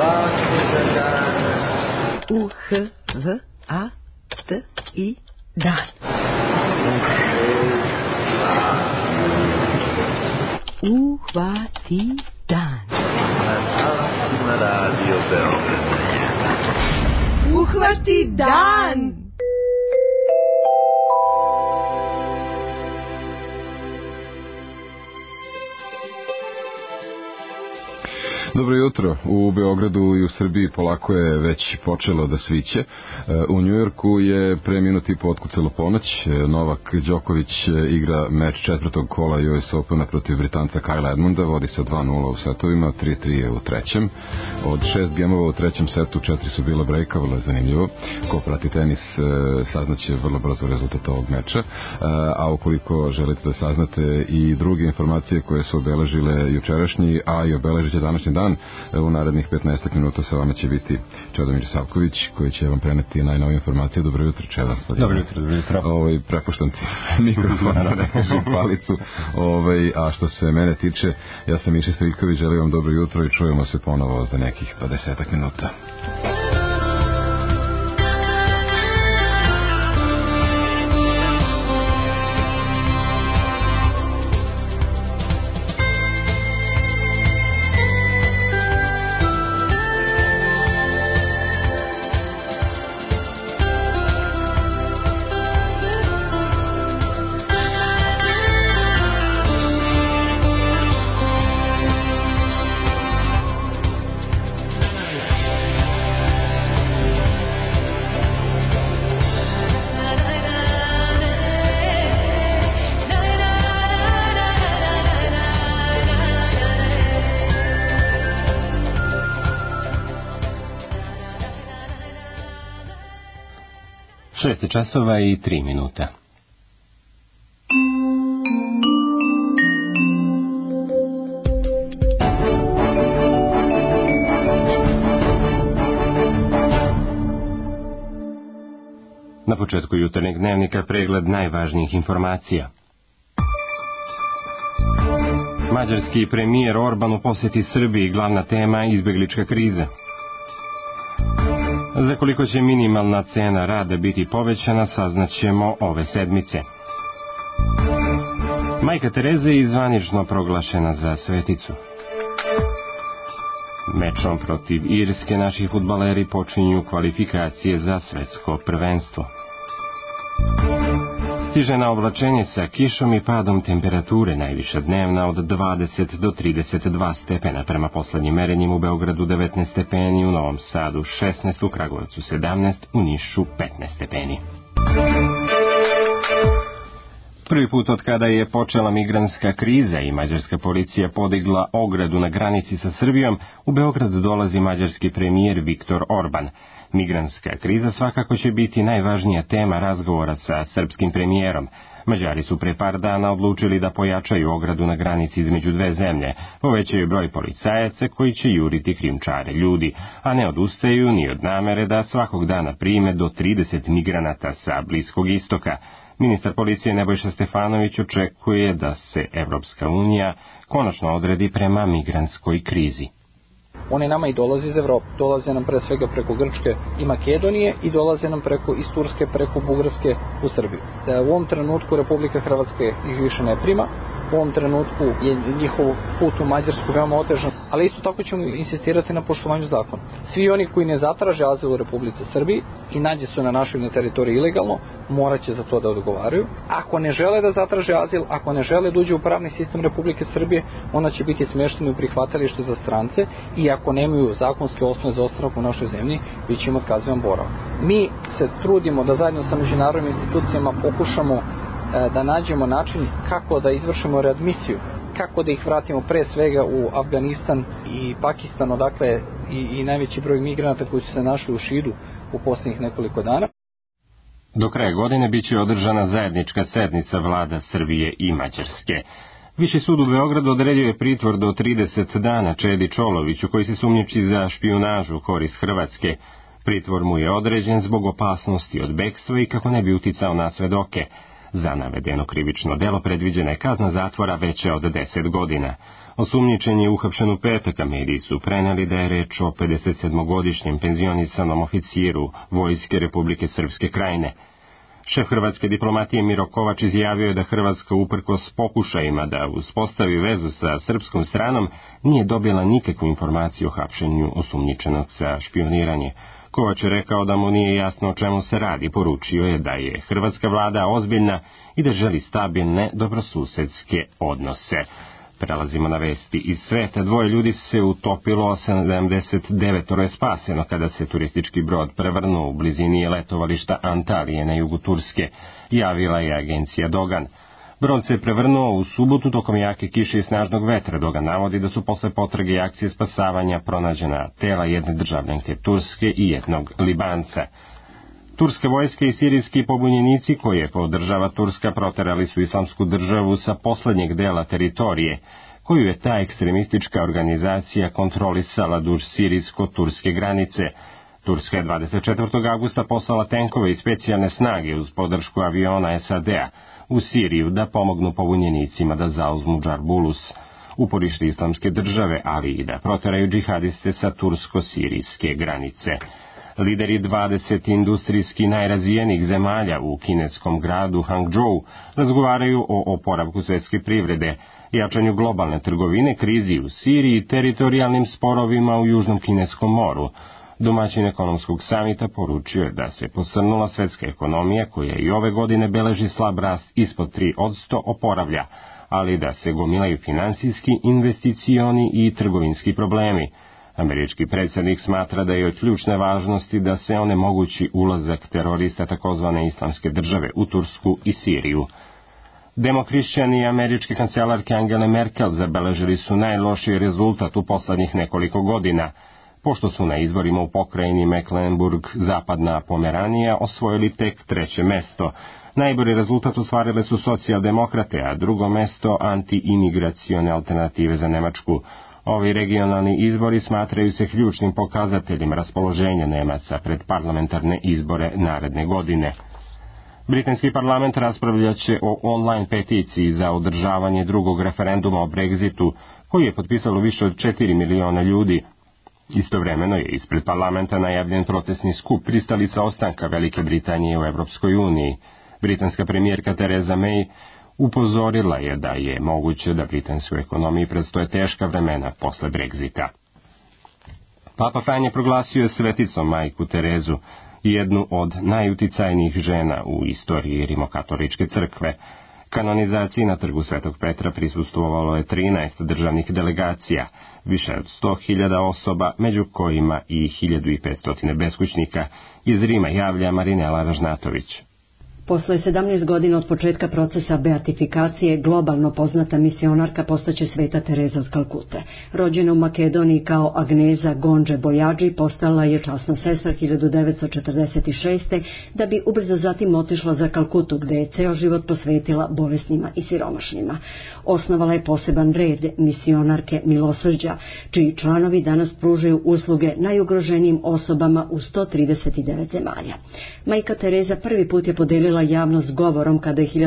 U-H-V-A-T-I dan. Uhvati dan. Na Radio Beograd. Uhvati dan. Dobro jutro. U Beogradu i u Srbiji polako je već počelo da sviće. U Njujorku je pre minut i po otkucalo ponoć. Novak Đoković igra meč četvrtog kola US Opena protiv Britanca Kyle Edmunda. Vodi se 2-0 u setovima, 3-3 je u trećem. Od 6 gemova u trećem setu 4 su bila brejka, vrlo je zanimljivo. Ko prati tenis saznaće vrlo brzo rezultat ovog meča. A ukoliko želite da saznate i druge informacije koje su obeležile jučerašnji, a i obeležit će današnji dan, u narednih 15 minuta sa vama će biti Čedomir Savković, koji će vam preneti najnovije informacije. Dobro jutro, Čeda. Dobro jutro. Prepuštam ti mikrofon, da ne kažem palicu. A što se mene tiče, ja sam Miša Striljković, želim vam dobro jutro i čujemo se ponovo za nekih 20 minuta. Časova i 3 minuta. Na početku jutarnjeg dnevnika pregled najvažnijih informacija. Mađarski premijer Orban u posjeti Srbiji, glavna tema izbeglička kriza. Za koliko će minimalna cena rada biti povećana, saznaćemo ove sedmice. Majka Tereza je zvanično proglašena za sveticu. Mečom protiv Irske naši fudbaleri počinju kvalifikacije za svetsko prvenstvo. Stiže na oblačenje sa kišom i padom temperature, najviša dnevna od 20 do 32 stepena, prema poslednjim merenjima u Beogradu 19 stepeni, u Novom Sadu 16, u Kragujevcu 17, u Nišu 15 stepeni. Prvi put od kada je počela migrantska kriza i mađarska policija podigla ogradu na granici sa Srbijom, u Beograd dolazi mađarski premijer Viktor Orban. Migrantska kriza svakako će biti najvažnija tema razgovora sa srpskim premijerom. Mađari su pre par dana odlučili da pojačaju ogradu na granici između dve zemlje, povećaju broj policajaca koji će juriti krijumčare ljudi, a ne odustaju ni od namere da svakog dana prime do 30 migranata sa Bliskog istoka. Ministar policije Nebojša Stefanović očekuje da se Evropska unija konačno odredi prema migrantskoj krizi. Oni nama i dolaze iz Evrope, dolaze nam pre svega preko Grčke i Makedonije i dolaze nam iz Turske, preko Bugarske u Srbiju. U ovom trenutku Republika Hrvatska ih više ne prima, u ovom trenutku je njihov put u Mađarsku veoma otežan, ali isto tako ćemo insistirati na poštovanju zakona. Svi oni koji ne zatraže azil u Republici Srbiji i nađe su na našoj teritoriji ilegalno, morat će za to da odgovaraju. Ako ne žele da zatraže azil, ako ne žele da uđe u pravni sistem Republike Srbije, onda će biti smješteni u prihvatilište za strance i ako nemaju zakonske osnove za ostanak u našoj zemlji, bit će im otkazivan boravak. Mi se trudimo da zajedno sa međunarodnim institucijama pokušamo da nađemo način kako da izvršimo readmisiju, kako da ih vratimo pre svega u Afganistan i Pakistan, odakle i najveći broj migranata koji su se našli u Šidu u posljednjih nekoliko dana. Do kraja godine biće održana zajednička sednica vlada Srbije i Mađarske. Viši sud u Beogradu određuje pritvor do 30 dana Čedi Čoloviću, koji se sumnjiči za špijunažu u korist Hrvatske. Pritvor mu je određen zbog opasnosti od bekstva i kako ne bi uticao na svedoke. Za navedeno krivično delo predviđena je kazna zatvora veća od 10 godina. Osumnjičen je uhapšen u petak, a mediji su preneli da je reč o 57-godišnjem penzionisanom oficiru Vojske Republike Srpske Krajine. Šef hrvatske diplomatije Miro Kovač izjavio je da Hrvatska uprkos pokušajima da uspostavi vezu sa srpskom stranom nije dobila nikakvu informaciju o hapšenju osumnjičenog za špioniranje. Kovač je rekao da mu nije jasno o čemu se radi, poručio je da je hrvatska vlada ozbiljna i da želi stabilne dobrosusedske odnose. Prelazimo na vesti iz sveta. 2 ljudi se utopilo, 79 je spaseno kada se turistički brod prevrnuo u blizini letovališta Antalije na jugu Turske, javila je agencija Dogan. Brod se prevrnuo u subotu tokom jake kiše i snažnog vetra. Dogan navodi da su posle potrage i akcije spasavanja pronađena tela jedne državljanke Turske i jednog Libanca. Turska vojska i sirijski pobunjenici koje podržava Turska proterali su Islamsku državu sa poslednjeg dela teritorije, koju je ta ekstremistička organizacija kontrolisala duž sirijsko-turske granice. Turska je 24. augusta poslala tenkove i specijalne snage uz podršku aviona SAD-a u Siriju da pomognu pobunjenicima da zauzmu Džarbulus, uporište Islamske države, ali i da proteraju džihadiste sa tursko-sirijske granice. Lideri 20 industrijski najrazvijenijih zemalja u kineskom gradu Hangzhou razgovaraju o oporavku svetske privrede, jačanju globalne trgovine, krizi u Siriji i teritorijalnim sporovima u Južnom kineskom moru. Domaćin ekonomskog samita poručio je da se posrnula svetska ekonomija, koja i ove godine beleži slab rast ispod 3% oporavlja, ali da se gomilaju finansijski, investicioni i trgovinski problemi. Američki predsjednik smatra da je od ključne važnosti da se onemogući ulazak terorista takozvane Islamske države u Tursku i Siriju. Demokrišćani i američke kancelarke Angele Merkel zabeležili su najlošiji rezultat u poslednjih nekoliko godina, pošto su na izborima u pokrajini Mecklenburg, zapadna Pomeranija, osvojili tek 3. mesto. Najbolji rezultat ostvarile su socijaldemokrate, a drugo mesto anti-imigracione alternative za Nemačku. Ovi regionalni izbori smatraju se ključnim pokazateljem raspoloženja Nemaca pred parlamentarne izbore naredne godine. Britanski parlament raspravljaće o online peticiji za održavanje drugog referenduma o Brexitu, koji je potpisalo više od 4 miliona ljudi. Istovremeno je ispred parlamenta najavljen protestni skup pristalica ostanka Velike Britanije u Evropskoj uniji. Britanska premijerka Theresa May upozorila je da je moguće da britanskoj ekonomiji predstoje teška vremena posle Brexita. Papa Franje proglasio je sveticom majku Terezu, jednu od najuticajnijih žena u istoriji Rimokatoličke crkve. Kanonizaciji na trgu Svetog Petra prisustvovalo je 13 državnih delegacija, više od 100.000 osoba, među kojima i 1500 beskućnika. Iz Rima javlja Marinela Ražnatović. Posle 17 godina od početka procesa beatifikacije, globalno poznata misionarka postaće Sveta Tereza od Kalkute. Rođena u Makedoniji kao Agneza Gondže Bojađi, postala je časna sestra 1946. da bi ubrzo zatim otišla za Kalkutu, gde je ceo život posvetila bolesnima i siromašnima. Osnovala je poseban red misionarke milosrđa, čiji članovi danas pružaju usluge najugroženijim osobama u 139 zemalja. Majka Tereza prvi put je podelila javnost govorom kada je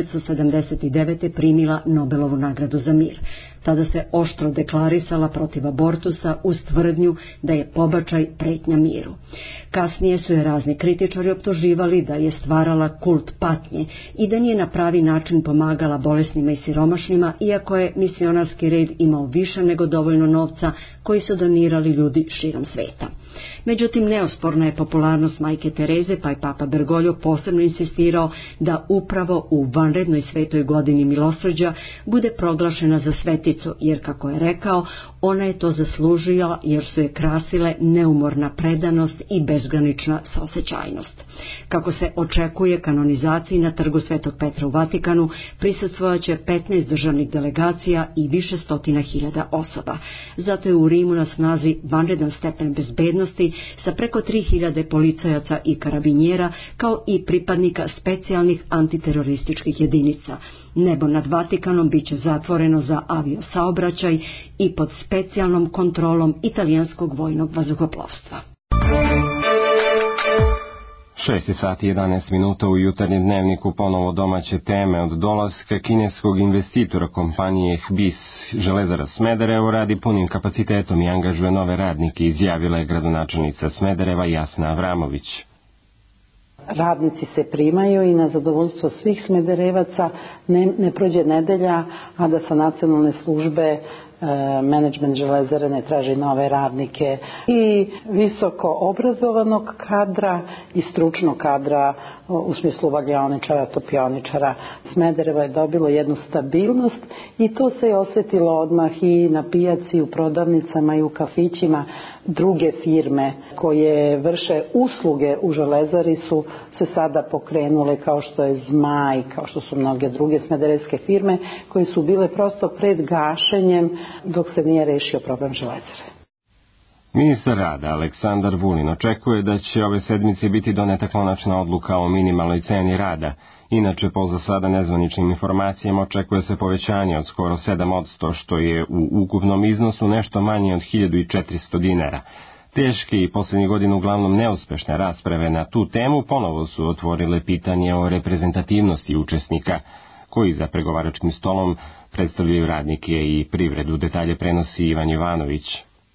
1979. primila Nobelovu nagradu za mir. Tada se oštro deklarisala protiv abortusa uz tvrdnju da je pobačaj pretnja miru. Kasnije su je razni kritičari optuživali da je stvarala kult patnje i da nije na pravi način pomagala bolesnima i siromašnima, iako je misionarski red imao više nego dovoljno novca koji su donirali ljudi širom sveta. Međutim, neosporna je popularnost majke Tereze, pa je Papa Bergoglio posebno insistirao da upravo u vanrednoj svetoj godini milosrđa bude proglašena za sveticu, jer, kako je rekao, ona je to zaslužila jer su je krasile neumorna predanost i bezgranična saosećajnost. Kako se očekuje kanonizaciji na trgu Svetog Petra u Vatikanu, prisustvovaće 15 državnih delegacija i više stotina hiljada osoba. Zato je u Rimu na snazi vanredan stepen bezbednosti sa preko 3000 policajaca i karabinjera, kao i pripadnika specijalnih antiterorističkih jedinica. Nebo nad Vatikanom biće zatvoreno za aviosaobraćaj i pod specijalnom kontrolom italijanskog vojnog vazduhoplovstva. 6 sati 11 minuta u jutarnjem dnevniku ponovo domaće teme. Od dolaska kineskog investitora kompanije HBIS Železara Smederevo radi punim kapacitetom i angažuje nove radnike, izjavila je gradonačelnica Smedereva Jasna Avramović. Radnici se primaju i na zadovoljstvo svih Smederevaca ne prođe nedelja, a da sa nacionalne službe menadžment Železare ne traži nove radnike i visoko obrazovanog kadra i stručnog kadra u smislu valjaoničara, topioničara. Smederevo je dobilo jednu stabilnost i to se je osjetilo odmah i na pijaci, u prodavnicama i u kafićima. Druge firme koje vrše usluge u Železari su se sada pokrenule, kao što je Zmaj, kao što su mnoge druge smederevske firme koje su bile prosto pred gašenjem dok se nije rešio problem Železare. Ministar rada Aleksandar Vulin očekuje da će ove sedmice biti doneta konačna odluka o minimalnoj ceni rada. Inače, po za sada nezvaničnim informacijama, očekuje se povećanje od skoro 7%, što je u ukupnom iznosu nešto manje od 1400 dinara. Teške i poslednjih godina uglavnom neuspešne rasprave na tu temu ponovo su otvorile pitanje o reprezentativnosti učesnika, koji za pregovaračkim stolom predstavljaju radnike i privredu. Detalje prenosi Ivan Jovanović.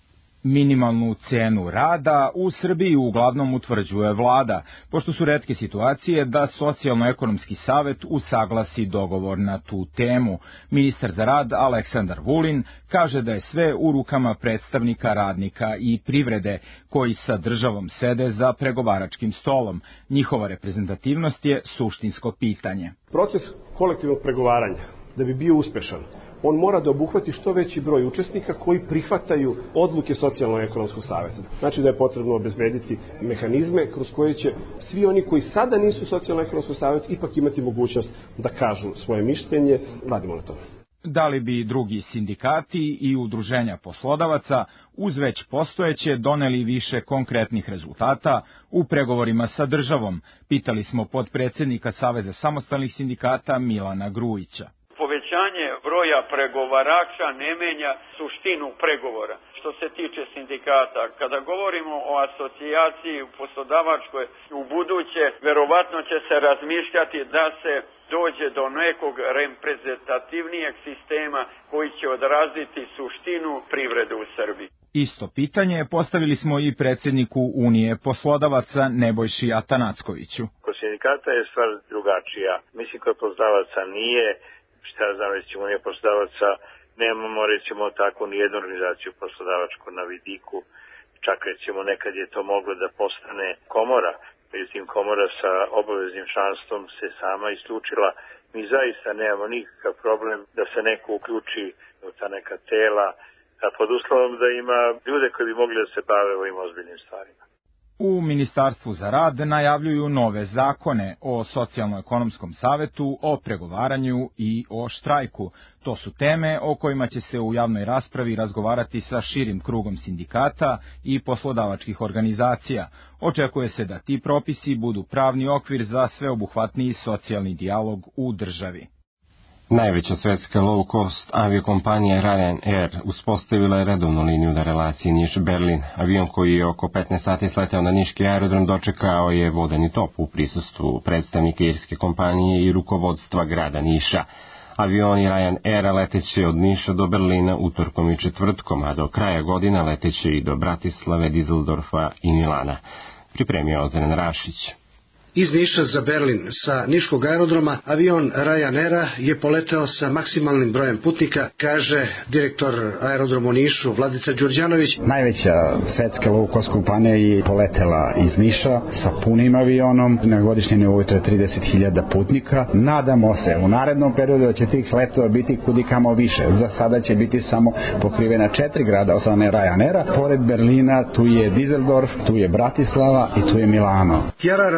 Minimalnu cenu rada u Srbiji uglavnom utvrđuje vlada, pošto su retke situacije da Socijalno-ekonomski savet usaglasi dogovor na tu temu. Ministar za rad Aleksandar Vulin kaže da je sve u rukama predstavnika radnika i privrede, koji sa državom sede za pregovaračkim stolom. Njihova reprezentativnost je suštinsko pitanje. Proces kolektivnog pregovaranja, da bi bio uspešan, on mora da obuhvati što veći broj učesnika koji prihvataju odluke Socijalno-ekonomskog saveta. Znači da je potrebno obezbediti mehanizme kroz koje će svi oni koji sada nisu Socijalno-ekonomskog saveta ipak imati mogućnost da kažu svoje mišljenje. Radimo na tome. Da li bi drugi sindikati i udruženja poslodavaca uz već postojeće doneli više konkretnih rezultata u pregovorima sa državom? Pitali smo potpredsednika Saveza samostalnih sindikata Milana Grujića. Povećanje broja pregovarača ne menja suštinu pregovora. Što se tiče sindikata, kada govorimo o asocijaciji poslodavačkoj, u buduće verovatno će se razmišljati da se dođe do nekog reprezentativnijeg sistema koji će odraziti suštinu privrede u Srbiji. Isto pitanje postavili smo i predsjedniku Unije poslodavaca Nebojši Atanackoviću. Kod sindikata je stvar drugačija. Mislim, kod poslodavaca nije, šta znam, recimo nije poslodavaca, nemamo recimo tako nijednu organizaciju poslodavačku na vidiku, čak recimo nekad je to moglo da postane komora, međutim komora sa obaveznim članstvom se sama isključila. Mi zaista nemamo nikakav problem da se neko uključi u ta neka tela, a pod uslovom da ima ljude koji bi mogli da se bave ovim ozbiljnim stvarima. U Ministarstvu za rad najavljuju nove zakone o Socijalno-ekonomskom savetu, o pregovaranju i o štrajku. To su teme o kojima će se u javnoj raspravi razgovarati sa širim krugom sindikata i poslodavačkih organizacija. Očekuje se da ti propisi budu pravni okvir za sveobuhvatniji socijalni dijalog u državi. Najveća svetska low-cost aviokompanija Ryanair uspostavila je redovnu liniju na relaciji Niš-Berlin. Avion koji je oko 15 sati sleteo na niški aerodrom dočekao je vodeni top u prisustvu predstavnika irske kompanije i rukovodstva grada Niša. Avioni Ryanaira leteće od Niša do Berlina utorkom i četvrtkom, a do kraja godina leteće i do Bratislave, Dizeldorfa i Milana. Pripremio Ozren Rašić. Iz Niša za Berlin sa niškog aerodroma avion Ryanaira je poleteo sa maksimalnim brojem putnika, kaže direktor aerodroma u Nišu Vladica Đurđanović. Najveća svetska low-cost kompanija je poletela iz Niša sa punim avionom, na godišnjem nivou to je 30.000 putnika. Nadamo se u narednom periodu da će tih letova biti kudikamo više. Za sada će biti samo pokrivena 4 grada od strane Ryanaira. Pored Berlina tu je Dizeldorf, tu je Bratislava i tu je Milano. Chiara Ravara,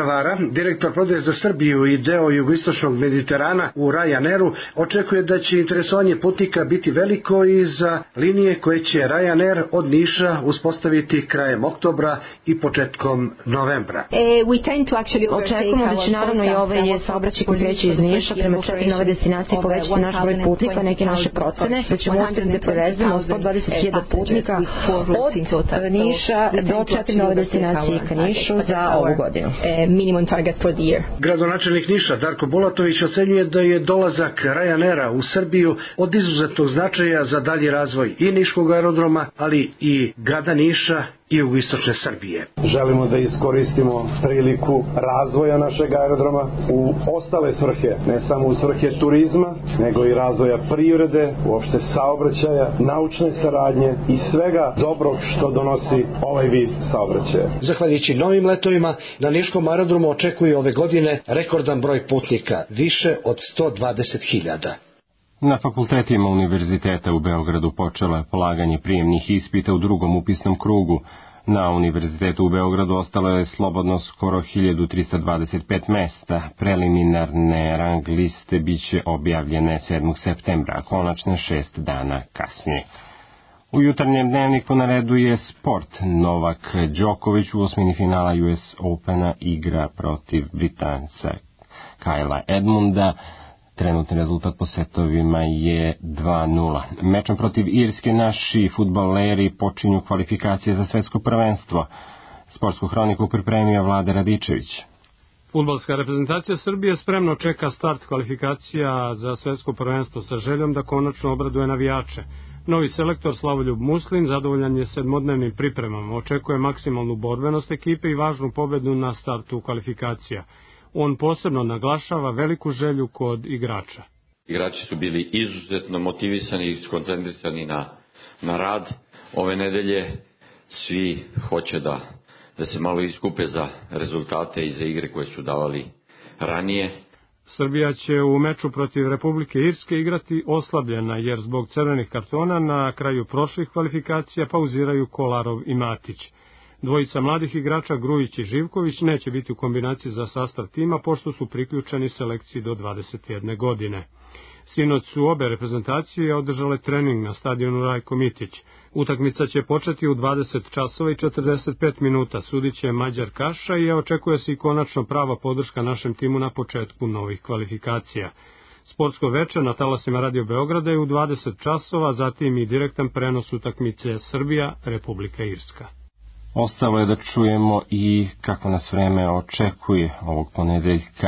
direktor prodaje za Srbiju i deo jugoistočnog Mediterana u Ryanairu očekuje da će interesovanje putnika biti veliko i za linije koje će Ryanair od Niša uspostaviti krajem oktobra i početkom novembra. Očekujemo da će naravno i ovaj saobraćaj koji kreće iz Niša prema četiri nove destinacije povećati naš broj putnika, neke naše procene, da ćemo uspjeti da prevezemo 120.000 putnika od Niša do četiri nove destinacije ka Nišu za ovu godinu. Gradonačelnik Niša Darko Bulatović ocenjuje da je dolazak Ryanaira u Srbiju od izuzetnog značaja za dalji razvoj i niškog aerodroma, ali i grada Niša i jugoistočne Srbije. Želimo da iskoristimo priliku razvoja našeg aerodroma u ostale svrhe, ne samo u svrhe turizma, nego i razvoja privrede, uopšte saobraćaja, naučne saradnje i svega dobrog što donosi ovaj vid saobraćaja. Zahvaljujući novim letovima, na niškom aerodromu očekuje ove godine rekordan broj putnika, više od 120.000. Na fakultetima Univerziteta u Beogradu počelo je polaganje prijemnih ispita u drugom upisnom krugu. Na Univerzitetu u Beogradu ostalo je slobodno skoro 1325 mesta. Preliminarne rang liste biće objavljene 7. septembra, a konačne 6 dana kasnije. U jutarnjem dnevniku na redu je sport. Novak Đoković u osmini finala US Opena igra protiv Britanca Kajla Edmunda. Trenutni rezultat po setovima je 2:0. Mečom protiv Irske naši fudbaleri počinju kvalifikacije za svetsko prvenstvo. Sportsku hroniku pripremio Vlade Radičević. Fudbalska reprezentacija Srbije spremno čeka start kvalifikacija za svetsko prvenstvo sa željom da konačno obraduje navijače. Novi selektor Slavoljub Muslin zadovoljan je sedmodnevnim pripremama, očekuje maksimalnu borbenost ekipe i važnu pobedu na startu kvalifikacija. On posebno naglašava veliku želju kod igrača. Igrači su bili izuzetno motivisani i skoncentrisani na rad ove nedelje. Svi hoće da se malo iskupe za rezultate i za igre koje su davali ranije. Srbija će u meču protiv Republike Irske igrati oslabljena, jer zbog crvenih kartona na kraju prošlih kvalifikacija pauziraju Kolarov i Matić. Dvojica mladih igrača Grujić i Živković neće biti u kombinaciji za sastav tima, pošto su priključeni selekciji do 21 godine. Sinoć su obe reprezentacije održale trening na stadionu Rajko Mitić. Utakmica će početi u 20 časova i 45 minuta. Sudit će Mađar Kaša i očekuje se i konačno prava podrška našem timu na početku novih kvalifikacija. Sportsko veče na talasima Radio Beograda je u 20 časova, zatim i direktan prenos utakmice Srbija, Republika Irska. Ostalo je da čujemo i kako nas vreme očekuje ovog ponedeljka.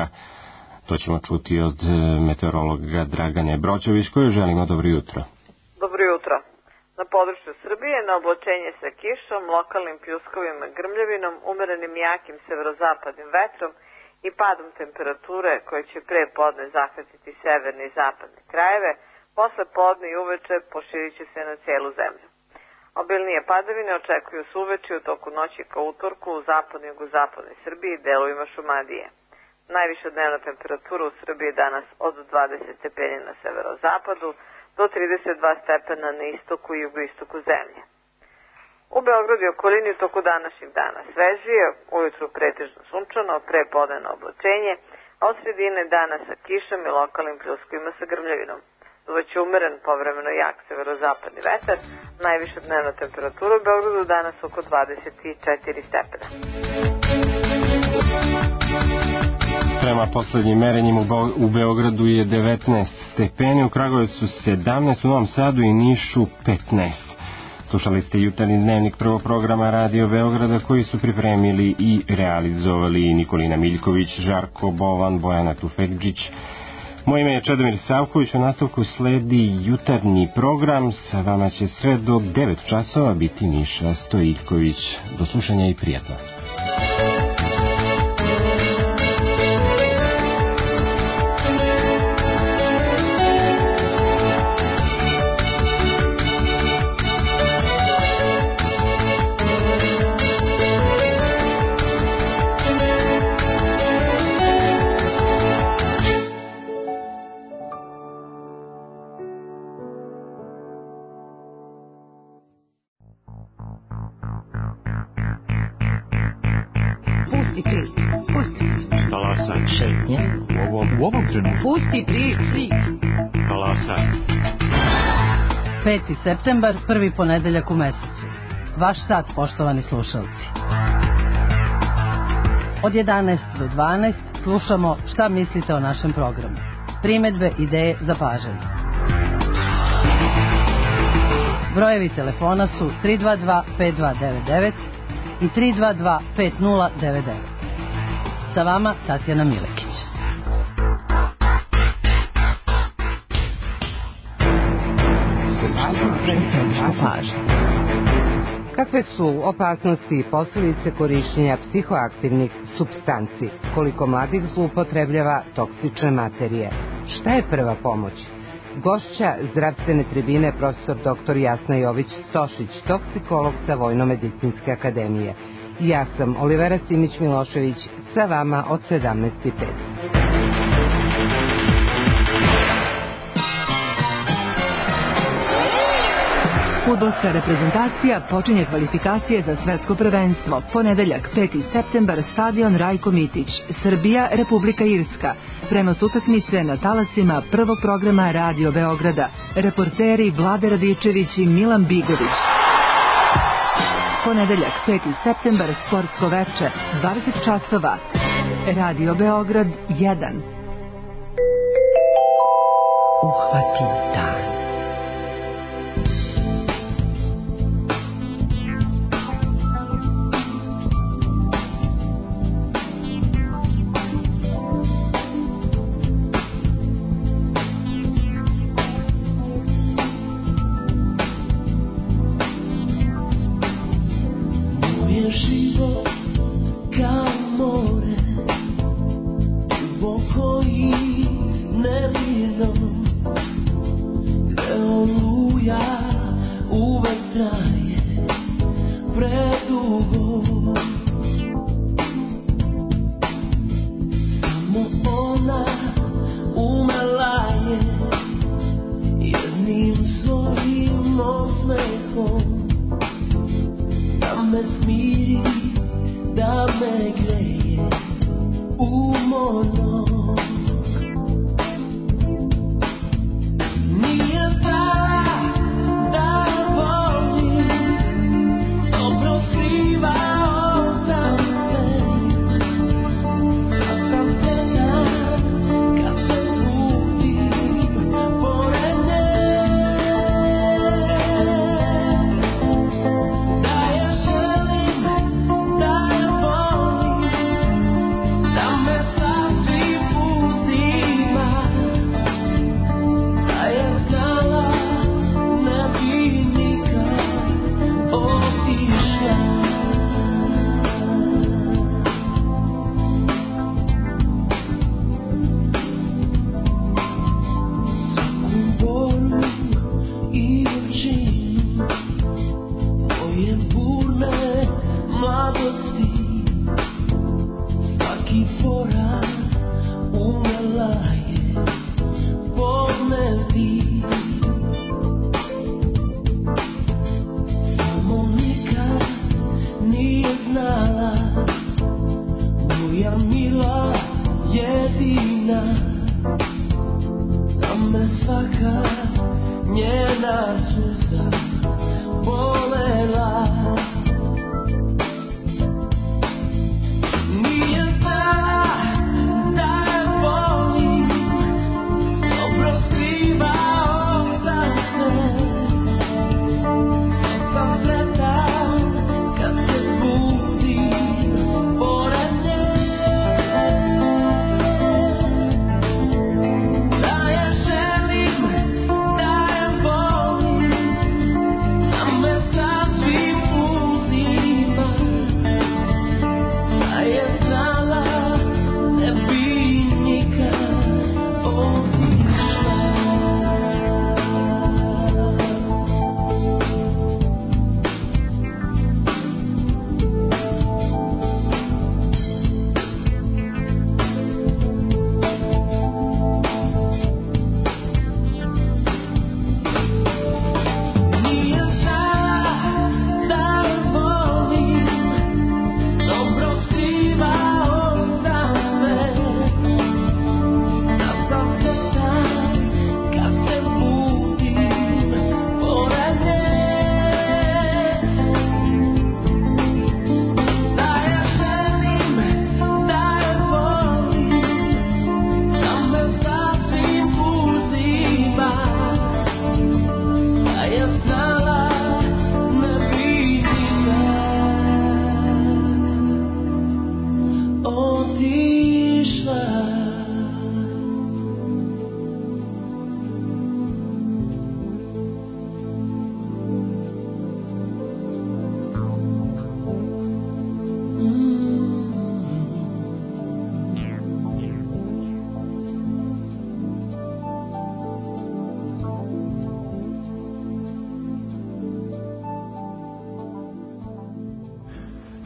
To ćemo čuti od meteorologa Dragane Broćević, koju želimo dobro jutro. Dobro jutro. Na području Srbije na oblačenje sa kišom, lokalnim pljuskovima, grmljavinom, umerenim jakim severozapadnim vetrom i padom temperature koje će pre podne zahvatiti severne i zapadne krajeve, posle podne i uveče poširit će se na celu zemlju. Obilnije padavine očekuju se uveče u toku noći ka utorku u zapadnoj i jugozapadnoj Srbiji i delovima Šumadije. Najviša dnevna temperatura u Srbiji danas od 20 stepeni na severozapadu do 32 stepena na istoku i jugoistoku zemlje. U Beogradu i okolini u toku današnjeg dana svežije, ujutru pretežno sunčano, prepodnevno oblačenje, a od sredine dana sa kišom i lokalnim pljuskovima sa grmljavinom. Duvaće umeren, povremeno jak severozapadni vetar, najviša dnevna temperatura u Beogradu danas oko 24 stepena. Prema poslednjim merenjima u Beogradu je 19 stepeni, u Kragujevcu 17, u Novom Sadu i Nišu 15. Slušali ste jutarnji dnevnik prvog programa Radio Beograda koji su pripremili i realizovali Nikolina Miljković, Žarko Bovan, Bojana Tufekđić. Moje ime je Čedomir Savković, u nastavku sledi jutarnji program, sa vama će sve do 9 časova biti Niša Stojiljković. Do slušanja i prijatno. U ovom trenutku. Pusti priči. Kalasa. 5. septembar, prvi ponedeljak u mesecu. Vaš sat, poštovani slušalci. Od 11 do 12 slušamo šta mislite o našem programu. Primedbe, ideje, zapažanje. Brojevi telefona su 322-5299 i 322-5099. Sa vama Tatjana Milekić. Kakve su opasnosti i posljedice korišćenja psihoaktivnih supstanci? Koliko mladih zloupotrebljava toksične materije? Šta je prva pomoć? Gošća zdravstvene tribine profesor dr. Jasna Jović-Stošić, toksikolog sa Vojno-medicinske akademije. Ja sam Olivera Simić-Milošević, sa vama od 17:05. Fudbalska reprezentacija počinje kvalifikacije za svetsko prvenstvo. Ponedeljak, 5. septembar, stadion Rajko Mitić. Srbija, Republika Irska. Prenos utakmice na talasima prvog programa Radio Beograda. Reporteri Vlade Radičević i Milan Bigović. Ponedeljak, 5. septembar, sportsko veče, 20 časova. Radio Beograd 1. Uhvati dan.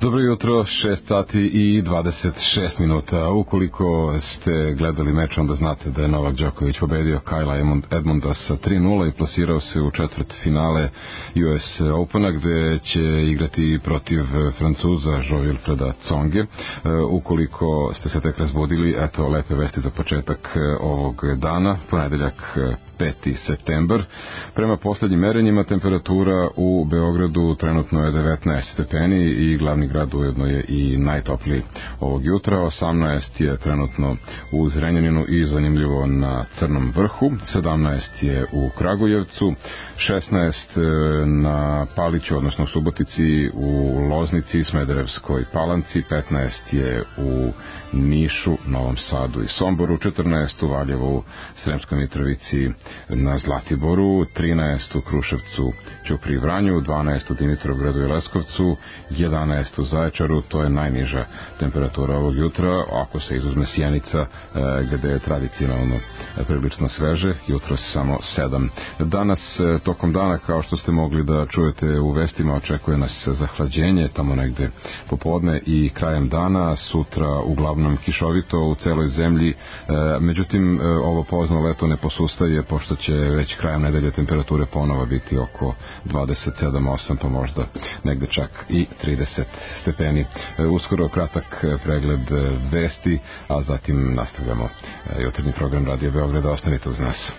Dobro jutro, 6 sati i 26 minuta. Ukoliko ste gledali meč, onda znate da je Novak Đoković pobedio Kayla Edmonda sa 3-0 i plasirao se u četvrt finale US Opena, gde će igrati protiv Francuza Jean-Wilfreda Tsonge. Ukoliko ste se tek razbudili, eto lepe vesti za početak ovog dana, ponedeljak 5. septembar. Prema poslednjim merenjima temperatura u Beogradu trenutno je 19 stepeni i glavni grad ujedno je i najtopliji ovog jutra. 18 je trenutno u Zrenjaninu i zanimljivo na Crnom vrhu, 17 je u Kragujevcu, 16 na Paliću, odnosno Subotici, u Loznici, Smederevskoj Palanci, 15 je u Nišu, Novom Sadu i Somboru, 14 u Valjevu, Sremskoj Mitrovici, na Zlatiboru, 13 u Kruševcu, Ćupriji i Vranju, 12 u Dimitrovgradu i Leskovcu, 11 u Zaječaru, to je najniža temperatura ovog jutra, ako se izuzme Sjenica, gde je tradicionalno prilično sveže, jutro samo 7. Danas, tokom dana, kao što ste mogli da čujete u vestima, očekuje nas zahlađenje, tamo negde popodne i krajem dana, sutra uglavnom kišovito u celoj zemlji, međutim, ovo pozno leto ne posustaje, pošto će već krajem nedelje temperature ponovo biti oko 27-8, pa možda negde čak i 30 stepeni. Uskoro kratak pregled vesti, a zatim nastavljamo jutarnji program Radio Beograda. Ostanite uz nas.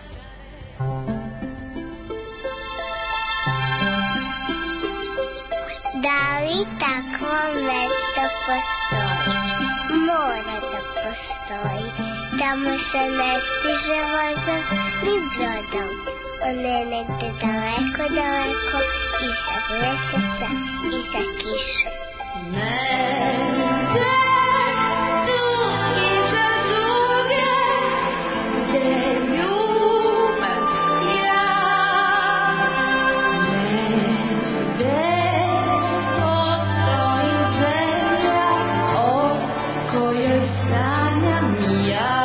Da li takvo mesto postoji? Mora da postoji. Tamo se ne stiže vozom ni brodom. On je negde daleko, daleko, iza meseca, iza kiša. Negde tu iza duge, gde ljubim ja. Negde postoji zemlja o kojoj sanjam ja.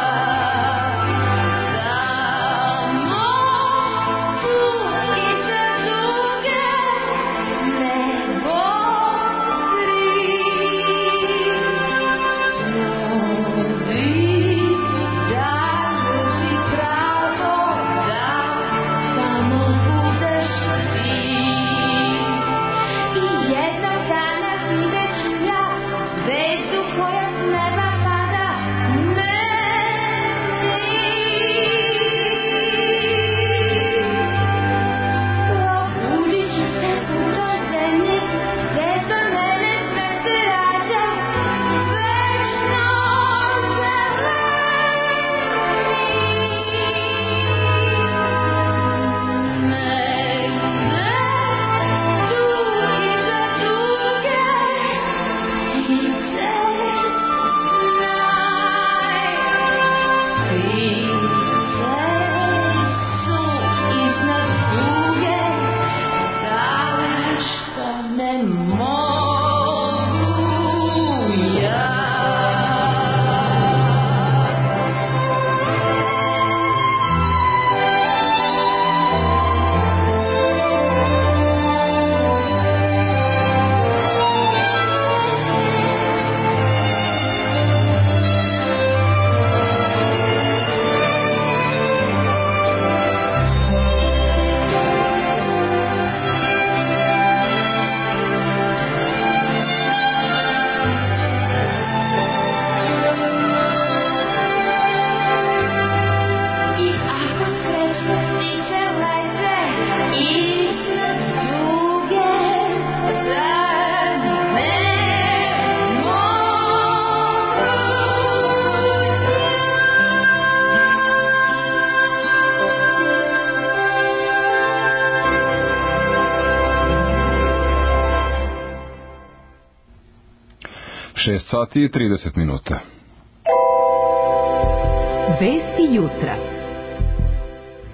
Sati i 30 minuta. Vesti jutra.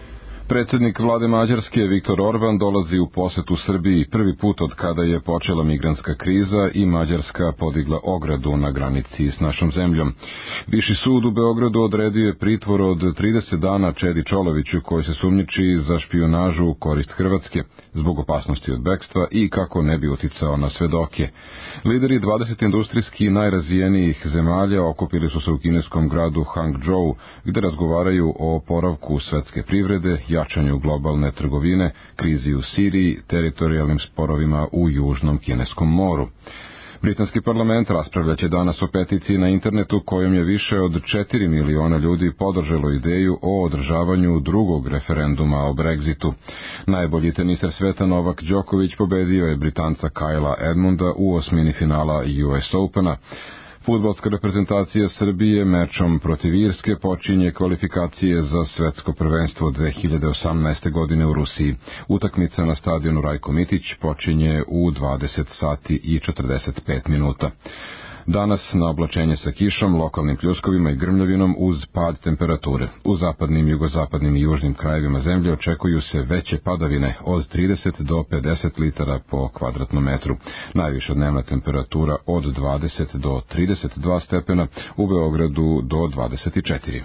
Predsjednik vlade Mađarske Viktor Orban dolazi u posetu Srbiji prvi put od kada je počela migrantska kriza i Mađarska podigla ogradu na granici s našom zemljom. Viši sud u Beogradu odredio je pritvor od 30 dana Čedi Čoloviću koji se sumnjiči za špijunažu u korist Hrvatske zbog opasnosti od bekstva i kako ne bi uticao na svedoke. Lideri 20 industrijski najrazvijenijih zemalja okupili su se u kineskom gradu Hangzhou, gde razgovaraju o oporavku svetske privrede, jačanju globalne trgovine, krizi u Siriji, teritorijalnim sporovima u Južnom Kineskom moru. Britanski parlament raspravljaće danas o peticiji na internetu kojom je više od 4 miliona ljudi podržalo ideju o održavanju drugog referenduma o Brexitu. Najbolji teniser sveta Novak Đoković pobedio je Britanca Kylea Edmunda u osmini finala US Opena. Fudbalska reprezentacija Srbije mečom protiv Irske počinje kvalifikacije za svetsko prvenstvo 2018. godine u Rusiji. Utakmica na stadionu Rajko Mitić počinje u 20 sati i 45 minuta. Danas na oblačenje sa kišom, lokalnim pljuskovima i grmljavinom uz pad temperature. U zapadnim, jugozapadnim i južnim krajevima zemlje očekuju se veće padavine od 30 do 50 litara po kvadratnom metru. Najviša dnevna temperatura od 20 do 32 stepena, u Beogradu do 24.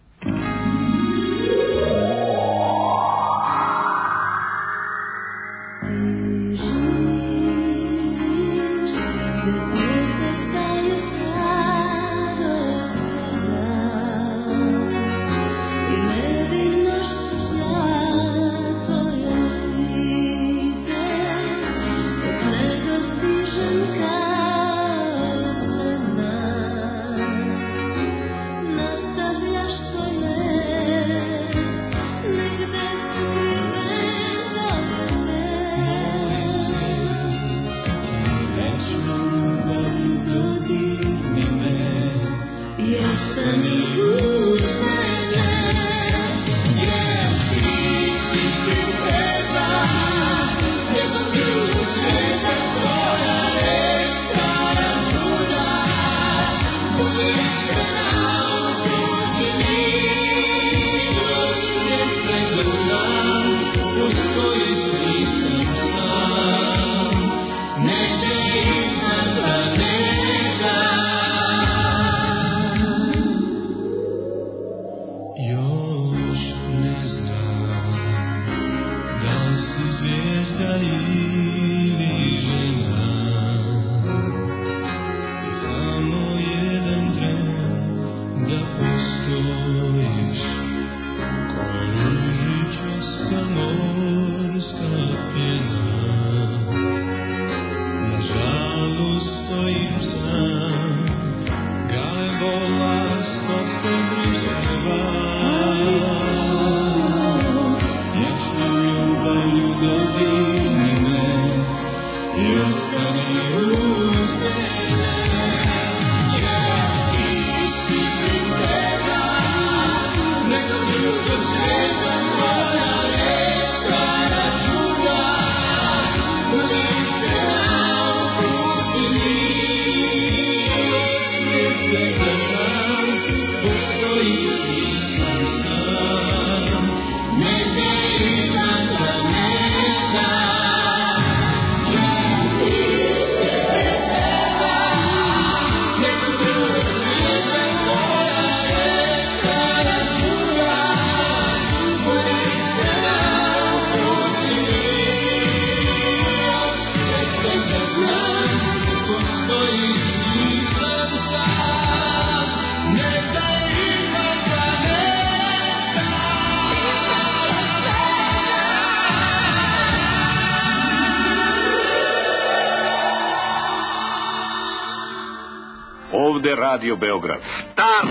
Ovde Radio Beograd. Stop!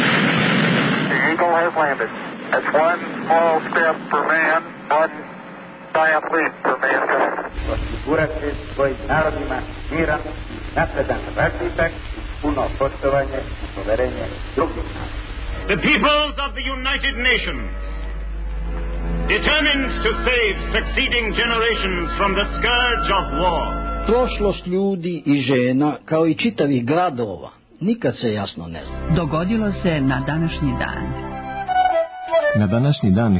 The Eagle has landed. That's one small step for man, one giant leap for mankind. Osigurati svojim narodima miran, napredan razvitak, puno poštovanje i poverenje drugih naroda. The peoples of the United Nations, determined to save succeeding generations from the scourge of war. Prošlost ljudi i žena, kao i čitavih gradova, nikad se jasno ne zna. Dogodilo se na današnji dan. Na današnji dan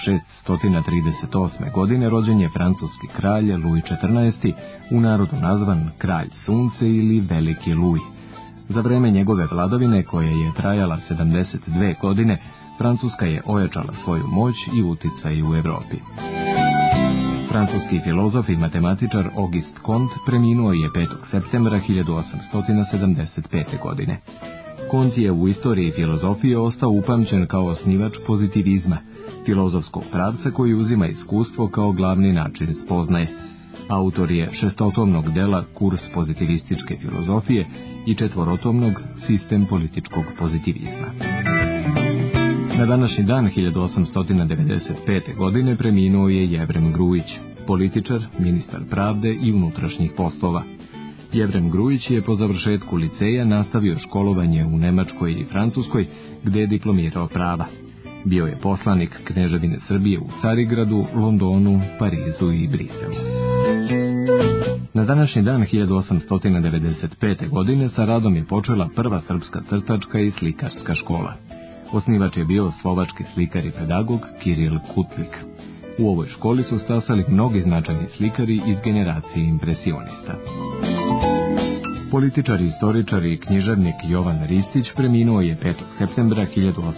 1638. godine rođen je francuski kralj Louis XIV, u narodu nazvan Kralj sunce ili Veliki Louis. Za vreme njegove vladavine, koja je trajala 72 godine, Francuska je ojačala svoju moć i uticaj u Evropi. Francuski filozof i matematičar Auguste Comte preminuo je 5. septembra 1875. godine. Comte je u istoriji filozofije ostao upamćen kao osnivač pozitivizma, filozofskog pravca koji uzima iskustvo kao glavni način spoznaje. Autor je šestotomnog dela Kurs pozitivističke filozofije i četvorotomnog Sistem političkog pozitivizma. Na današnji dan 1895. godine preminuo je Jevrem Grujić, političar, ministar pravde i unutrašnjih poslova. Jevrem Grujić je po završetku liceja nastavio školovanje u Nemačkoj i Francuskoj, gde je diplomirao prava. Bio je poslanik Kneževine Srbije u Carigradu, Londonu, Parizu i Briselu. Na današnji dan 1895. godine sa radom je počela prva srpska crtačka i slikarska škola. Osnivač je bio slovački slikar i pedagog Kiril Kutlik. U ovoj školi su stasali mnogi značajni slikari iz generacije impresionista. Političar, istoričar i književnik Jovan Ristić preminuo je 5. septembra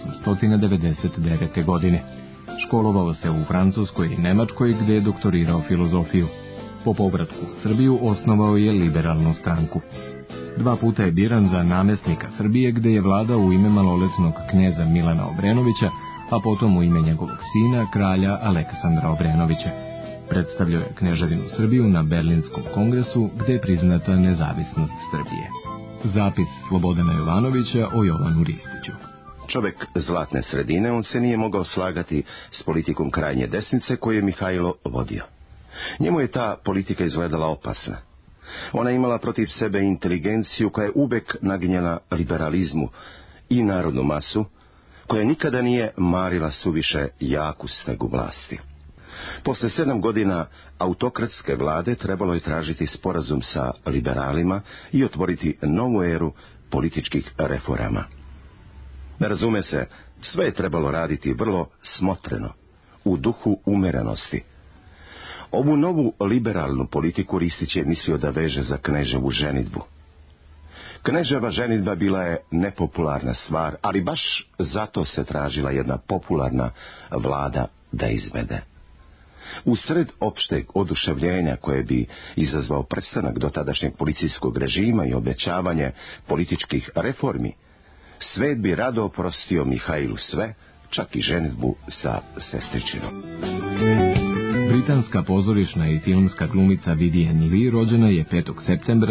1899. godine. Školovao se u Francuskoj i Nemačkoj, gde je doktorirao filozofiju. Po povratku u Srbiju osnovao je liberalnu stranku. 2 puta je biran za namestnika Srbije, gde je vladao u ime maloletnog kneza Milana Obrenovića, a potom u ime njegovog sina, kralja Aleksandra Obrenovića. Predstavljao je Kneževinu Srbiju na Berlinskom kongresu, gde je priznata nezavisnost Srbije. Zapis Slobodana Jovanovića o Jovanu Ristiću. Čovek zlatne sredine, on se nije mogao slagati s politikom krajnje desnice koju je Mihajlo vodio. Njemu je ta politika izgledala opasna. Ona je imala protiv sebe inteligenciju koja je uvek naginjala liberalizmu i narodnu masu, koja nikada nije marila suviše jaku snagu vlasti. Posle 7 godina autokratske vlade trebalo je tražiti sporazum sa liberalima i otvoriti novu eru političkih reforama. Ne razume se, sve je trebalo raditi vrlo smotreno, u duhu umerenosti. Ovu novu liberalnu politiku Ristić je mislio da veže za kneževu ženidbu. Kneževa ženidba bila je nepopularna stvar, ali baš zato se tražila jedna popularna vlada da izvede. U sred opšteg oduševljenja koje bi izazvao prestanak dotadašnjeg policijskog režima i obećavanje političkih reformi, svet bi rado oprostio Mihajlu sve, čak i ženidbu sa sestričinom. Britanska pozorišna i filmska glumica Vivien Leigh rođena je 5. septembra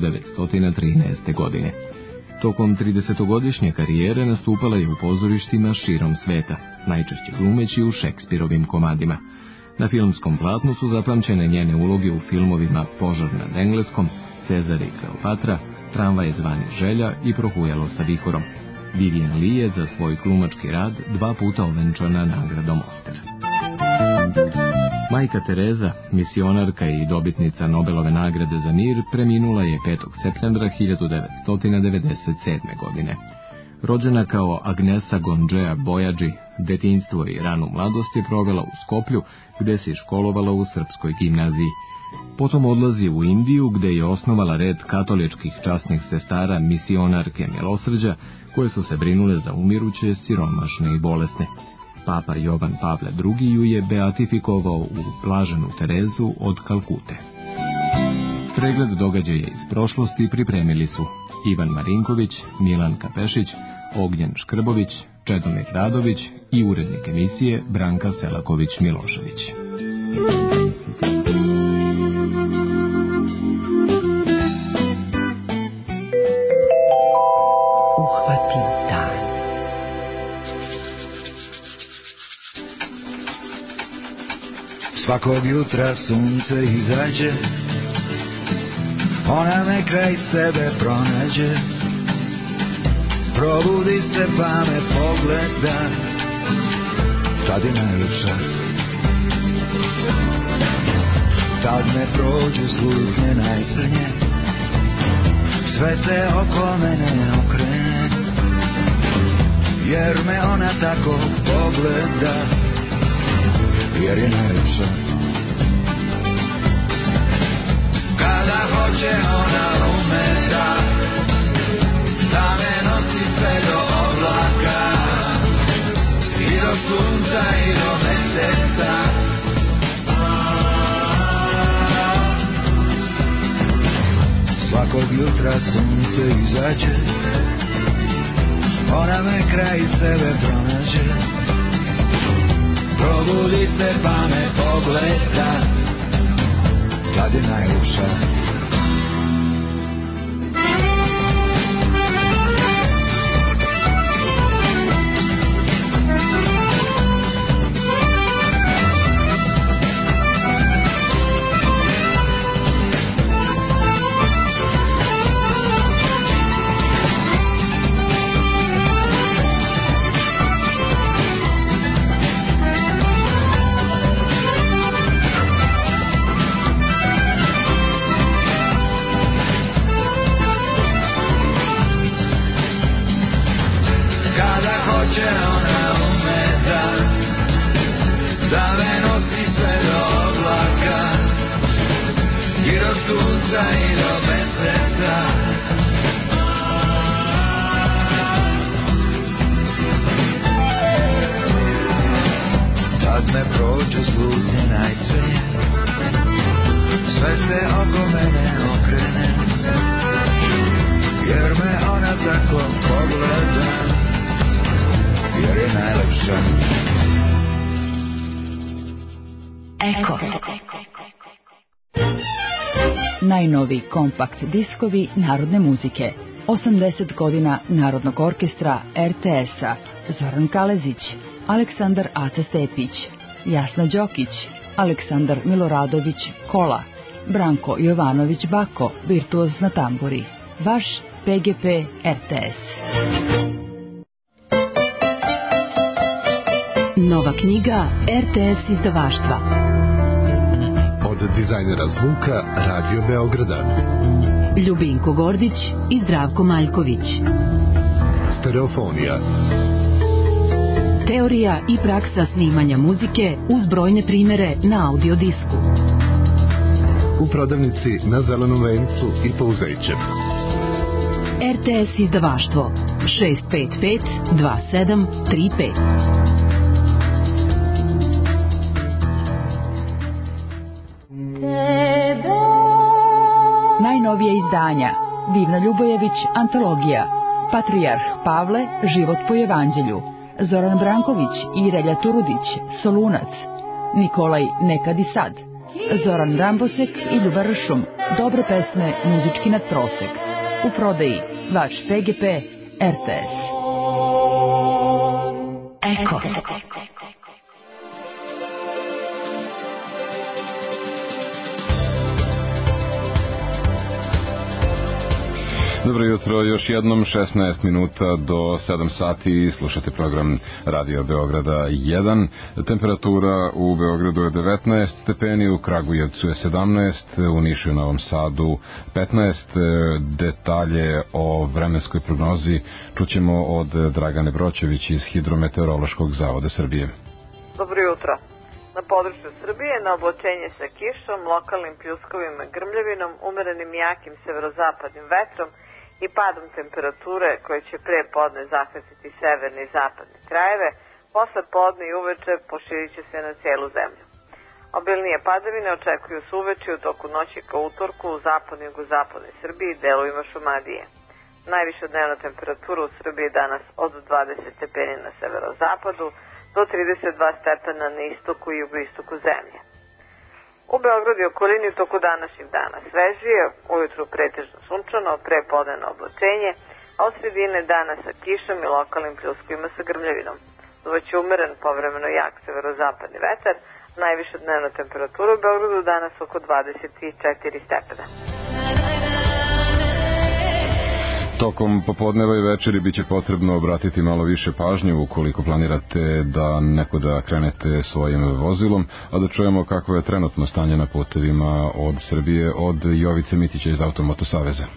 1913. godine. Tokom 30-godišnje karijere nastupala je u pozorištima širom sveta, najčešće glumeći u Šekspirovim komadima. Na filmskom platnu su zapamćene njene uloge u filmovima Požar nad Engleskom, Cezar i Kleopatra, Tramvaj zvani Želja i Prohujalo sa vihorom. Vivien Leigh je za svoj glumački rad 2 puta ovenčana nagradom Oskar. Majka Tereza, misionarka i dobitnica Nobelove nagrade za mir, preminula je 5. septembra 1997. godine. Rođena kao Agnesa Gonđea Bojađi, detinjstvo i ranu mladost je provela u Skoplju, gde se školovala u srpskoj gimnaziji. Potom odlazi u Indiju, gde je osnovala red katoličkih časnih sestara misionarke milosrđa, koje su se brinule za umiruće, siromašne i bolesne. Papa Jovan Pavle II ju je beatifikovao u Blaženu Terezu od Kalkute. Pregled događaja iz prošlosti pripremili su Ivan Marinković, Milan Kapešić, Ognjen Škrbović, Čedomir Radović i urednik emisije Branka Selaković-Milošević. Uhvatim dan. Svakog jutra sunce izađe, ona me kraj sebe pronađe, probudi se pa me pogleda, tad je najlepša. Tad ne prođu slutnje najcrnje, sve se oko mene okrene, jer me ona tako pogleda, jer je najljepša. Kada hoće ona ume da me nosi sve do oblaka i do sunca i do meseca. Svakog jutra sunce izađe, ona me kraj sebe pronađe, probudi se pa me pogleda, kad je najljepša. Najnovi kompakt diskovi narodne muzike. 80 godina Narodnog orkestra RTS-a. Zoran Kalezić, Aleksandar Aca Stepić, Jasna Đokić, Aleksandar Miloradović Kola, Branko Jovanović Bako, virtuoz na tamburi. Vaš PGP RTS. Nova knjiga RTS izdavaštva. Od dizajnera zvuka Radio Beograda. Ljubinko Gordić i Zdravko Maljković. Stereofonija. Teorija i praksa snimanja muzike uz brojne primere na audio disku. U prodavnici na Zelenom vencu i Pouzeće. RTS izdavaštvo 655 2735. Najnovije izdanja. Divna Ljubojević, antologija. Patrijarh Pavle, život po evanđelju. Zoran Branković i Relja Turudić, Solunac. Nikolaj, nekad i sad. Zoran Rambosek i Ljuba Ršum, dobre pesme, muzički nadprosek. U prodaji, vaš PGP, RTS. Eko. Dobro jutro, još jednom 16 minuta do 7 sati slušate program Radio Beograda 1. Temperatura u Beogradu je 19 stepeni, u Kragujevcu je 17, u Nišu i Novom Sadu 15. Detalje o vremenskoj prognozi čućemo od Dragane Broćević iz Hidrometeorološkog zavoda Srbije. Dobro jutro. Na području Srbije na oblačenje sa kišom, lokalnim pljuskovima i grmljavinom, umerenim jakim severozapadnim vetrom i padom temperature koje će pre podne zahvatiti severne i zapadne krajeve, posle podne i uveče poširit će se na cijelu zemlju. Obilnije padavine očekuju se uveče u toku noći ka utorku u zapadnoj i jugozapadnoj Srbiji i delovima Šumadije. Najviša dnevna temperatura u Srbiji danas od 20 stepeni na severozapadu do 32 stepena na istoku i jugoistoku zemlje. U Beogradu i okolini u toku današnjeg dana svežije, ujutru pretežno sunčano, prepodnevno oblačenje, a od sredine dana sa kišom i lokalnim pljuskovima sa grmljavinom. Duvaće umeren, povremeno jak severozapadni vetar, najviša dnevna temperatura u Beogradu danas oko 24 stepena. Tokom popodneva i večeri biće potrebno obratiti malo više pažnje ukoliko planirate da nekuda krenete svojim vozilom, a da čujemo kako je trenutno stanje na putevima od Srbije od Jovice Mitića iz Automoto Saveza.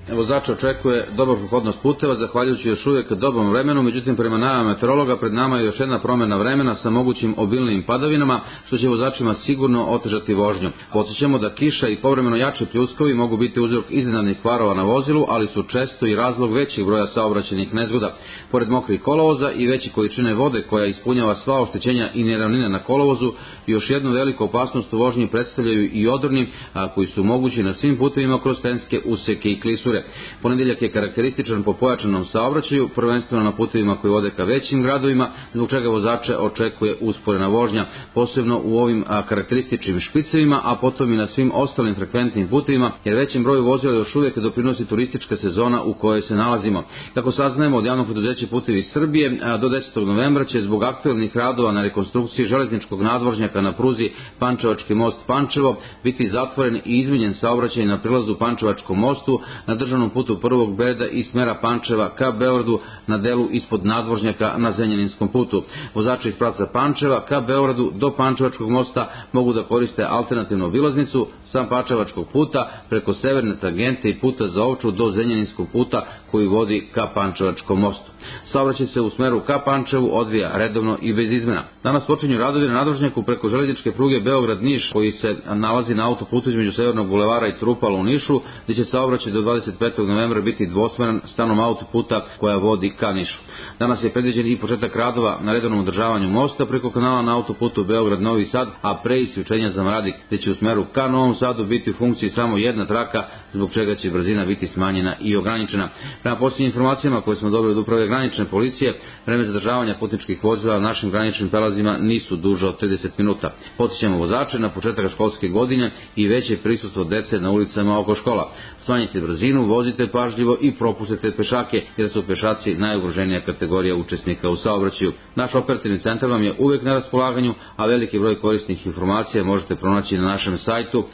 Vozač očekuje dobar prohodnost puteva, zahvaljujući još uvijek dobrom vremenu, međutim prema najavama meteorologa pred nama je još jedna promjena vremena sa mogućim obilnim padavinama, što će vozačima sigurno otežati vožnju. Podsjećamo da kiša i povremeno jači pljuskovi mogu biti uzrok iznenadnih kvarova na vozilu, ali su često i razlog većih broja saobraćajnih nezgoda. Pored mokrih kolovoza i veće količine vode koja ispunjava sva oštećenja i neravnine na kolovozu, još jednu veliku opasnost u vožnji predstavljaju i odorni, a koji su mogući na svim putevima kroz stenske useke i klisure. Ponedeljak je karakterističan po pojačanom saobraćaju, prvenstveno na putevima koji vode ka većim gradovima, zbog čega vozače očekuje usporena vožnja, posebno u ovim karakterističnim špicevima, a potom i na svim ostalim frekventnim putevima, jer većem broju vozila još uvijek doprinosi turistička sezona u kojoj se nalazimo. Kako saznajemo od javnog preduzeća Putevi Srbije, do 10. novembra će zbog aktuelnih radova na rekonstrukciji železničkog nadvožnjaka na pruzi Pančevački most Pančevo biti zatvoren i izmenjen saobraćaj na prilazu Pančevačkom mostu na državnom putu prvog reda i smera Pančeva ka Beogradu na delu ispod nadvožnjaka na Zrenjaninskom putu. Vozači iz pravca Pančeva ka Beogradu do Pančevačkog mosta mogu da koriste alternativnu obilaznicu sa Pančevačkog puta preko severne tangente i puta za Ovču do Zrenjaninskog puta koji vodi ka Pančevačkom mostu. Saobraćaj se u smeru ka Pančevu odvija redovno i bez izmena. Danas počinju radovi na nadvožnjaku preko železničke pruge Beograd-Niš, koji se nalazi na autoputu između Severnog bulevara i Trupala u Nišu, gdje će saobraćaj do 25. novembra biti dvosmeran stanom autoputa koja vodi ka Nišu. Danas je predviđen i početak radova na redovnom održavanju mosta preko kanala na autoputu Beograd-Novi Sad, a pre isključenja za Mradik, gdje će u smeru ka Novom Sadu biti u funkciji samo jedna traka, zbog čega će brzina biti smanjena i ograničena. Prema posljednjim informacijama koje smo dobili od uprave granične policije, vreme zadržavanja putničkih vozila na našim graničnim prelazima nisu duže od 30 minuta. Podsjećamo vozače na početak školske godine i veće prisustvo dece na ulicama oko škola. Smanjite brzinu, vozite pažljivo i propustite pešake, jer su pešaci najugroženija kategorija učesnika u saobraćaju. Naš operativni centar vam je uvijek na raspolaganju, a veliki broj korisnih informacija možete pronaći na našem sajtu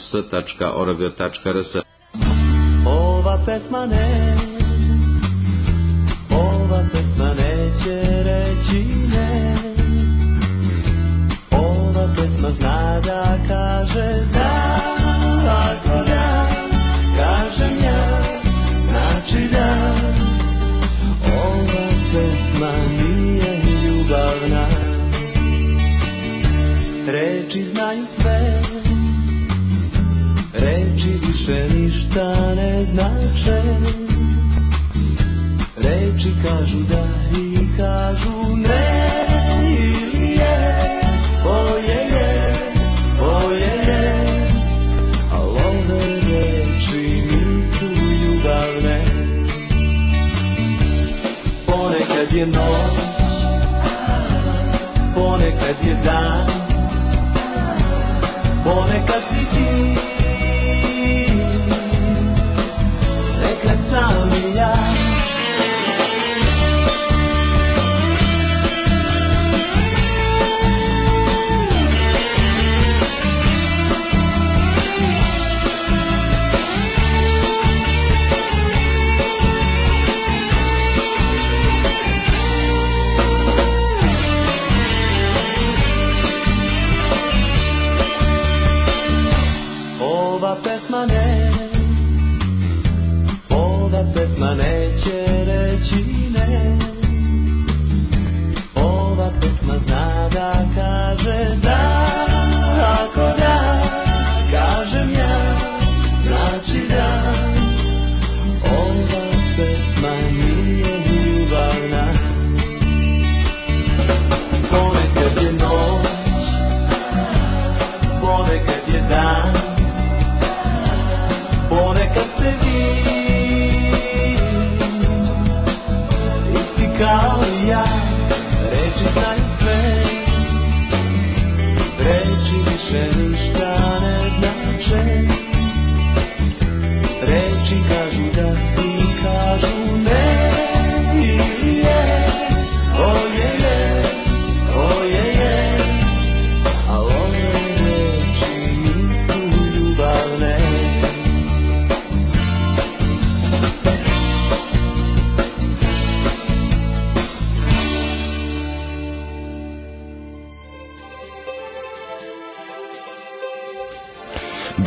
ams.org.rs. Ova pesma neće reći ne. Ova pesma zna da kaže da. Ako da, kažem ja, znači da. Ova pesma nije ljubavna. Reči znaju sve, reči više ništa ne znače. Reči kažu da i kažu ne. Ili je, oje je, al ove reči nisu ljubavne. Ponekad je noć, ponekad je dan, ponekad si ti, nekad sam i ja.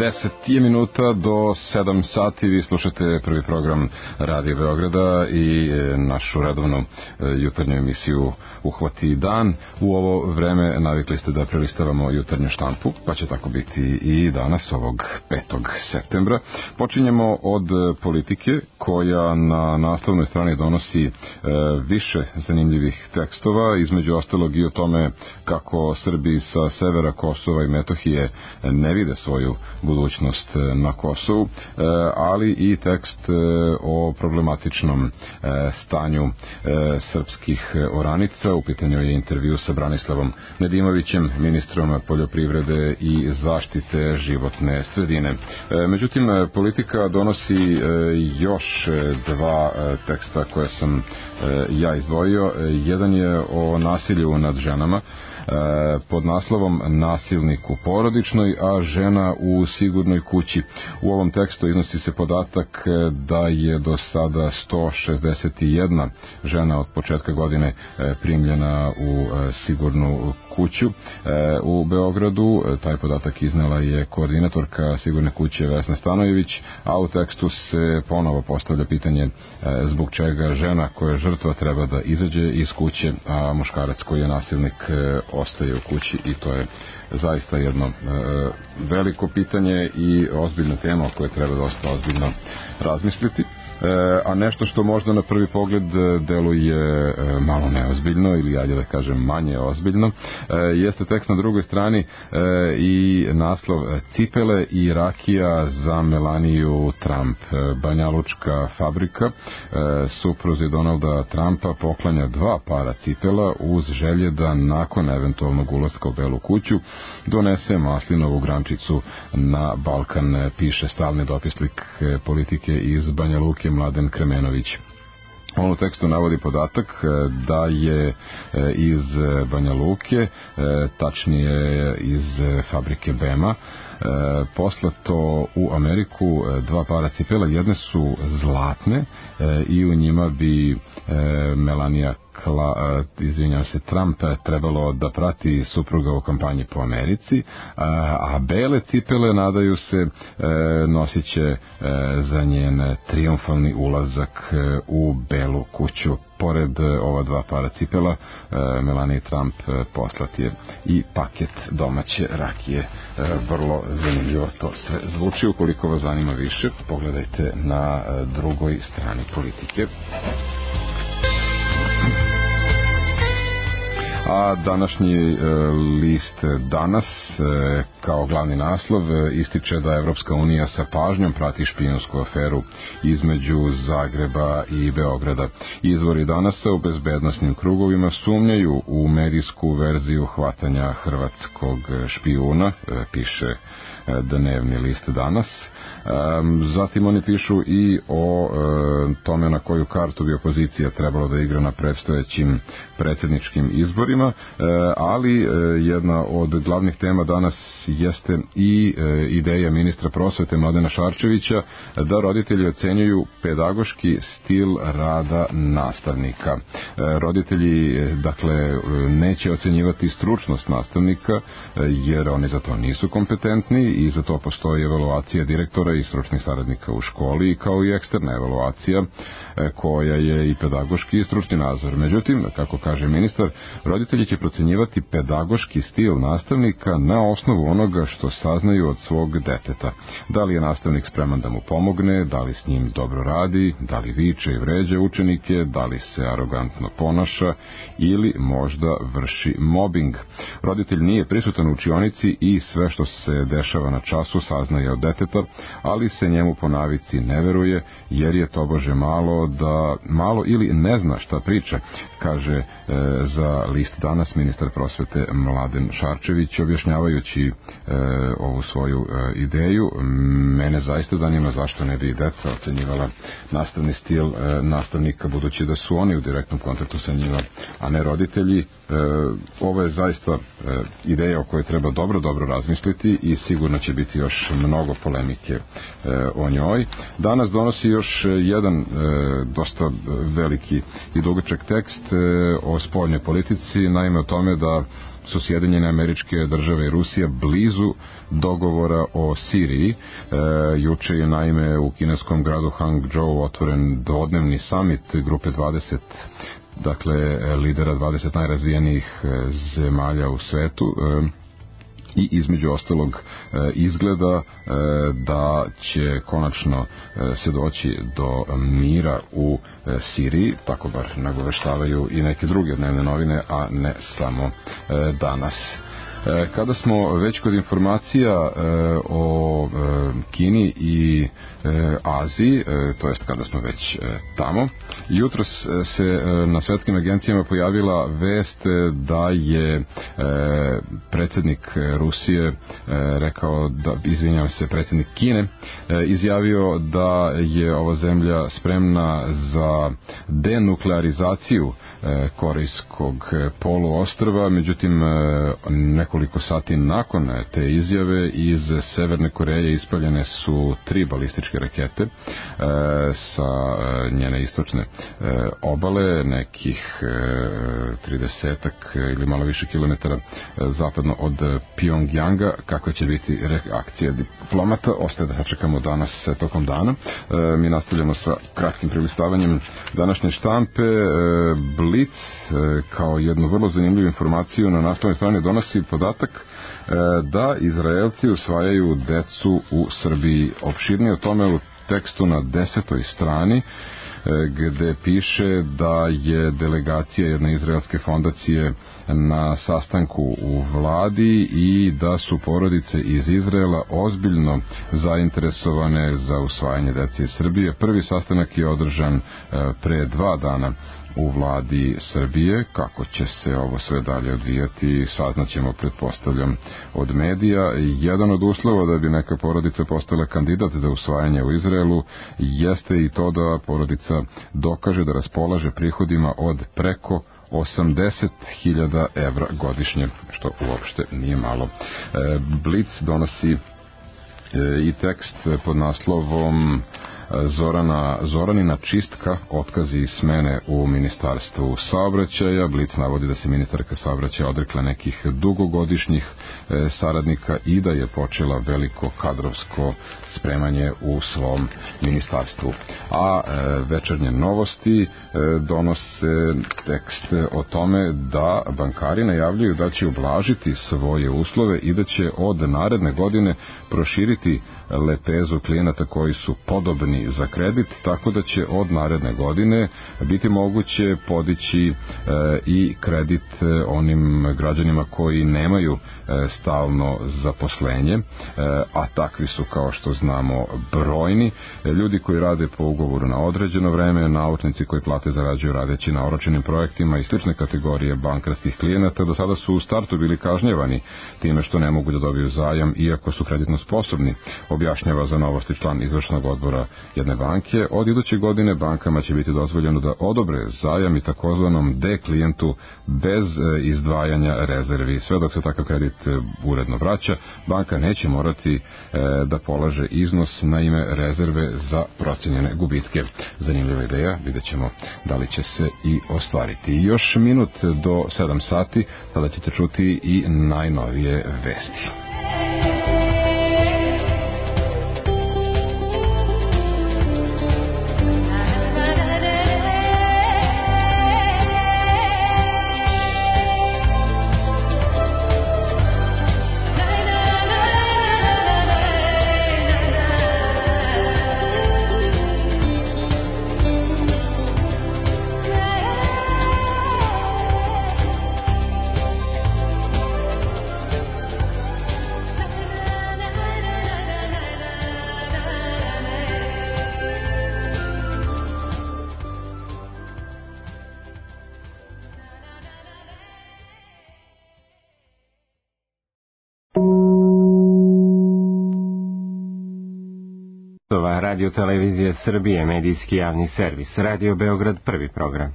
10 je minuta do 7 sati, vi slušate prvi program Radio Beograda i našu redovnu jutarnju emisiju Uhvati dan. U ovo vreme navikli ste da prelistavamo jutarnju štampu, pa će tako biti i danas, ovog 5. septembra. Počinjemo od politike koja na naslovnoj strani donosi više zanimljivih tekstova, između ostalog i o tome kako Srbi sa severa Kosova i Metohije ne vide svoju budućnost na Kosovu, ali i tekst o problematičnom stanju srpskih oranica. U pitanju je intervju sa Branislavom Nedimovićem, ministrom poljoprivrede i zaštite životne sredine. Međutim, politika donosi još dva teksta koje sam ja izdvojio. Jedan je o nasilju nad ženama pod naslovom Nasilnik u porodičnoj, a žena u sigurnoj kući. U ovom tekstu iznosi se podatak da je do sada 161 žena od početka godine primljena u sigurnu kuću u Beogradu. Taj podatak iznela je koordinatorka sigurne kuće Vesna Stanojević, a u tekstu se ponovo postavlja pitanje zbog čega žena koja je žrtva treba da izađe iz kuće, a muškarac koji je nasilnik ostaje u kući, i to je zaista jedno veliko pitanje i ozbiljna tema o kojoj treba dosta ozbiljno razmisliti. A nešto što možda na prvi pogled deluje malo neozbiljno ili, ajde da kažem, manje ozbiljno, jeste tekst na drugoj strani i naslov Cipele i rakija za Melaniju Trump. Banjalučka fabrika supruzi Donalda Trumpa poklanja 2 para cipela uz želje da nakon eventualnog ulaska u Belu kuću donese maslinovu grančicu na Balkan, piše stalni dopisnik politike iz Banja Luke Mladen Kremenović. On u tekstu navodi podatak da je iz Banja Luke, tačnije iz fabrike Bema, poslato u Ameriku 2 para cipela. Jedne su zlatne i u njima bi Melanija Trump trebalo da prati supruga u kampanji po Americi, a bele cipele, nadaju se, nosit će za njen triumfalni ulazak u Belu kuću. Pored ova 2 para cipela, Melaniji Trump poslat je i paket domaće rakije. Vrlo zanimljivo to sve zvuči. Ukoliko vas zanima više, pogledajte na drugoj strani politike. A današnji list Danas kao glavni naslov ističe da Evropska unija sa pažnjom prati špijunsku aferu između Zagreba i Beograda. Izvori Danasa u bezbednosnim krugovima sumnjaju u medijsku verziju hvatanja hrvatskog špijuna, piše dnevni list Danas. Zatim oni pišu i o tome na koju kartu bi opozicija trebalo da igra na predstojećim predsjedničkim izborima, ali jedna od glavnih tema danas jeste i ideja ministra prosvete Mladena Šarčevića da roditelji ocenjuju pedagoški stil rada nastavnika. Roditelji, dakle, neće ocenjivati stručnost nastavnika jer oni za to nisu kompetentni i za to postoji evaluacija direktora i stručnih saradnika u školi, kao i eksterna evaluacija koja je i pedagoški i stručni nadzor. Međutim, kako kaže ministar, roditelji će procenjivati pedagoški stil nastavnika na osnovu onoga što saznaju od svog deteta. Da li je nastavnik spreman da mu pomogne, da li s njim dobro radi, da li viče i vređa učenike, da li se arogantno ponaša ili možda vrši mobing. Roditelj nije prisutan u učionici i sve što se dešava na času saznaje od deteta, ali se njemu po navici ne veruje jer je tobože malo ili ne zna šta priča, kaže za list Danas ministar prosvete Mladen Šarčević, objašnjavajući ovu svoju ideju. Mene zaista zanima zašto ne bi deca ocenjivala nastavni stil nastavnika, budući da su oni u direktnom kontaktu sa njima, a ne roditelji. Ovo je zaista ideja o kojoj treba dobro razmisliti i sigurno će biti još mnogo polemike o njoj. Danas donosi još jedan dosta veliki i dugačak tekst o spoljnoj politici, naime o tome da su Sjedinjene Američke Države i Rusija blizu dogovora o Siriji. Juče je naime u kineskom gradu Hangzhou otvoren dvodnevni summit grupe 20, dakle lidera 20 najrazvijenijih zemalja u svetu, i između ostalog izgleda da će konačno se doći do mira u Siriji, tako bar nagoveštavaju i neke druge dnevne novine, a ne samo danas. Kada smo već kod informacija o Kini i Aziji, to jest kada smo već tamo, jutros se na svetskim agencijama pojavila vest da je predsjednik Rusije rekao da, izvinjavam se, predsjednik Kine izjavio da je ova zemlja spremna za denuklearizaciju Korejskog poluostrva, međutim nekoliko sati nakon te izjave iz Severne Koreje ispaljene su 3 balističke rakete sa njene istočne obale, nekih 30-ak ili malo više kilometara zapadno od Pjongjanga. Kakva će biti reakcija diplomata, ostaje da sačekamo danas tokom dana. Mi nastavljamo sa kratkim prelistavanjem današnje štampe. Blic kao jednu vrlo zanimljivu informaciju na naslovnoj strani donosi podatak da Izraelci usvajaju decu u Srbiji. Opširnije o tome u tekstu na 10. strani, gde piše da je delegacija jedne izraelske fondacije na sastanku u vladi i da su porodice iz Izraela ozbiljno zainteresovane za usvajanje dece iz Srbije. Prvi sastanak je održan pre 2 dana u vladi Srbije. Kako će se ovo sve dalje odvijati, saznaćemo, pretpostavljam, od medija. Jedan od uslova da bi neka porodica postala kandidat za usvajanje u Izraelu jeste i to da porodica dokaže da raspolaže prihodima od preko 80.000 evra godišnje, što uopšte nije malo. Blic donosi i tekst pod naslovom Zoranina čistka, otkazi i smene u Ministarstvu saobraćaja. Blic navodi da se ministarka saobraćaja odrekla nekih dugogodišnjih saradnika i da je počela veliko kadrovsko spremanje u svom ministarstvu. A Večernje novosti donose tekst o tome da bankari najavljuju da će ublažiti svoje uslove i da će od naredne godine proširiti lepezu klijenata koji su podobni za kredit, tako da će od naredne godine biti moguće podići i kredit onim građanima koji nemaju stalno zaposlenje, a takvi su, kao što znamo, brojni. Ljudi koji rade po ugovoru na određeno vreme, naučnici koji plate zarađuju radeći na oročenim projektima i slične kategorije bankarskih klijenata do sada su u startu bili kažnjavani time što ne mogu da dobiju zajam iako su kreditno sposobni, objašnjava za Novosti član izvršnog odbora jedne banke. Od iduće godine bankama će biti dozvoljeno da odobre zajam i takozvanom D klijentu bez izdvajanja rezervi. Sve dok se takav kredit uredno vraća, banka neće morati da polaže iznos na ime rezerve za procenjene gubitke. Zanimljiva ideja, vidjet ćemo da li će se i ostvariti. Još minut do 7 sati, tada ćete čuti i najnovije vesti. Radio televizije Srbije, medijski javni servis, Radio Beograd, prvi program.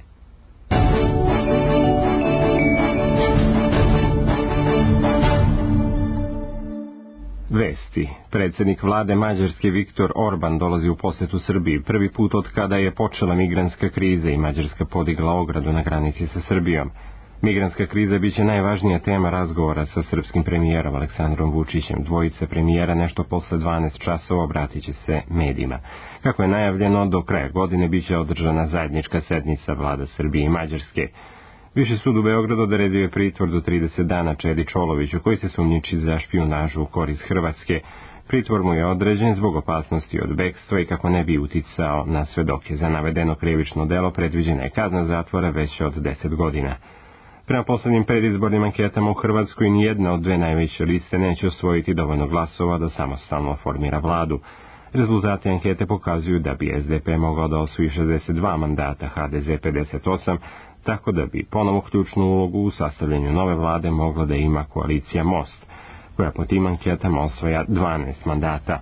Vesti. Predsjednik vlade Mađarske Viktor Orban dolazi u posetu Srbiji prvi put od kada je počela migrantska kriza i Mađarska podigla ogradu na granici sa Srbijom. Migrantska kriza biće najvažnija tema razgovora sa srpskim premijerom Aleksandrom Vučićem. Dvojica premijera nešto posle 12 časova obratit će se medijima. Kako je najavljeno, do kraja godine biće održana zajednička sednica vlada Srbije i Mađarske. Viši sud u Beogradu odredio je pritvor do 30 dana Čedi Čoloviću, koji se sumnjiči za špijunažu u korist Hrvatske. Pritvor mu je određen zbog opasnosti od bekstva i kako ne bi uticao na svedoke. Za navedeno krivično delo predviđena je kazna zatvora veća od 10 godina. Prema poslednjim predizbornim anketama u Hrvatskoj nijedna od dve najveće liste neće osvojiti dovoljno glasova da samostalno formira vladu. Rezultati ankete pokazuju da bi SDP mogao da osvoji 62 mandata, HDZ 58, tako da bi ponovo ključnu ulogu u sastavljanju nove vlade mogla da ima koalicija Most, koja po tim anketama osvaja 12 mandata.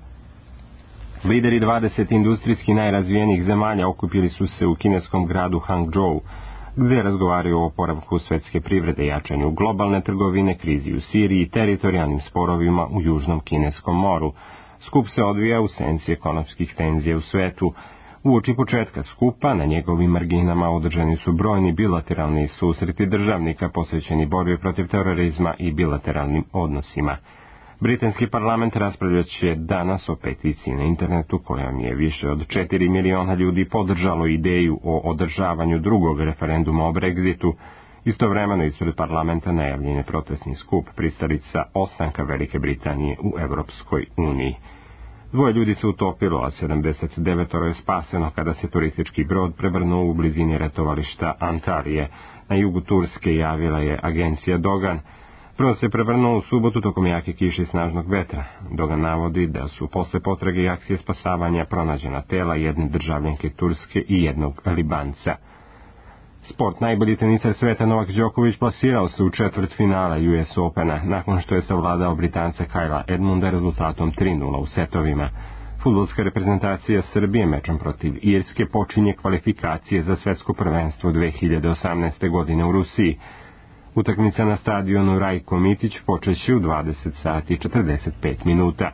Lideri 20 industrijski najrazvijenijih zemalja okupili su se u kineskom gradu Hangzhou, gde razgovaraju o oporavku svetske privrede, jačanju globalne trgovine, krizi u Siriji i teritorijalnim sporovima u Južnom Kineskom moru. Skup se odvija u senci ekonomskih tenzija u svetu. Uoči početka skupa na njegovim marginama održani su brojni bilateralni susreti državnika posvećeni borbi protiv terorizma i bilateralnim odnosima. Britanski parlament raspravljaće danas o peticiji na internetu kojom je više od 4 miliona ljudi podržalo ideju o održavanju drugog referenduma o Brexitu. Istovremeno ispred parlamenta najavljen je protestni skup pristalica ostanka Velike Britanije u Evropskoj uniji. 2 ljudi se utopilo, a 79 je spaseno kada se turistički brod prevrnuo u blizini retovališta Antalije. Na jugu Turske, javila je agencija Dogan. Brod se prevrnuo u subotu tokom jake kiše i snažnog vetra. Dogan navodi da su posle potrage i akcije spasavanja pronađena tela jedne državljanke Turske i jednog Libanca. Sport. Najbolji tenisar sveta Novak Đoković plasirao se u četvrtfinale US Opena nakon što je savladao Britanca Kajla Edmunda rezultatom 3:0 u setovima. Fudbalska reprezentacija Srbije mečom protiv Irske počinje kvalifikacije za svetsko prvenstvo 2018. godine u Rusiji. Utakmica na stadionu Rajko Mitić počeće u 20 sati i 45 minuta.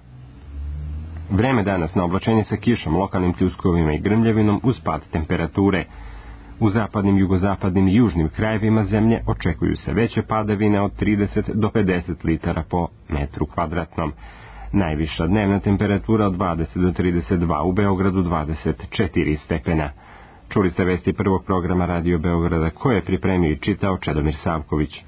Vreme danas na oblačenje sa kišom, lokalnim pljuskovima i grmljavinom uz pad temperature. U zapadnim, jugozapadnim i južnim krajevima zemlje očekuju se veće padavine od 30 do 50 litara po metru kvadratnom. Najviša dnevna temperatura od 20 do 32, u Beogradu 24 stepena. Čuli ste vesti prvog programa Radio Beograda koje je pripremio i čitao Čedomir Savković.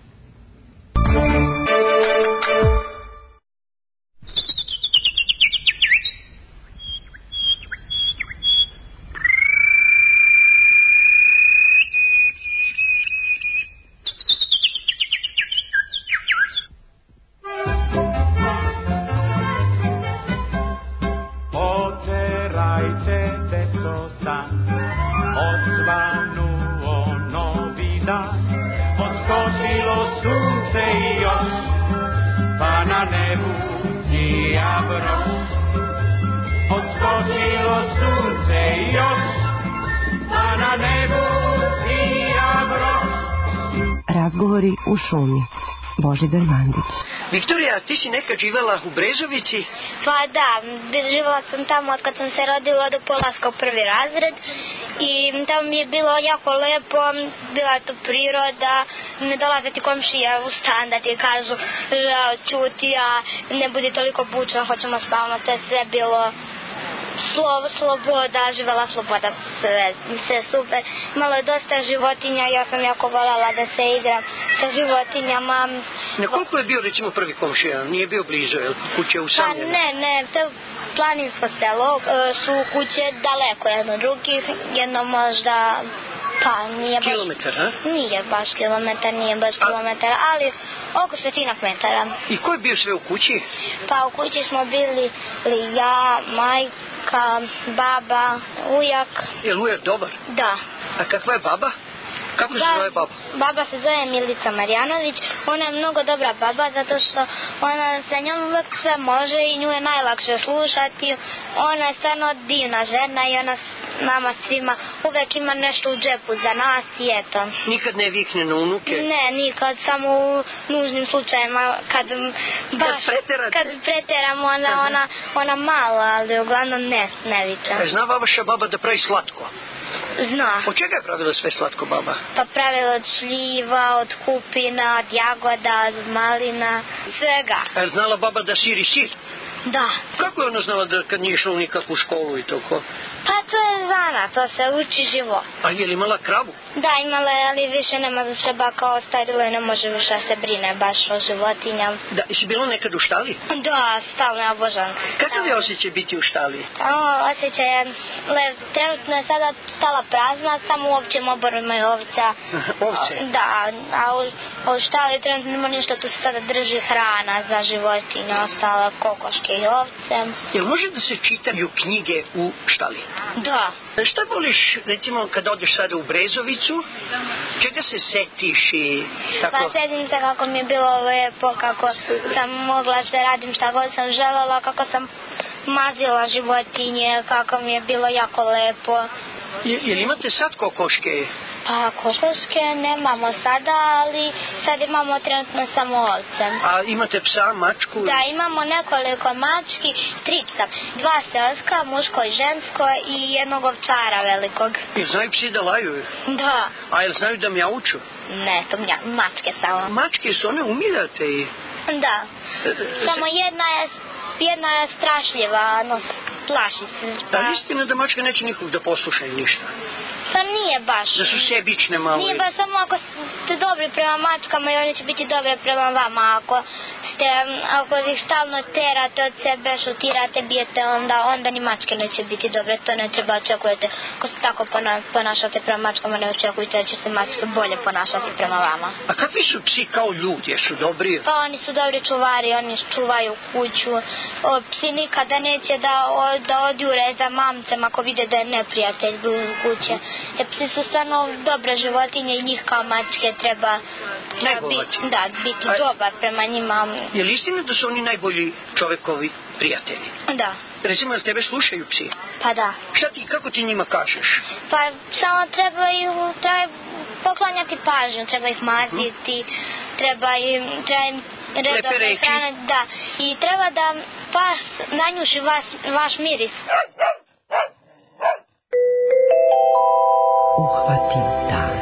Razgovori u šumi. Božidar Mandić. Viktorija, ti si nekad živela u Brezovici? Pa da, živela sam tamo od kad sam se rodila do polaska u prvi razred i tamo mi je bilo jako lepo, bila je to priroda, ne dolaze ti komšije u stan da ti kažu ćuti, a ne budi toliko bučno, hoćemo spavno, to je sve bilo sloboda, živela sloboda, sve super. Malo je dosta životinja, ja sam jako voljela da se igram sa životinjama. Na koliko je bio recimo prvi komšija? Nije bio blizu, je li kuće usamljene? Pa ne, to je planinsko selo, su kuće daleko jedno drugih, jedno možda, pa nije baš... Kilometar, ha? Nije baš kilometar, ali oko 100 metara. I ko je bio sve u kući? Pa u kući smo bili ja, majka, baba, ujak. Je li ujak dobar? Da. A kakva je baba? Kako se zove baba? Baba se zove Milica Marjanović. Ona je mnogo dobra baba zato što ona sa njom uvek sve može i nju je najlakše slušati. Ona je stvarno divna žena i ona nama svima. Uvek ima nešto u džepu za nas i eto. Nikad ne vikne na unuke? Ne, nikad, samo u nužnim slučajima kad preteramo ona malo, ali uglavnom ne viče. Zna vaša baba da pravi slatko? Zna. Od čega je pravila sve slatko baba? Pa pravila od šljiva, od kupina, od jagoda, od malina, svega. Je znala baba da siri sir? Da. Kako je ona znala da kad nije išla u nikakvu školu i tako? Pa to je znana, to se uči život. A je li imala kravu? Da, imala je, ali više nema za što baka ostarila i ne može više se brine baš o životinjama. Da, jesi bila nekad u štali? Da, stalno ja obožavam. Kakav je osjećaj biti u štali? Osjećaj je, trenutno je sada štala prazna, samo u općem oboru imaju ovca. Ovce? Da, a u štali trenutno nema ništa, tu se sada drži hrana za životinje, ostala kokoške i ovce. Jel može da se čitaju knjige u štali? Da. Šta voliš, recimo, kad odeš sada u Brezovicu, čega se setiš i tako? Pa setim se kako mi je bilo lepo, kako sam mogla da radim šta god sam želela, kako sam mazila životinje, kako mi je bilo jako lepo. Jel imate sad kokoške? Pa kokoške nemamo sada, ali sad imamo trenutno samo ovce. A imate psa, mačku? Da, imamo nekoliko mački, 3 psa. 2 seoska, muško i žensko i jednog ovčara velikog. Jel znaju psi da laju? Da. A jel znaju da mjauču? Ne, to mačke samo. Mačke su one umirate i... Da. Samo jedna je strašljiva, plaši se. Da li istina da mačke neće nikog da poslušaju ništa? Pa nije baš. Da su sebične malo. Nije baš, samo ako ste dobri prema mačkama i oni će biti dobre prema vama. Ako ih stalno terate od sebe, šutirate, bijete, onda ni mačke neće biti dobre. To ne treba očekujete. Ako se tako ponašate prema mačkama, ne očekujte da će se mačke bolje ponašati prema vama. A kakvi su psi kao ljudi? Jesu dobri? Pa oni su dobri čuvari, oni čuvaju kuću. Psi nikada neće da odjure za mamcem ako vide da je neprijatelj blizu kuće. Psi su stvarno dobre životinje i njih kao mačke treba biti dobar prema njima. Je li istina da su oni najbolji čovekovi prijatelji? Da. Recimo, jel tebe slušaju psi? Pa da. Kako ti njima kažeš? Pa samo treba poklanjati pažnju, treba ih maziti, treba im redovno hraniti, da. I treba da pas nanjuši vaš miris. Uhvati dan.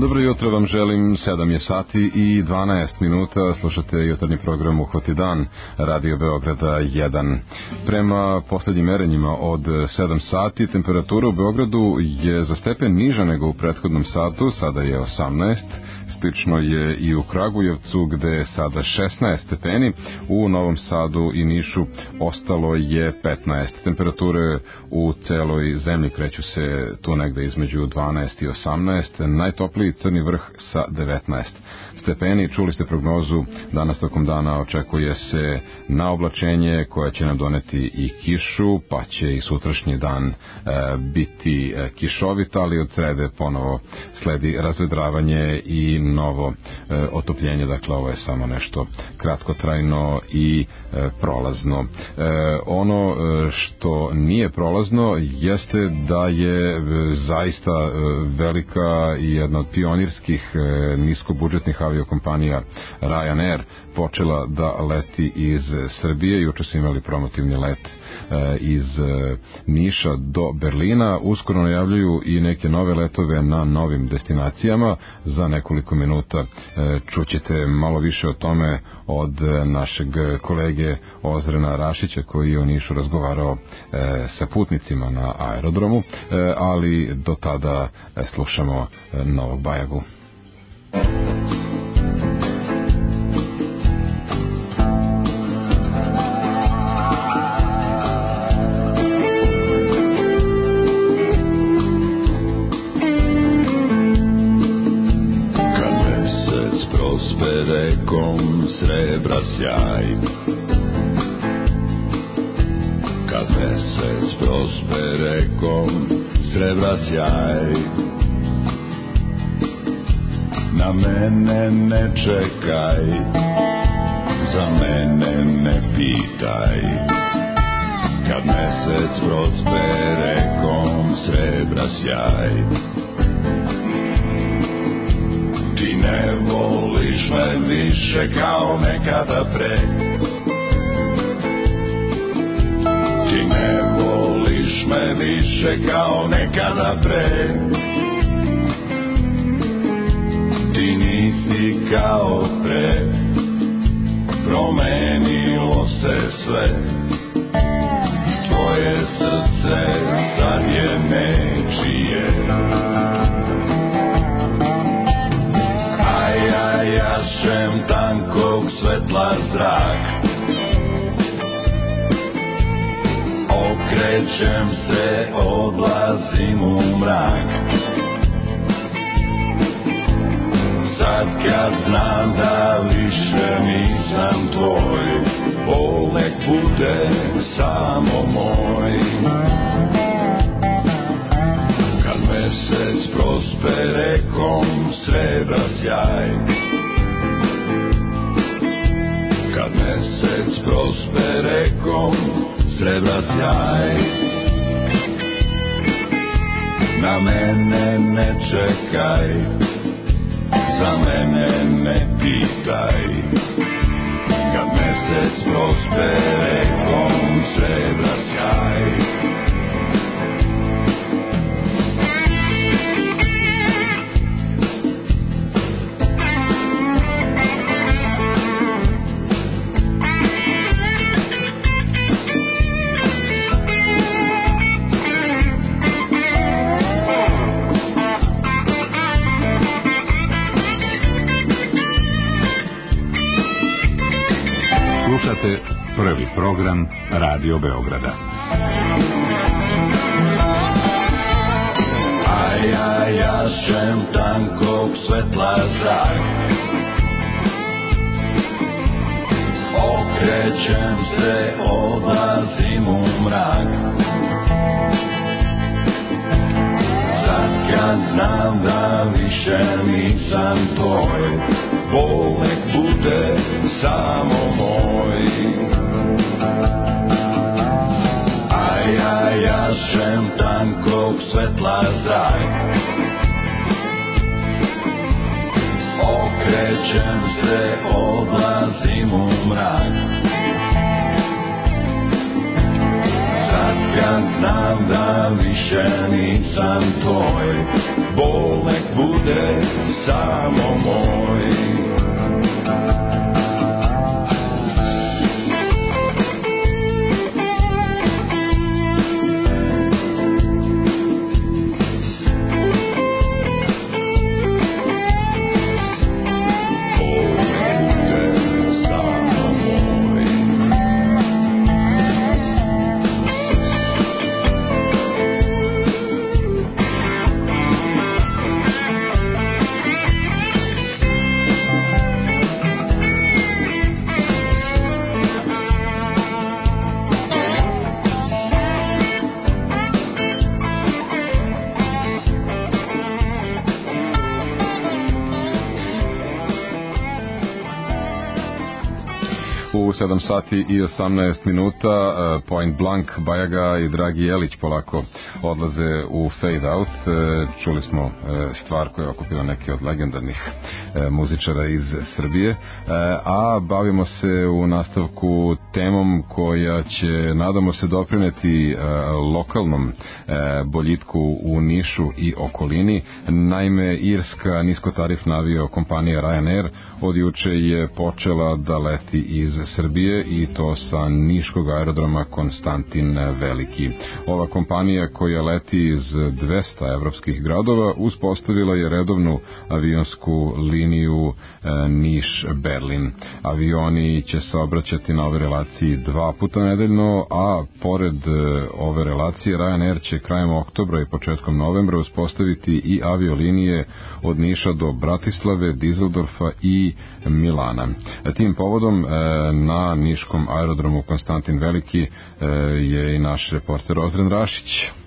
Dobro jutro vam želim, 7 je sati i 12 minuta, slušate jutarnji program Uhvati dan, Radio Beograda 1. Prema poslednjim merenjima od 7 sati, temperatura u Beogradu je za stepen niža nego u prethodnom satu, sada je 18, slično je i u Kragujevcu gde je sada 16 stepeni, u Novom Sadu i Nišu ostalo je 15. Temperature u celoj zemlji kreću se tu negde između 12 i 18, najtopliji Crni Vrh sa 19 stepeni. Čuli ste prognozu, danas tokom dana očekuje se na oblačenje koje će nam doneti i kišu, pa će i sutrašnji dan biti kišovit, ali od srede ponovo sledi razvedravanje i novo otopljenje, dakle ovo je samo nešto kratkotrajno i prolazno. Ono što nije prolazno jeste da je zaista velika i jedna od pionirskih niskobudžetnih aviokompanija Ryanair počela da leti iz Srbije. Juče su imali promotivni let iz Niša do Berlina. Uskoro najavljuju i neke nove letove na novim destinacijama. Za nekoliko minuta čućete malo više o tome od našeg kolege Ozrena Rašića koji je u Nišu razgovarao sa putnicima na aerodromu, ali do tada slušamo Novog Bajagu. Rekom srebra sjaj, kad mesec prospe rekom srebra sjaj, na mene ne čekaj, za mene ne pitaj, kad mesec prospe rekom srebra sjaj. Ti ne voliš me više kao nekada pre, ti ne voliš me više kao nekada pre, ti nisi kao pre, promenilo se sve, tvoje srce sad je nečije. Jašem tankog svetla zrak, okrećem se, odlazim u mrak. Sad kad znam da više nisam tvoj, bol nek bude samo moj. Kad mesec prospe rekom srebra sjaj, kad mesec prospe rekom srebra sjaj, na mene ne čekaj, za mene ne pitaj, kad mesec prospe rekom srebra sjaj. Prvi program Radio Beograda. A ja jašem tankog svetla zrak, okrećem se, odlazim u mrak. Sad kad znam da više nisam tvoj, bol nek bude samo moj. A ja jašem tankog svetla zrak, okrećem se, odlazim u mrak. Sad kad znam da više nisam tvoj, bol nek bude samo moj. U 7 sati i 18 minuta Point Blank, Bajaga i Dragi Jelić polako odlaze u fade out. Čuli smo stvar koja je okupila neke od legendarnih muzičara iz Srbije, a bavimo se u nastavku temom koja će, nadamo se, doprineti lokalnom boljitku u Nišu i okolini. Naime, irska niskotarifna avio kompanija Ryanair od juče je počela da leti iz Srbije i to sa niškog aerodroma Konstantin Veliki. Ova kompanija koja leti iz 200 evropskih gradova uspostavila je redovnu avionsku liniju Niš-Berlin. Avioni će se obraćati na ove relaciji 2 puta nedeljno, a pored ove relacije Ryanair će krajem oktobra i početkom novembra uspostaviti i aviolinije od Niša do Bratislave, Dizeldorfa i Milana. Tim povodom na niškom aerodromu Konstantin Veliki je i naš reporter Ozren Rašić.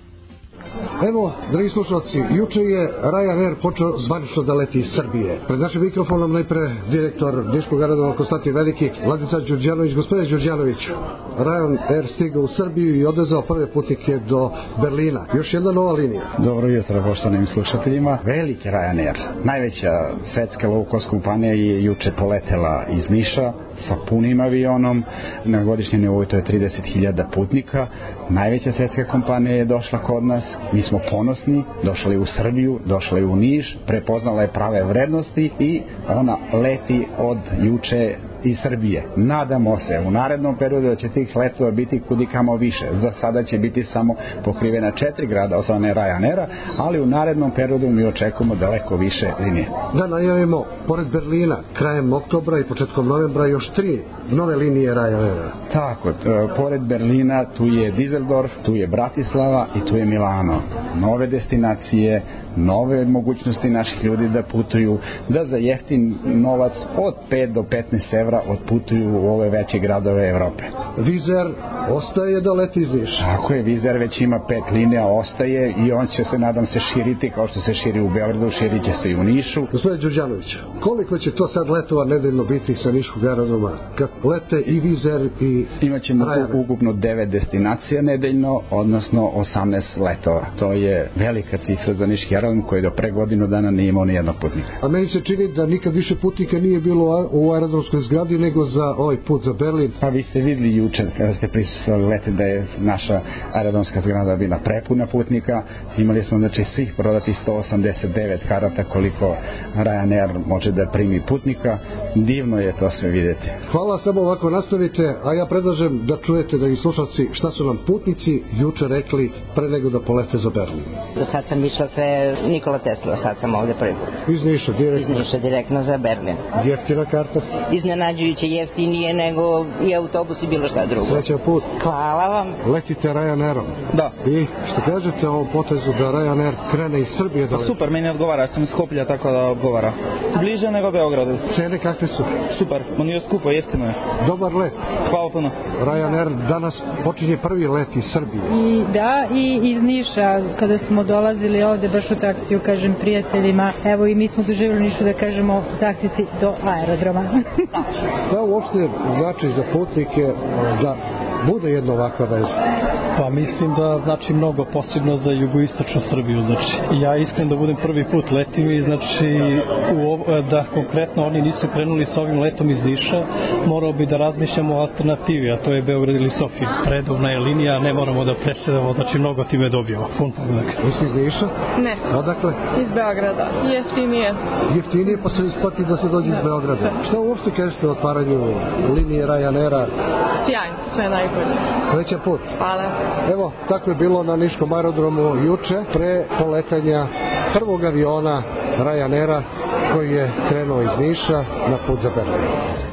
Evo, dragi slušalci, juče je Ryanair počeo zvanično da leti iz Srbije. Pred našim mikrofonom najpre direktor niškog aerodroma Konstantin Veliki, Vladica Đurđanović. Gospodine Đurđanović, Ryanair stigao u Srbiju i odvezao prve putnike do Berlina. Još jedna nova linija. Dobro jutro, poštovanim slušateljima. Veliki Ryanair, najveća svetska low cost kompanija, je juče poletela iz Niša sa punim avionom. Na godišnjem nivou to je 30.000 putnika. Najveća svetska kompanija je došla kod nas. Mi smo ponosni, došli u Srbiju, došli u Niš, prepoznala je prave vrednosti i ona leti od juče iz Srbije. Nadamo se u narednom periodu da će tih letova biti kudikamo više. Za sada će biti samo pokrivena 4 grada od strane Ryanaira, ali u narednom periodu mi očekujemo daleko više linije. Da najavimo, pored Berlina, krajem oktobra i početkom novembra još 3 nove linije Ryanaira. Tako, pored Berlina tu je Dizeldorf, tu je Bratislava i tu je Milano. Nove destinacije, nove mogućnosti naših ljudi da putuju, da za jeftin novac od 5 do 15 evra odputuju u ove veće gradove Evrope. Vizer ostaje da leti iz Niša. Tako je, Vizer već ima 5 linija, ostaje i on će se, nadam se, širiti kao što se širi u Beogradu, širit će se i u Nišu. Gospodine Đurđanović, koliko će to sad letova nedeljno biti sa niškog aerodroma? Kad lete i Vizer i imaćemo tu ukupno 9 destinacija nedeljno, odnosno 18 letova. To je velika cifra za niški aerodrom koji do pre godinu dana nije imao ni jednog putnika. A meni se čini da nikad više putnika nije bilo u aerodromskoj zgradi nego za ovaj put za Berlin. Pa vi ste videli juče kada ste prisustvovali leti da je naša aerodromska zgrada bila prepuna putnika. Imali smo znači svih prodati 189 karata koliko Ryanair može da primi putnika. Divno je to sve vidjeti. Hvala, samo ovako nastavite, a ja predlažem da čujete, da i slušalci, šta su nam putnici juče rekli pre nego da polete za Berlin. Do sad sam išla sve Nikola Tesla, sad sam ovdje prvi put. Iz Niša direktno? Iz Niša direktno za Berlin. Jeftina karta? Iznenađujuće jeftinije nego i autobus i bilo šta drugo. Srećan put. Hvala vam. Letite Ryanairom? Da. I što kažete o ovom potezu da Ryanair krene iz Srbije da leti? Super, meni odgovara, ja sam iz Skoplja, tako da odgovara. Bliže nego Beogradu. Cene kakve su? Super, on je skupo, jeftino je. Dobar let. Hvala puno. Ryanair danas počinje prvi let iz Srbije. I iz Niša, kada smo dolazili ovde baš u taksiju, kažem prijateljima, evo i mi smo doživjeli Nišu da kažemo taksisi do aerodroma. Da uopšte znači za putnike da bude jedna ovakva veza? Pa mislim da znači mnogo, posebno za jugoistočnu Srbiju. Znači, ja iskreno da budem prvi put letim i znači da konkretno oni nisu krenuli sa ovim letom iz Niša, morao bi da razmišljamo o alternativi, a to je Beograd ili Sofija. Redovna je linija, ne moramo da presedamo, znači mnogo time dobijemo. Pun pogledak. Nisi iz Niša? Ne. Odakle? Iz Beograda. Jeftinije. Jeftinije, pa se isplati da se dođe iz Beograda. Šta uopšte kažete o otvaranju linije Ryanaira? Sjajno, sve najbolje. Srećan put. Hvala. Evo, tako je bilo na Niškom aerodromu juče, pre poletanja prvog aviona Ryanaira koji je krenuo iz Niša na put za Berlin.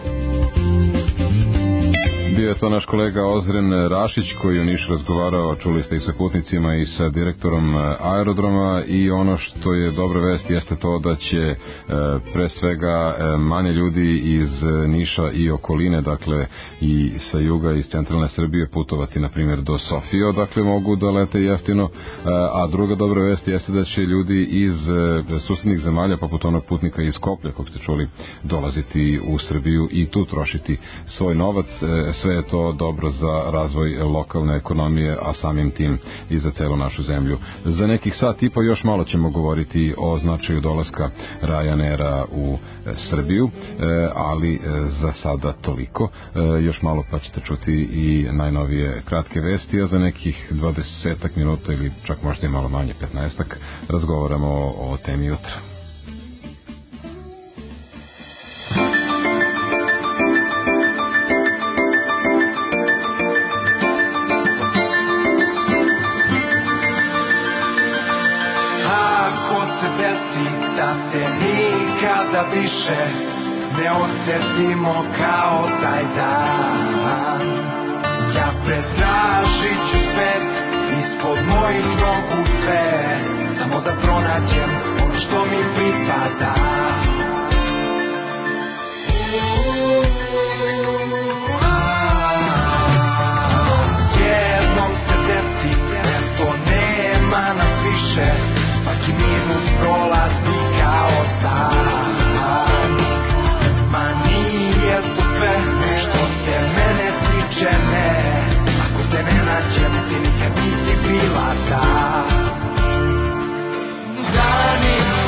Bio je to naš kolega Ozren Rašić koji u Nišu razgovarao, čuli ste i sa putnicima i sa direktorom aerodroma, i ono što je dobra vest jeste to da će pre svega manje ljudi iz Niša i okoline, dakle i sa juga, iz centralne Srbije putovati na primjer do Sofije, dakle mogu da lete jeftino, a druga dobra vest jeste da će ljudi iz susednih zemalja, poput onog putnika iz Skoplja kog ste čuli, dolaziti u Srbiju i tu trošiti svoj novac. Sve je to dobro za razvoj lokalne ekonomije, a samim tim i za celu našu zemlju. Za nekih sat i po još malo ćemo govoriti o značaju dolaska Ryanaira u Srbiju, ali za sada toliko. Još malo pa ćete čuti i najnovije kratke vesti, a za nekih 20 minuta ili čak možda i malo manje, 15, razgovaramo o temi jutra. Da se nikada više ne osjetimo kao taj dan, ja pretražit ću svet ispod mojih nogu sve, samo da pronađem ono što mi pripada. Jednom se desi, nešto nema nas više, svaki minut prolazi kao san. Ma nije to sve što se mene tiče, ne. Ako te ne nađem, ti nikad nisi bila ta. Dani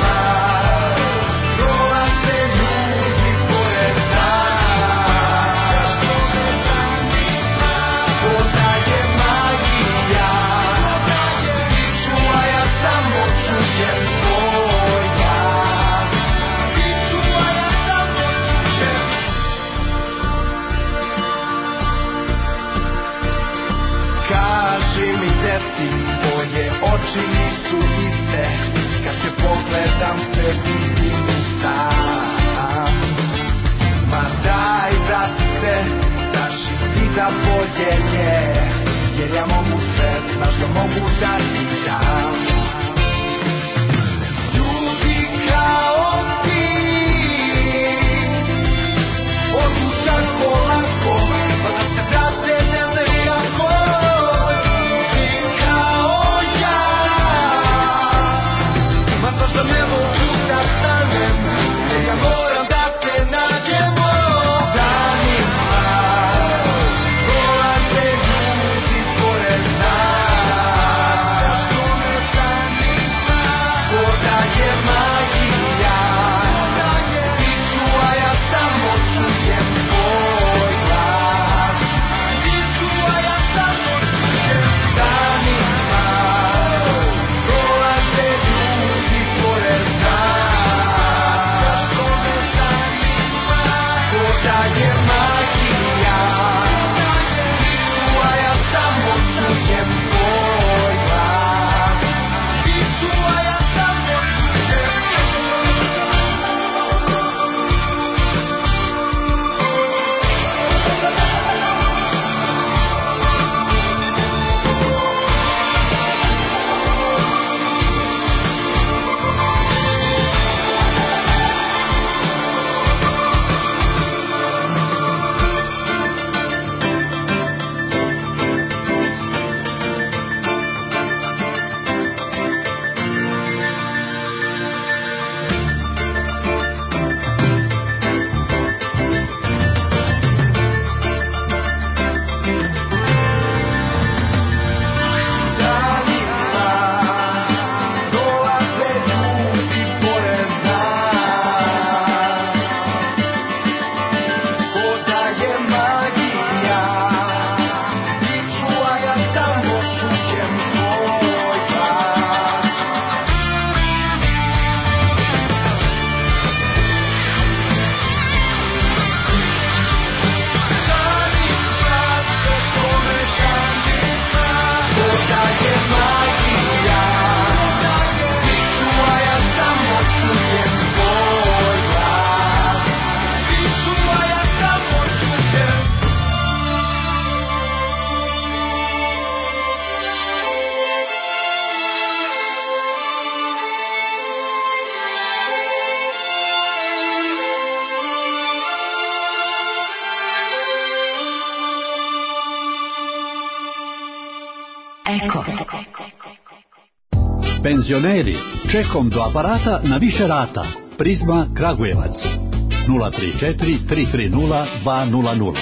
Penzioneri, čekom do aparata na više rata. Prizma Kragujevac 034 330 200.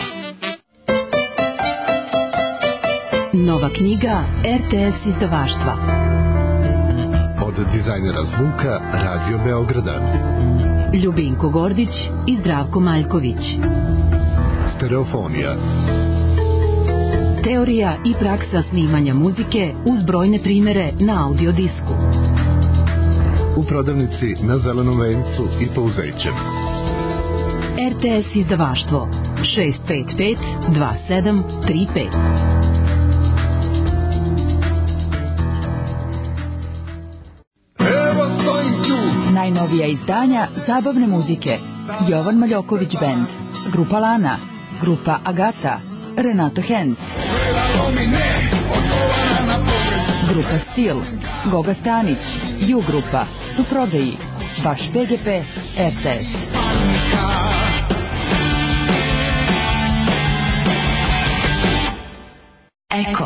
Nova knjiga RTS izdavaštva. Od dizajnera zvuka Radio Beograda. Ljubinko Gordić i Zdravko Maljković. Stereofonija. Teorija i praksa snimanja muzike uz brojne primere na audiodisku. U prodavnici na Zelenom vencu i Pouzećem. RTS izdavaštvo 655 2735. Najnovija izdanja zabavne muzike. Jovan Maljoković Band, Grupa Lana, Grupa Agata, Renato Henz, Grupa Stil, Goga Stanić, Ju Grupa, U prodaji, Baš PGP, RTS. Eko.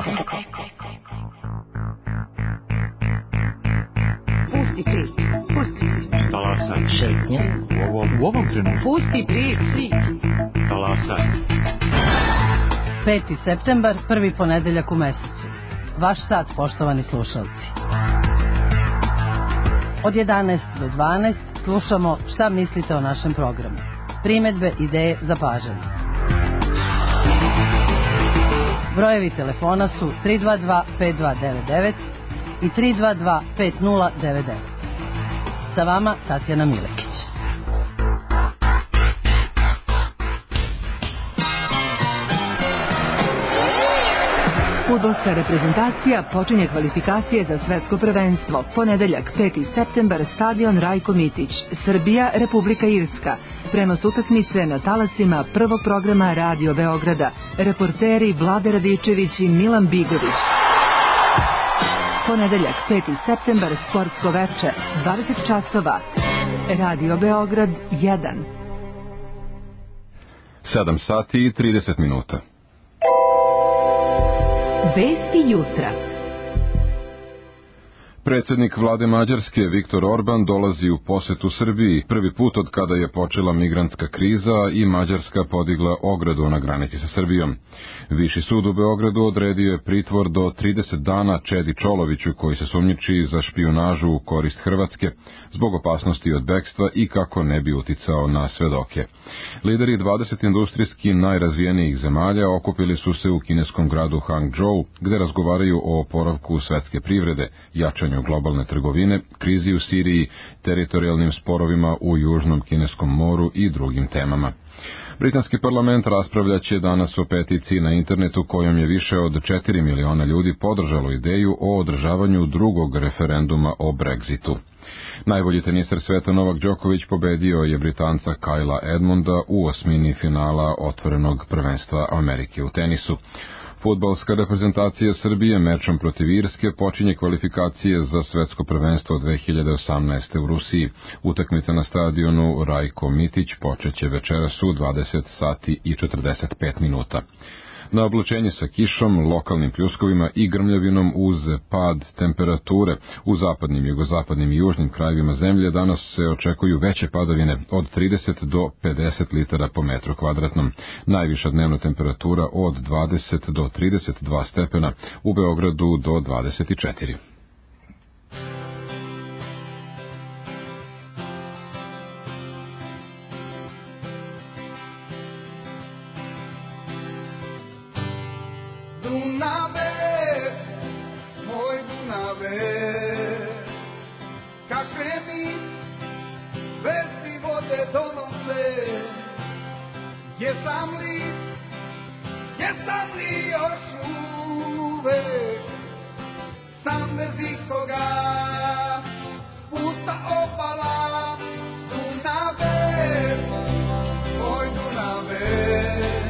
Pusti prit, pusti prit. Talasan. Šetnje. U ovom trenutku. Pusti prit. Talasan. 5. septembar, prvi ponedeljak u mesecu. Vaš sat, poštovani slušalci. Od 11 do 12 slušamo šta mislite o našem programu. Primedbe, ideje, zapažanje. Brojevi telefona su 322 5299 i 322 5099. Sa vama Tatjana Milekić. Fudbalska reprezentacija počinje kvalifikacije za svetsko prvenstvo. Ponedeljak, 5. septembar, stadion Rajko Mitić, Srbija, Republika Irska. Prenos utakmice na talasima prvog programa Radio Beograda. Reporteri Vlade Radičević i Milan Bigović. Ponedeljak, 5. septembar, sportsko veče, 20 časova. Radio Beograd 1. 7 sati i 30 minuta. Vesti jutra. Predsjednik vlade Mađarske Viktor Orban dolazi u posetu Srbiji prvi put od kada je počela migrantska kriza i Mađarska podigla ogradu na granici sa Srbijom. Viši sud u Beogradu odredio je pritvor do 30 dana Čedi Čoloviću, koji se sumnjiči za špijunažu u korist Hrvatske zbog opasnosti od bekstva i kako ne bi uticao na svedoke. Lideri 20 industrijski najrazvijenijih zemalja okupili su se u kineskom gradu Hangzhou, gde razgovaraju o oporavku svetske privrede, jačanju globalne trgovine, krizi u Siriji, teritorijalnim sporovima u Južnom Kineskom moru i drugim temama. Britanski parlament raspravljaće danas o peticiji na internetu kojom je više od 4 miliona ljudi podržalo ideju o održavanju drugog referenduma o Brexitu. Najbolji teniser sveta Novak Đoković pobedio je Britanca Kyla Edmonda u osmini finala otvorenog prvenstva Amerike u tenisu. Fudbalska reprezentacija Srbije mečom protiv Irske počinje kvalifikacije za svetsko prvenstvo 2018. u Rusiji. Utakmica na stadionu Rajko Mitić počeće večeras u 20 sati i 45 minuta. Na oblačenje sa kišom, lokalnim pljuskovima i grmljavinom uz pad temperature u zapadnim, jugozapadnim i južnim krajevima zemlje danas se očekuju veće padavine od 30 do 50 litara po metru kvadratnom. Najviša dnevna temperatura od 20 do 32 stepena, u Beogradu do 24. Jesam li još uvek sam bez ikoga, pusta opala, Dunave, moj Dunave,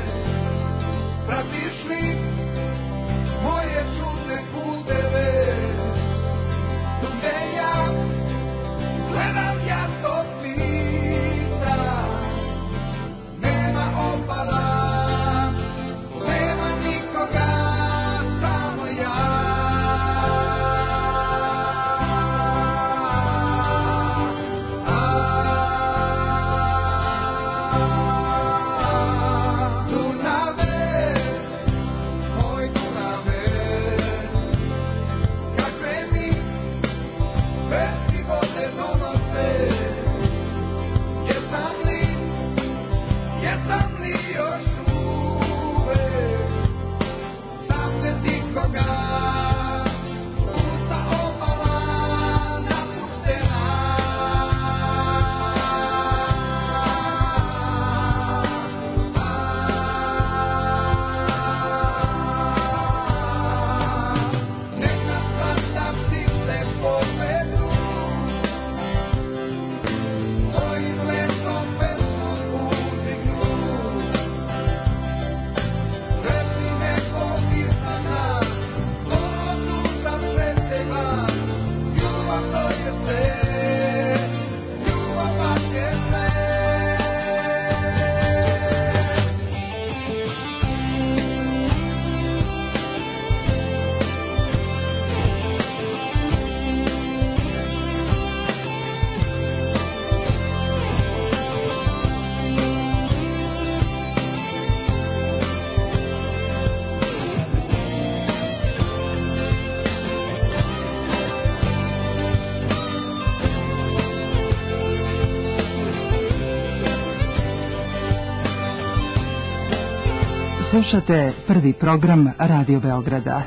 pratiš li moje čudne puteve, gde ja gledam jasno svita, nema opala. Slušate prvi program Radio Beograda.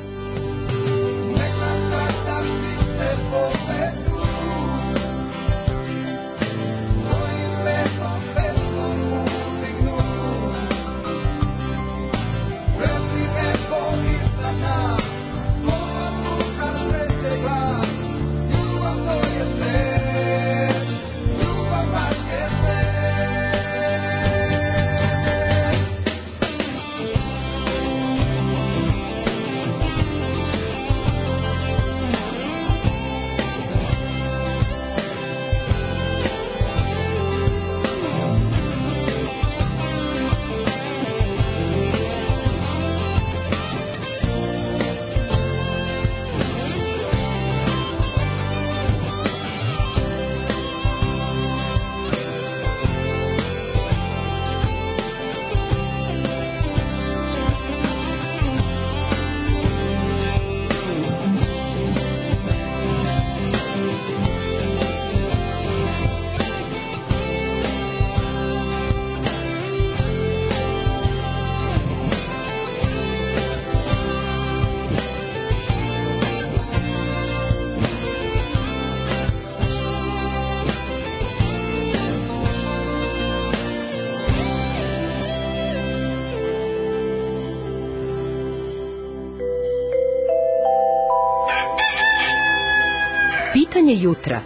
Pitanje jutra.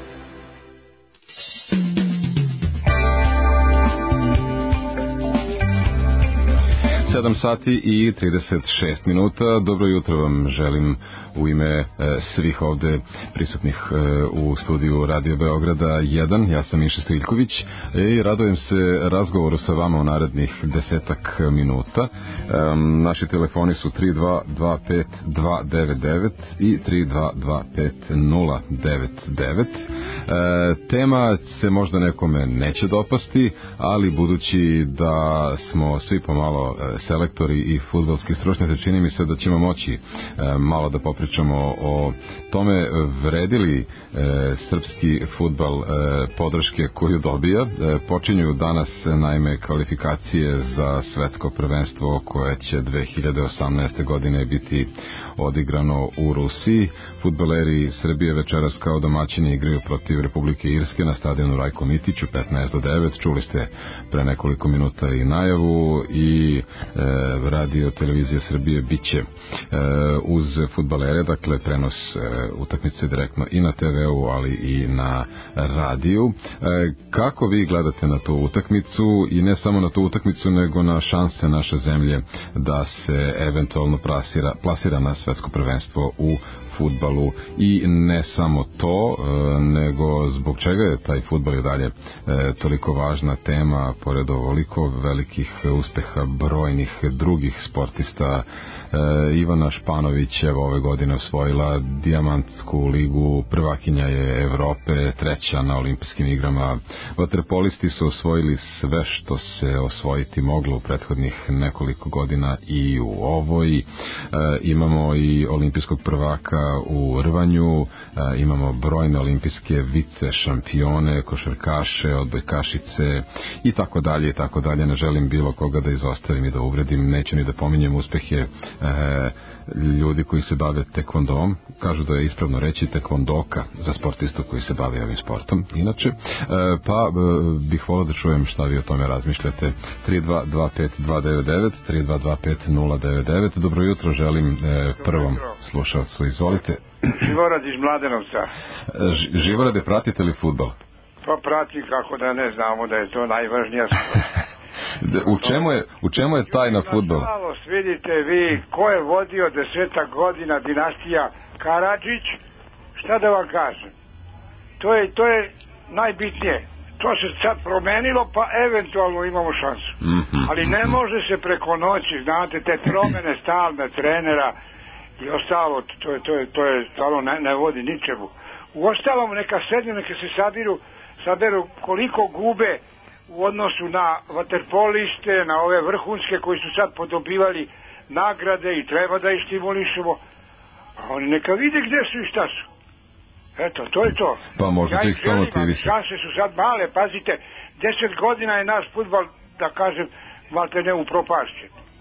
7 sati i 36 minuta. Dobro jutro vam želim u ime svih ovde prisutnih u studiju Radio Beograda 1. Ja sam Miša Stiljković i radujem se razgovoru sa vama u narednih 10 minuta. Naši telefoni su 3225-299 i 3225-099. Tema se možda nekome neće dopasti, ali budući da smo svi pomalo selektori i fudbalski stručnjaci, čini mi se da ćemo moći malo da popričamo o tome vredi li srpski fudbal podrške koju dobija. Počinju danas naime kvalifikacije za svetsko prvenstvo koje će 2018. godine biti odigrano u Rusiji. Fudbaleri Srbije večeras kao domaćini igraju protiv Republike Irske na stadionu Rajko Mitić u 15:09. Čuli ste pre nekoliko minuta i najavu i radio televizija Srbije biće uz fudbalere, dakle prenos utakmice direktno i na TV-u, ali i na radiju. Kako vi gledate na tu utakmicu i ne samo na tu utakmicu, nego na šanse naše zemlje da se eventualno plasira na svetsko prvenstvo u fudbalu i ne samo to, nego zbog čega je taj fudbal i dalje toliko važna tema pored ovoliko velikih uspeha brojnih drugih sportista. Ivana Španović evo ove godine osvojila dijamantsku ligu, prvakinja je Evrope, treća na olimpijskim igrama. Vaterpolisti su osvojili sve što se osvojiti moglo u prethodnih nekoliko godina i u ovoj. Imamo i olimpijskog prvaka u rvanju, imamo brojne olimpijske vice šampione, košarkaše, odbojkašice i tako dalje i tako dalje. Ne želim bilo koga da izostavim i da uvredim, neću ni da pominjem uspehe ljudi koji se bave tekvondom. Kažu da je ispravno reći tekvondoka za sportistu koji se bavi ovim sportom. Inače, pa bih volio da čujem šta vi o tome razmišljate. 3225-299, 3225-099. Dobro jutro želim prvom slušalcu. Izvolite. Živorad iz Mladenovca. Živorade, pratite li fudbal? Pa prati, kako da ne znamo da je to najvažnija stvar. U čemu je tajna fudbala? Nažalost, vidite vi ko je vodio 10 godina dinastija Karadžić, šta da vam kažem, to je najbitnije. To se sad promenilo, pa eventualno imamo šansu. Ali ne može se preko noći, znate, te promene stalne trenera i ostalo, to je stvarno ne vodi ničemu. U ostalom neka sedne, neka se saberu koliko gube u odnosu na vaterpoliste, na ove vrhunske koji su sad podobivali nagrade i treba da ih stimulišemo. A oni neka vide gde su i šta su. Eto, to je to. Pa možda ih to motivisati. Šanse su sad male, pazite, 10 godina je naš fudbal, da kažem, malte ne upropašćen.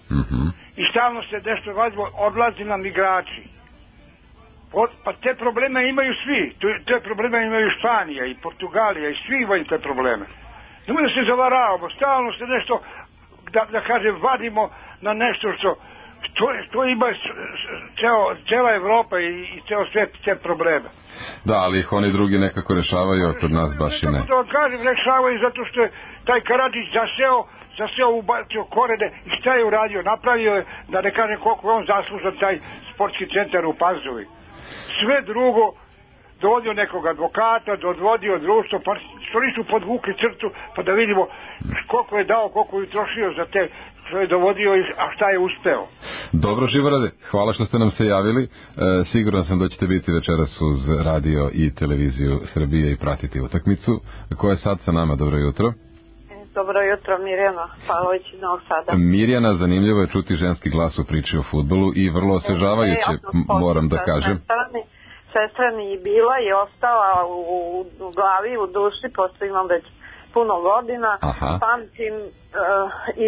I stalno se nešto odlazi nam igrači. Pa te probleme imaju svi. Te probleme imaju Španija i Portugalija i svi imaju te probleme. Nemoj da se zavaravamo, stalno se nešto, da kažem, vadimo na nešto što ima cela Evropa i ceo svet te probleme. Da, ali ih oni drugi nekako rešavaju, a kod nas baš i ne. Nekako da vam kažem, rešavaju zato što je taj Karadžić zaseo ubacio korene i šta je uradio? Napravio je, da ne kažem koliko je on zaslužan, taj sportski centar u Pazovi. Sve drugo, dovodio nekog advokata, odvodio društvo, pa što nisu podvukli crtu, pa da vidimo koliko je dao, koliko je trošio za te što je dovodio, a šta je uspeo. Dobro, Živorade, hvala što ste nam se javili. Siguran sam da ćete biti večeras uz radio i televiziju Srbije i pratiti utakmicu. Ko je sad sa nama? Dobro jutro. Dobro jutro, Mirjana Pavlović iz Novog Sada. Mirjana, zanimljivo je čuti ženski glas u priči o fudbalu i vrlo osvežavajuće, moram da kažem. Sestra mi bila i ostala u glavi, u duši, pošto imam već puno godina. Pamtim i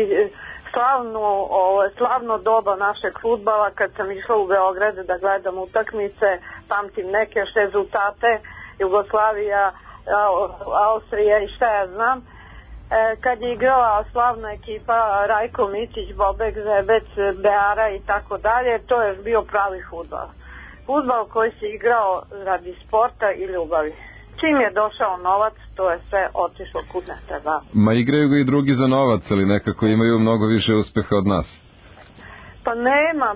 slavno doba našeg fudbala kad sam išla u Beograd da gledam utakmice, pamtim neke rezultate, Jugoslavija, Austrija i šta ja znam. Kad je igrala slavna ekipa Rajko Mitić, Bobek, Zebec, Beara i tako dalje, to je bio pravi fudbal. Fudbal koji se igrao radi sporta i ljubavi. Čim je došao novac, to je sve otišlo kud ne treba. Ma igraju ga i drugi za novac, ali nekako imaju mnogo više uspeha od nas. Pa nema,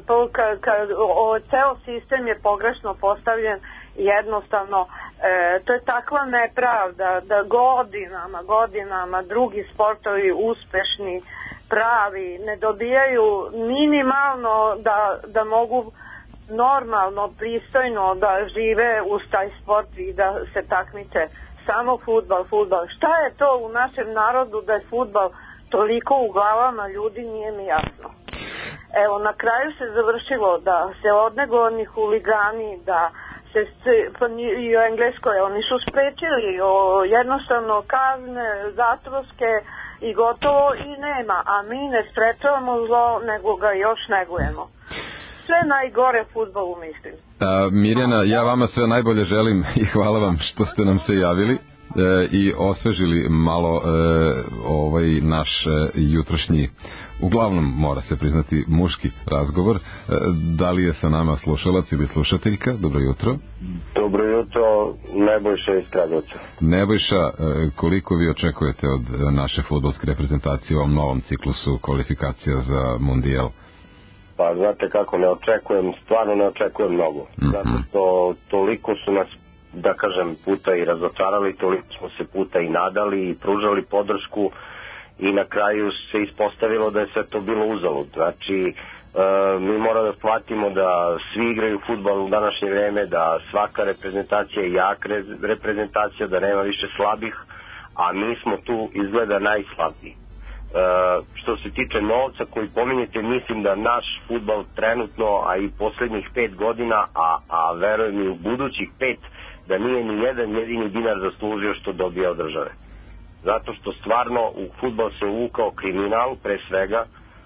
ceo sistem je pogrešno postavljen, jednostavno to je takva nepravda da godinama drugi sportovi uspešni, pravi, ne dobijaju minimalno da mogu normalno, pristojno da žive uz taj sport i da se takmiče. Samo fudbal. Šta je to u našem narodu da je fudbal toliko u glavama ljudi, nije mi jasno. Evo, na kraju se završilo da se odnegovani huligani, da se i u Engleskoj oni su sprečili jednostavno kazne zatvorske i gotovo i nema, a mi ne sprečavamo zlo, nego ga još negujemo. Sve najgore fudbalu, mislim. Mirjana, ja vama sve najbolje želim i hvala vam što ste nam se javili i osvežili malo ovaj naš jutrošnji, uglavnom mora se priznati muški razgovor. Da li je sa nama slušalac ili slušateljka? Dobro jutro. Dobro jutro, Nebojša iz Kragujevca. Nebojša, koliko vi očekujete od naše fudbalske reprezentacije u ovom novom ciklusu kvalifikacija za Mundijal? Pa znate kako, stvarno ne očekujem mnogo. Zato što toliko su nas, da kažem, puta i razočarali, toliko smo se puta i nadali i pružali podršku i na kraju se ispostavilo da je sve to bilo uzalud. Znači, mi moramo da shvatimo da svi igraju fudbal u današnje vreme, da svaka reprezentacija je jaka reprezentacija, da nema više slabih, a mi smo tu izgleda najslabiji. Što se tiče novca koji pominjete, mislim da naš fudbal trenutno, a i poslednjih 5 godina, a verujem i u budućih 5, da nije ni jedan jedini dinar zaslužio što dobija od države. Zato što stvarno u fudbal se uvukao kriminal, pre svega,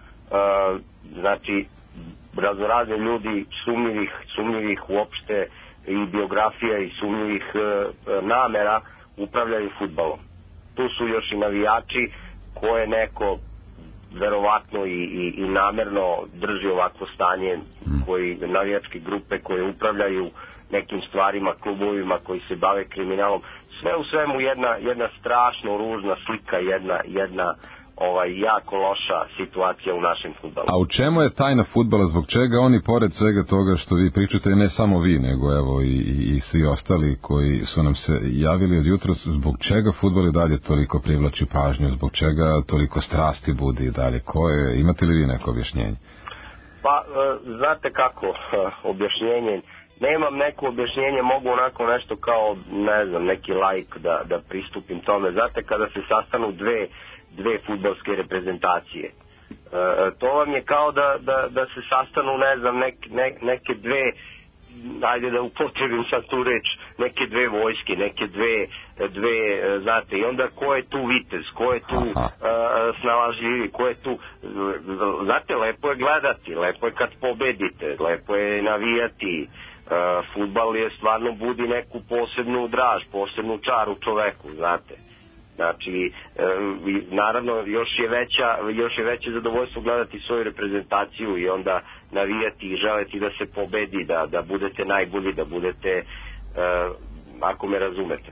znači raznorazni ljudi sumnjivih uopšte i biografija i sumnjivih namera upravljaju fudbalom. Tu su još i navijači koje neko verovatno i namerno drži ovakvo stanje, koji navijačke grupe koje upravljaju nekim stvarima, klubovima koji se bave kriminalom. Sve u svemu jedna strašno ružna slika, jedna jako loša situacija u našem fudbalu. A u čemu je tajna fudbala? Zbog čega oni, pored svega toga što vi pričate, ne samo vi, nego evo i svi ostali koji su nam se javili od jutros, zbog čega fudbal i dalje toliko privlači pažnju, zbog čega toliko strasti budi i dalje? Imate li vi neko objašnjenje? Pa, znate kako, objašnjenje, nemam neko objašnjenje, mogu onako nešto kao, ne znam, neki laik da pristupim tome. Znate, kada se sastanu dve fudbalske reprezentacije, to vam je kao da se sastanu, ne znam, neke dve ajde da upotrebim sad tu reč, neke dve vojske, neke dve, znate, i onda ko je tu vitez, ko je tu snalažljivi, ko je tu, znate, lepo je gledati, lepo je kad pobedite, lepo je navijati, fudbal je stvarno budi neku posebnu draž, posebnu čar u čoveku, znate. Znači, naravno, još je veće zadovoljstvo gledati svoju reprezentaciju i onda navijati i želeti da se pobedi, da budete najbolji, da budete, ako me razumete.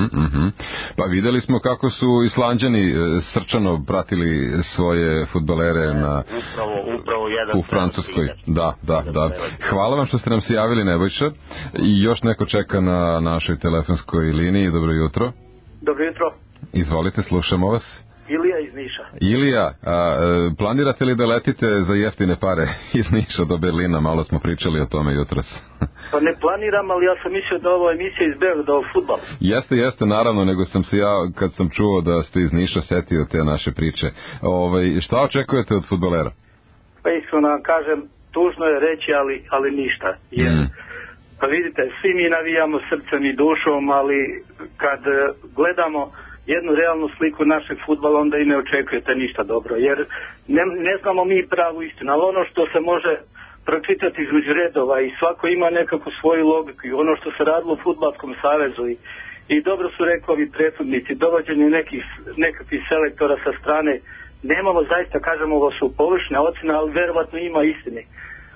Pa videli smo kako su Islanđani srčano pratili svoje fudbalere upravo u Francuskoj. Da. Hvala vam što ste nam se javili, Nebojša. I još neko čeka na našoj telefonskoj liniji. Dobro jutro. Dobro jutro. Izvolite, slušamo vas. Ilija iz Niša. Ilija, planirate li da letite za jeftine pare iz Niša do Berlina? Malo smo pričali o tome jutros. Pa ne planiram, ali ja sam mislio da ovo emisija iz Beograda o fudbalu. Jeste, naravno, nego sam se ja, kad sam čuo da ste iz Niša, setio te naše priče. Šta očekujete od fudbalera? Pa iskreno vam kažem, tužno je reći, ali ništa. Jer, pa vidite, svi mi navijamo srcem i dušom, ali kad gledamo jednu realnu sliku našeg fudbala, onda i ne očekujete ništa dobro, jer ne znamo mi pravu istinu, ali ono što se može pročitati između redova i svako ima nekakvu svoju logiku i ono što se radilo u Fudbalskom savezu i dobro su rekli ovi prethodnici, dovođenje nekakvih selektora sa strane, nemamo zaista, kažemo, ovo su površne ocene, ali verovatno ima istine.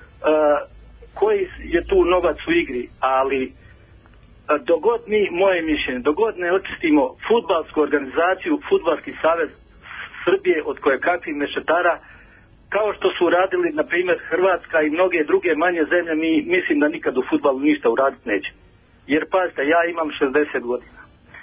Koji je tu novac u igri, ali dogod mi, moje mišljenje, dogod ne očistimo fudbalsku organizaciju, Fudbalski savez Srbije od koje kakvih mešetara, kao što su uradili, na primjer, Hrvatska i mnoge druge manje zemlje, mi mislim da nikad u fudbalu ništa uraditi neće. Jer, pazite, ja imam 60 godina.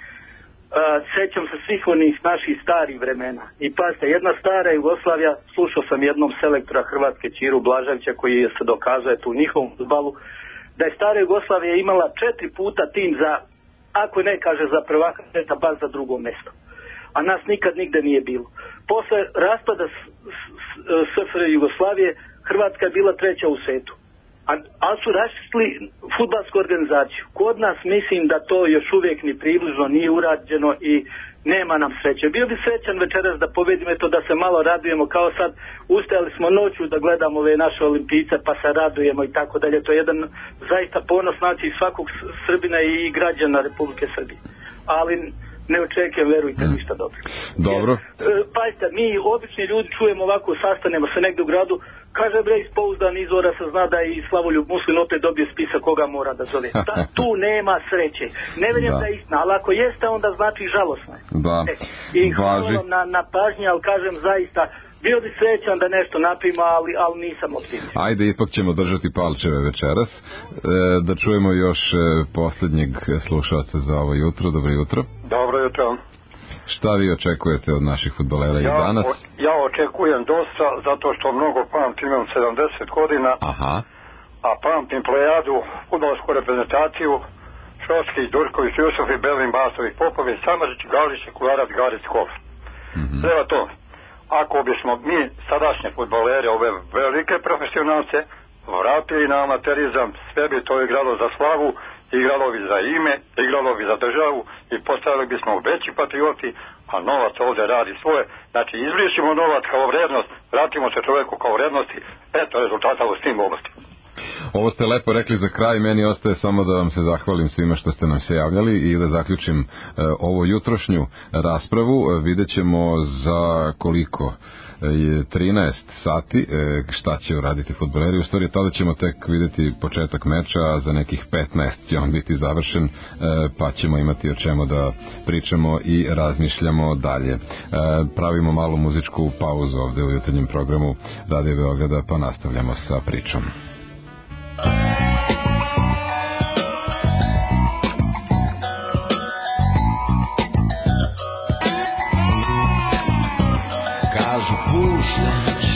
Sećam se svih onih naših starih vremena. I pazite, jedna stara Jugoslavija, slušao sam jednom selektora Hrvatske, Čiru Blaževića, koji je se dokazao tu u njihovom fudbalu, da je stara Jugoslavija imala 4 puta tim za, ako ne kaže za prvaka, baš za drugo mesto. A nas nikad nigde nije bilo. Posle raspada SFRJ Jugoslavije, Hrvatska je bila 3. u svetu. A su rašli fudbalsku organizaciju. Kod nas mislim da to još uvijek ni približno nije urađeno i nema nam sreće. Bio bi srećan večeras da pobedimo to, da se malo radujemo, kao sad ustajali smo noću da gledamo ove naše olimpijce pa se radujemo i tako dalje. To je jedan zaista ponos naciji svakog Srbina i građana Republike Srbije. Ali ne očekujem, verujte, ništa dobro. Dobro. Pazite, mi obični ljudi čujemo ovako, sastanemo se negdje u gradu, kaže bre iz pouzdan izvora se zna da i Slavoljub Muslin opet dobije spisak koga mora da zove. Tu nema sreće. Ne vjerujem da je istina, ali ako jeste onda znači žalosno je. Da. I hvala vam na pažnji, ali kažem zaista, bio bi srećan da nešto napimo, ali nisam optimist. Ajde, ipak ćemo držati palčeve večeras. Da čujemo još posljednjeg slušalca za ovo jutro. Dobro jutro. Dobro jutro. Šta vi očekujete od naših fudbalera i danas? Ja očekujem dosta, zato što mnogo pamtim, imam 70 godina. Aha. A pamtim plejadu, fudbalsku reprezentaciju, Šoškić, Durković, Jusufi, Belin, Basović, Popović, Samarić, Galić, Kularac, Garic, Kof. Treba to. Ako bismo mi sadašnje fudbalere, ove velike profesionalce, vratili na amaterizam, sve bi to igralo za slavu, igralo bi za ime, igralo bi za državu i postavili bismo veći patrioti, a novac ovdje radi svoje. Znači, izbrišimo novac kao vrednost, vratimo se čovjeku kao vrednosti, eto rezultata u tim oblastima. Ovo ste lepo rekli za kraj, meni ostaje samo da vam se zahvalim svima što ste nam se javljali i da zaključim ovo jutrošnju raspravu. Vidjet ćemo za koliko je 13 sati šta će uraditi fudbaleri. U stvari tada ćemo tek vidjeti početak meča, a za nekih 15 će on biti završen, pa ćemo imati o čemu da pričamo i razmišljamo dalje. Pravimo malu muzičku pauzu ovdje u jutarnjem programu Radio Beograda, pa nastavljamo sa pričom. Kažu puštač,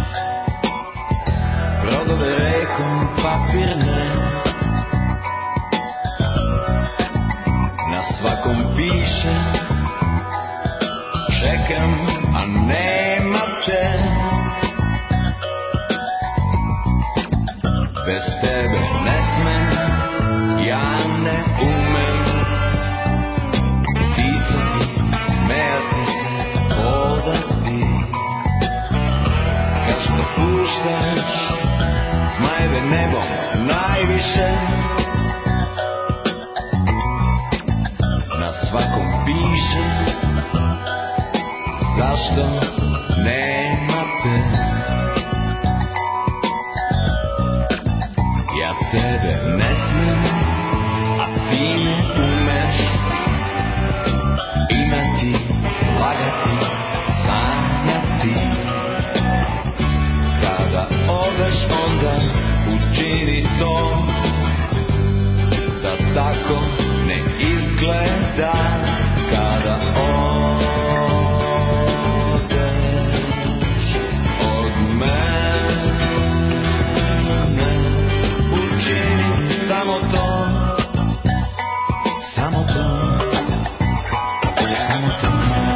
brodove rekom papirne, na svakom piše, čekam, a nema te. Bez tebe ne smem nebom najviše. Na svakom piše zašto nemate. Ja tebe ne smijem, a ti ne umeš imati, lagati, sanjati. Kada odeš onda učini to da tako ne izgleda. Kada odeš od mene učini samo to, samo to, samo to.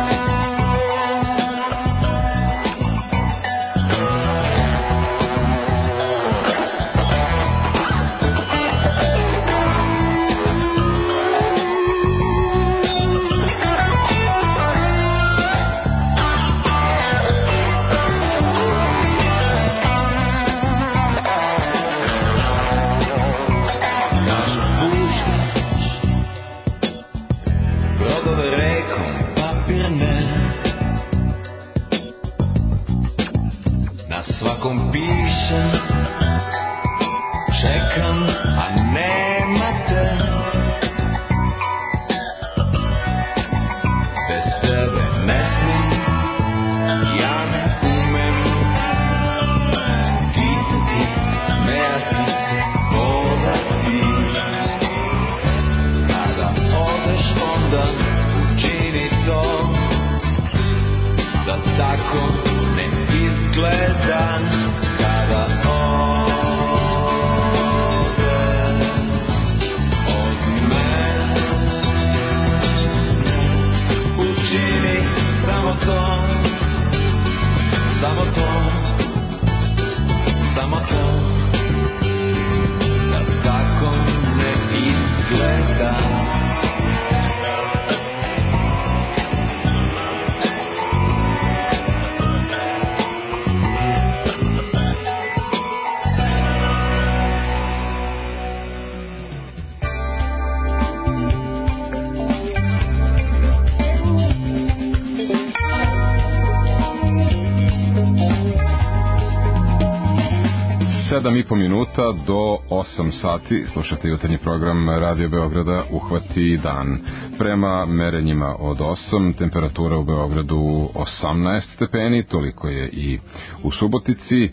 Minuta do 8 sati slušate jutarnji program Radio Beograda Uhvati dan. Prema merenjima od 8, temperatura u Beogradu 18 stepeni, toliko je i u Subotici,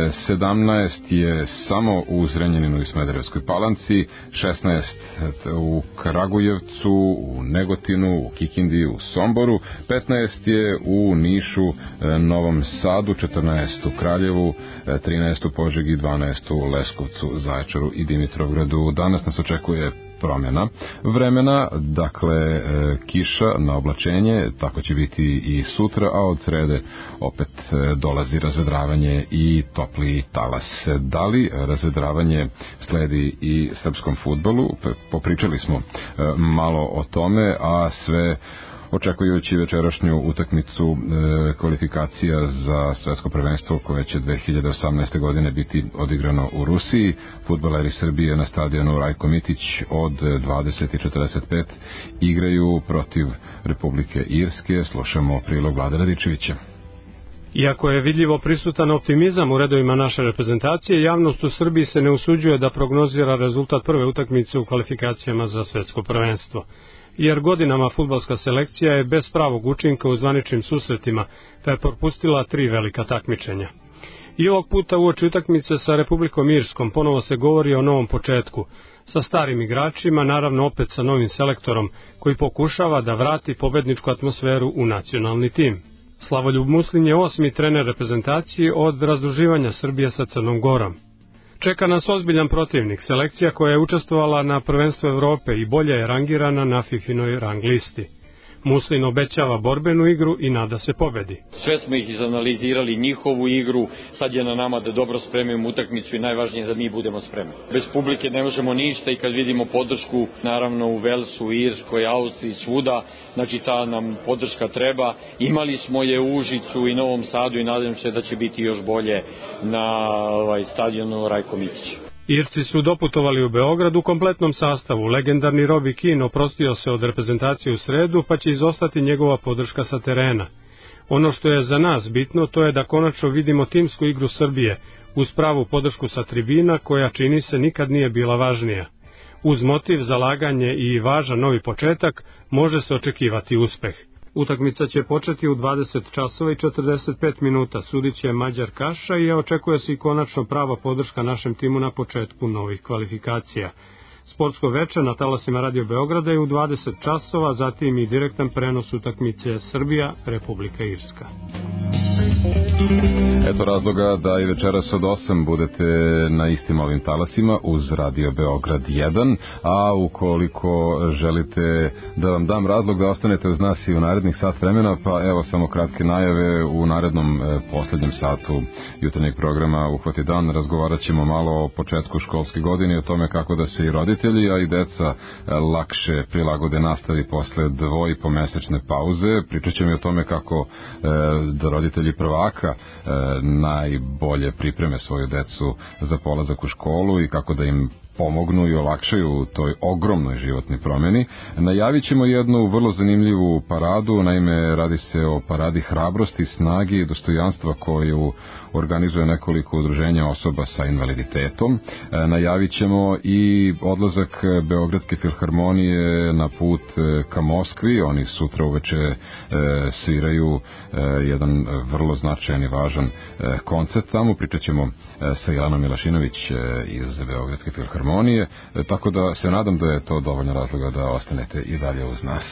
17 je samo u Zrenjaninu i Smederevskoj Palanci, 16 u Kragujevcu, u Negotinu, u Kikindi, u Somboru, 15 je u Nišu, Novom Sadu, 14 u Kraljevu, 13 u Požegi, 12 u Leskovcu, Zaječaru i Dimitrovgradu. Danas nas očekuje promjena vremena, dakle kiša na oblačenje, tako će biti i sutra, a od srede opet dolazi razvedravanje i topli talas. Da li razvedravanje sledi i srpskom fudbalu? Popričali smo malo o tome, a sve očekujući večerašnju utakmicu kvalifikacija za svetsko prvenstvo koje će 2018. godine biti odigrano u Rusiji. Fudbaleri Srbije na stadionu Rajko Mitić od 20:45 igraju protiv Republike Irske. Slušamo prilog Vlade Radičevića. Iako je vidljivo prisutan optimizam u redovima naše reprezentacije, javnost u Srbiji se ne usuđuje da prognozira rezultat prve utakmice u kvalifikacijama za svetsko prvenstvo. Jer godinama fudbalska selekcija je bez pravog učinka u zvaničnim susretima, pa je propustila 3 velika takmičenja. I ovog puta uoči utakmice sa Republikom Irskom ponovo se govori o novom početku, sa starim igračima, naravno opet sa novim selektorom, koji pokušava da vrati pobedničku atmosferu u nacionalni tim. Slavoljub Muslin je 8. trener reprezentacije od razdruživanja Srbije sa Crnom Gorom. Čeka nas ozbiljan protivnik, selekcija koja je učestvovala na prvenstvu Evrope i bolje je rangirana na FIFInoj rang listi. Muslin obećava borbenu igru i nada se pobedi. Sve smo ih izanalizirali, njihovu igru, sad je na nama da dobro spremimo utakmicu i najvažnije da mi budemo spremni. Bez publike ne možemo ništa i kad vidimo podršku, naravno u Velsu, Irskoj, Austriji, svuda, znači ta nam podrška treba. Imali smo je u Užicu i Novom Sadu i nadam se da će biti još bolje na stadionu Rajko Mitić. Irci su doputovali u Beograd u kompletnom sastavu. Legendarni Robbie Keane oprostio se od reprezentacije u sredu, pa će izostati njegova podrška sa terena. Ono što je za nas bitno, to je da konačno vidimo timsku igru Srbije, uz pravu podršku sa tribina, koja čini se nikad nije bila važnija. Uz motiv, zalaganje i važan novi početak, može se očekivati uspeh. Utakmica će početi u 20 časova i 45 minuta, sudit će Mađar Kaša i očekuje se i konačno prava podrška našem timu na početku novih kvalifikacija. Sportsko veče na talasima Radio Beograda je u 20 časova, zatim i direktan prenos utakmice Srbija, Republika Irska. Eto razloga da i večeras od 8 budete na istim ovim talasima uz Radio Beograd 1, a ukoliko želite da vam dam razlog da ostanete uz nas i u narednih sat vremena, pa evo samo kratke najave. U narednom poslednjem satu jutarnjeg programa Uhvati dan razgovarat ćemo malo o početku školske godine i o tome kako da se i roditelji, a i deca lakše prilagode nastavi posle 2,5-mesečne pauze. Pričat ćemo i o tome kako da roditelji prvaka najbolje pripreme svoju decu za polazak u školu i kako da im pomognu i olakšaju u toj ogromnoj životnoj promeni. Najavit ćemo jednu vrlo zanimljivu paradu, naime radi se o paradi hrabrosti, snagi i dostojanstva koju organizuje nekoliko udruženja osoba sa invaliditetom. Najavit ćemo i odlazak Beogradske filharmonije na put ka Moskvi. Oni sutra uveče sviraju jedan vrlo značajan i važan koncert tamo. Pričat ćemo sa Jelanom Milašinović iz Beogradske filharmonije, tako da se nadam da je to dovoljno razloga da ostanete i dalje uz nas.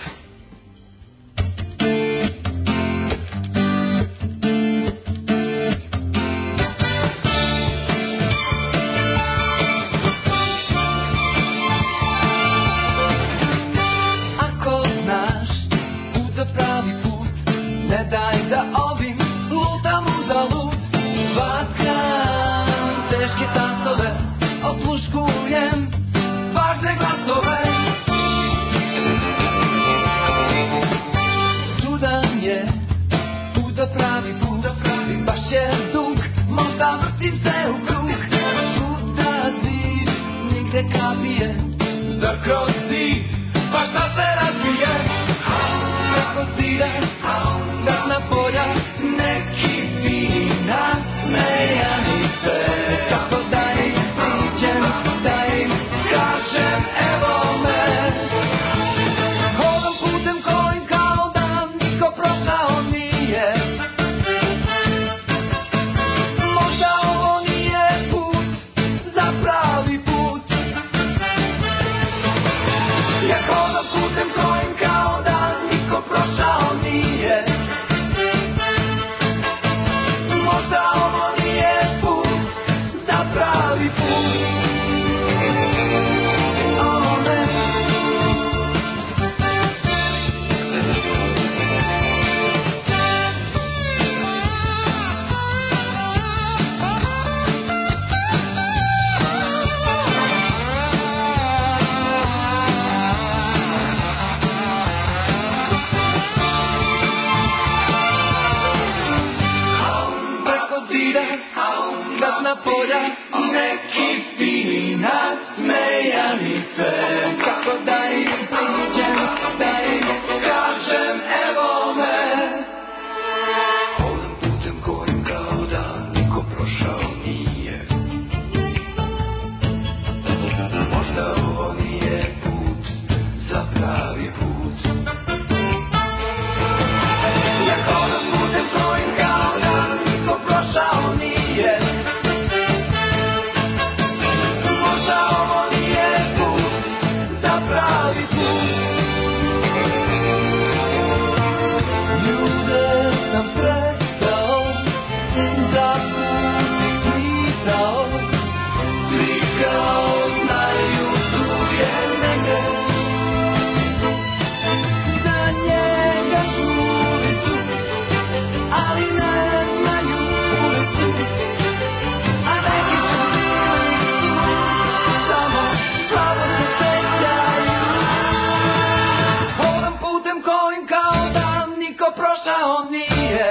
prošao nije.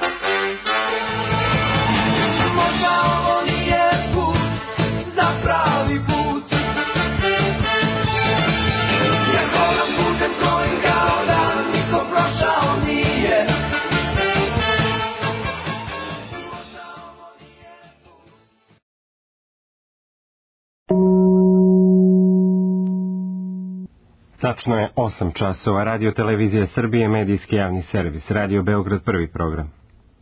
Možda ovo nije put za pravi put, jer hodam putem kojim kao da niko prošao nije. Tačno je 8 časova. Radio Televizija Srbije, medijski javni servis. Radio Beograd, prvi program.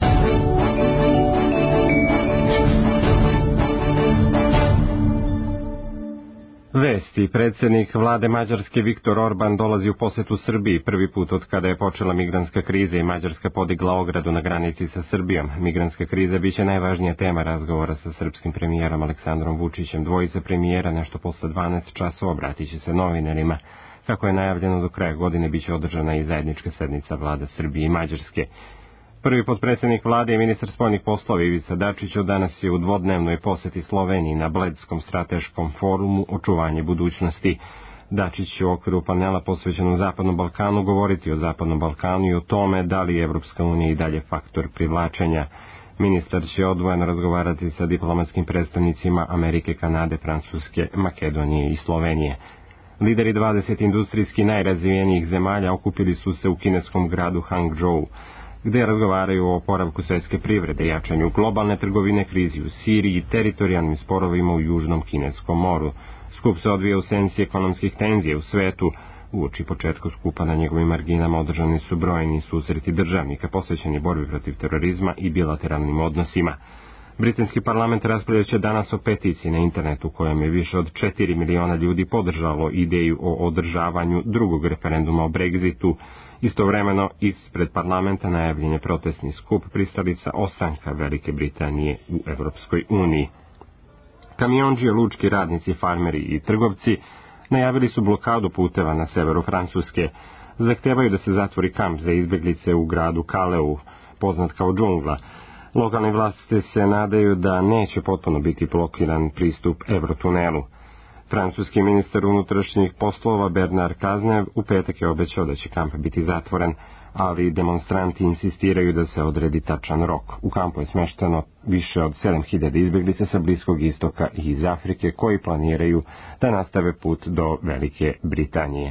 Vesti. Predsjednik vlade Mađarske Viktor Orban dolazi u posetu Srbiji prvi put od kada je počela migrantska kriza i Mađarska podigla ogradu na granici sa Srbijom. Migrantska kriza biće najvažnija tema razgovora sa srpskim premijerom Aleksandrom Vučićem. Dvojica premijera nešto posle 12 časova obratit će se novinarima. Kako je najavljeno, do kraja godine biće održana i zajednička sednica vlada Srbije i Mađarske. Prvi potpredsjednik vlade i ministar spoljnih poslova Ivica Dačić od danas je u dvodnevnoj poseti Sloveniji na Bledskom strateškom forumu Očuvanje budućnosti. Dačić će u okviru panela posvećenom Zapadnom Balkanu govoriti o Zapadnom Balkanu i o tome da li je Evropska unija i dalje faktor privlačenja. Ministar će odvojeno razgovarati sa diplomatskim predstavnicima Amerike, Kanade, Francuske, Makedonije i Slovenije. Lideri 20 industrijski najrazvijenijih zemalja okupili su se u kineskom gradu Hangzhou, gde razgovaraju o oporavku svetske privrede, jačanju globalne trgovine, krizi u Siriji i teritorijalnim sporovima u Južnom Kineskom moru. Skup se odvija u senci ekonomskih tenzija u svetu. Uoči početka skupa na njegovim marginama održani su brojni susreti državnika posvećeni borbi protiv terorizma i bilateralnim odnosima. Britanski parlament raspravljaće danas o peticiji na internetu kojom je više od 4 miliona ljudi podržalo ideju o održavanju drugog referenduma o Brexitu. Istovremeno, ispred parlamenta najavljen je protestni skup pristalica ostanka Velike Britanije u Evropskoj uniji. Kamiondžije, lučki radnici, farmeri i trgovci najavili su blokadu puteva na severu Francuske. Zahtevaju da se zatvori kamp za izbeglice u gradu Kaleu, poznat kao džungla. Lokalne vlasti se nadaju da neće potpuno biti blokiran pristup Eurotunelu. Francuski ministar unutrašnjih poslova Bernard Cazeneuve u petak je obećao da će kamp biti zatvoren, ali demonstranti insistiraju da se odredi tačan rok. U kampu je smešteno više od 7000 izbeglica sa Bliskog istoka i iz Afrike koji planiraju da nastave put do Velike Britanije.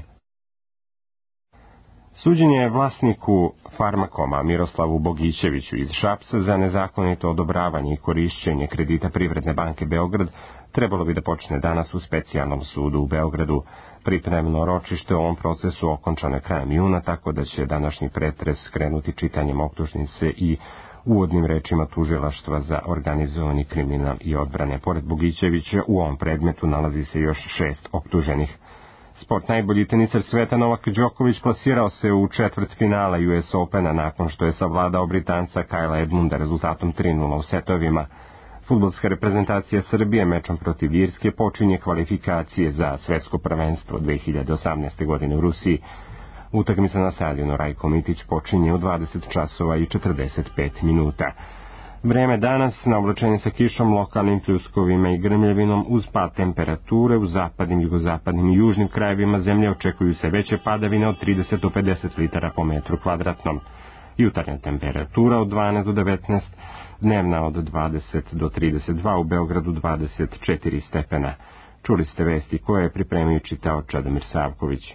Suđenje je vlasniku Farmakoma Miroslavu Bogićeviću iz Šapca za nezakonito odobravanje i korišćenje kredita Privredne banke Beograd trebalo bi da počne danas u specijalnom sudu u Beogradu. Pripremno ročište u ovom procesu okončano je krajem juna, tako da će današnji pretres krenuti čitanjem optužnice i uvodnim rečima tužilaštva za organizovani kriminal i odbrane. Pored Bogićevića u ovom predmetu nalazi se još 6 optuženih. Sport. Najbolji tenisar sveta Novak Đoković plasirao se u četvrtfinale US Opena nakon što je savladao Britanca Kajla Edmunda rezultatom 3:0 u setovima. Fudbalska reprezentacija Srbije mečom protiv Irske počinje kvalifikacije za svetsko prvenstvo 2018. godine u Rusiji. Utakmica na stadionu Rajko Mitić počinje u 20 časova i 45 minuta. Vreme danas na oblačenje sa kišom, lokalnim pljuskovima i grmljavinom uz pad temperature u zapadnim, jugozapadnim i južnim krajevima zemlje očekuju se veće padavine od 30 do 50 litara po metru kvadratnom. Jutarnja temperatura od 12 do 19, dnevna od 20 do 32, u Beogradu 24 stepena. Čuli ste vesti koje je pripremio i čitao Čedomir Savković.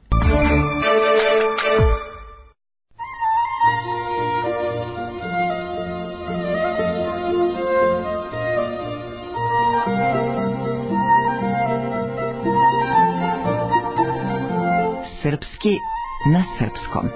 Srpski na srpskom.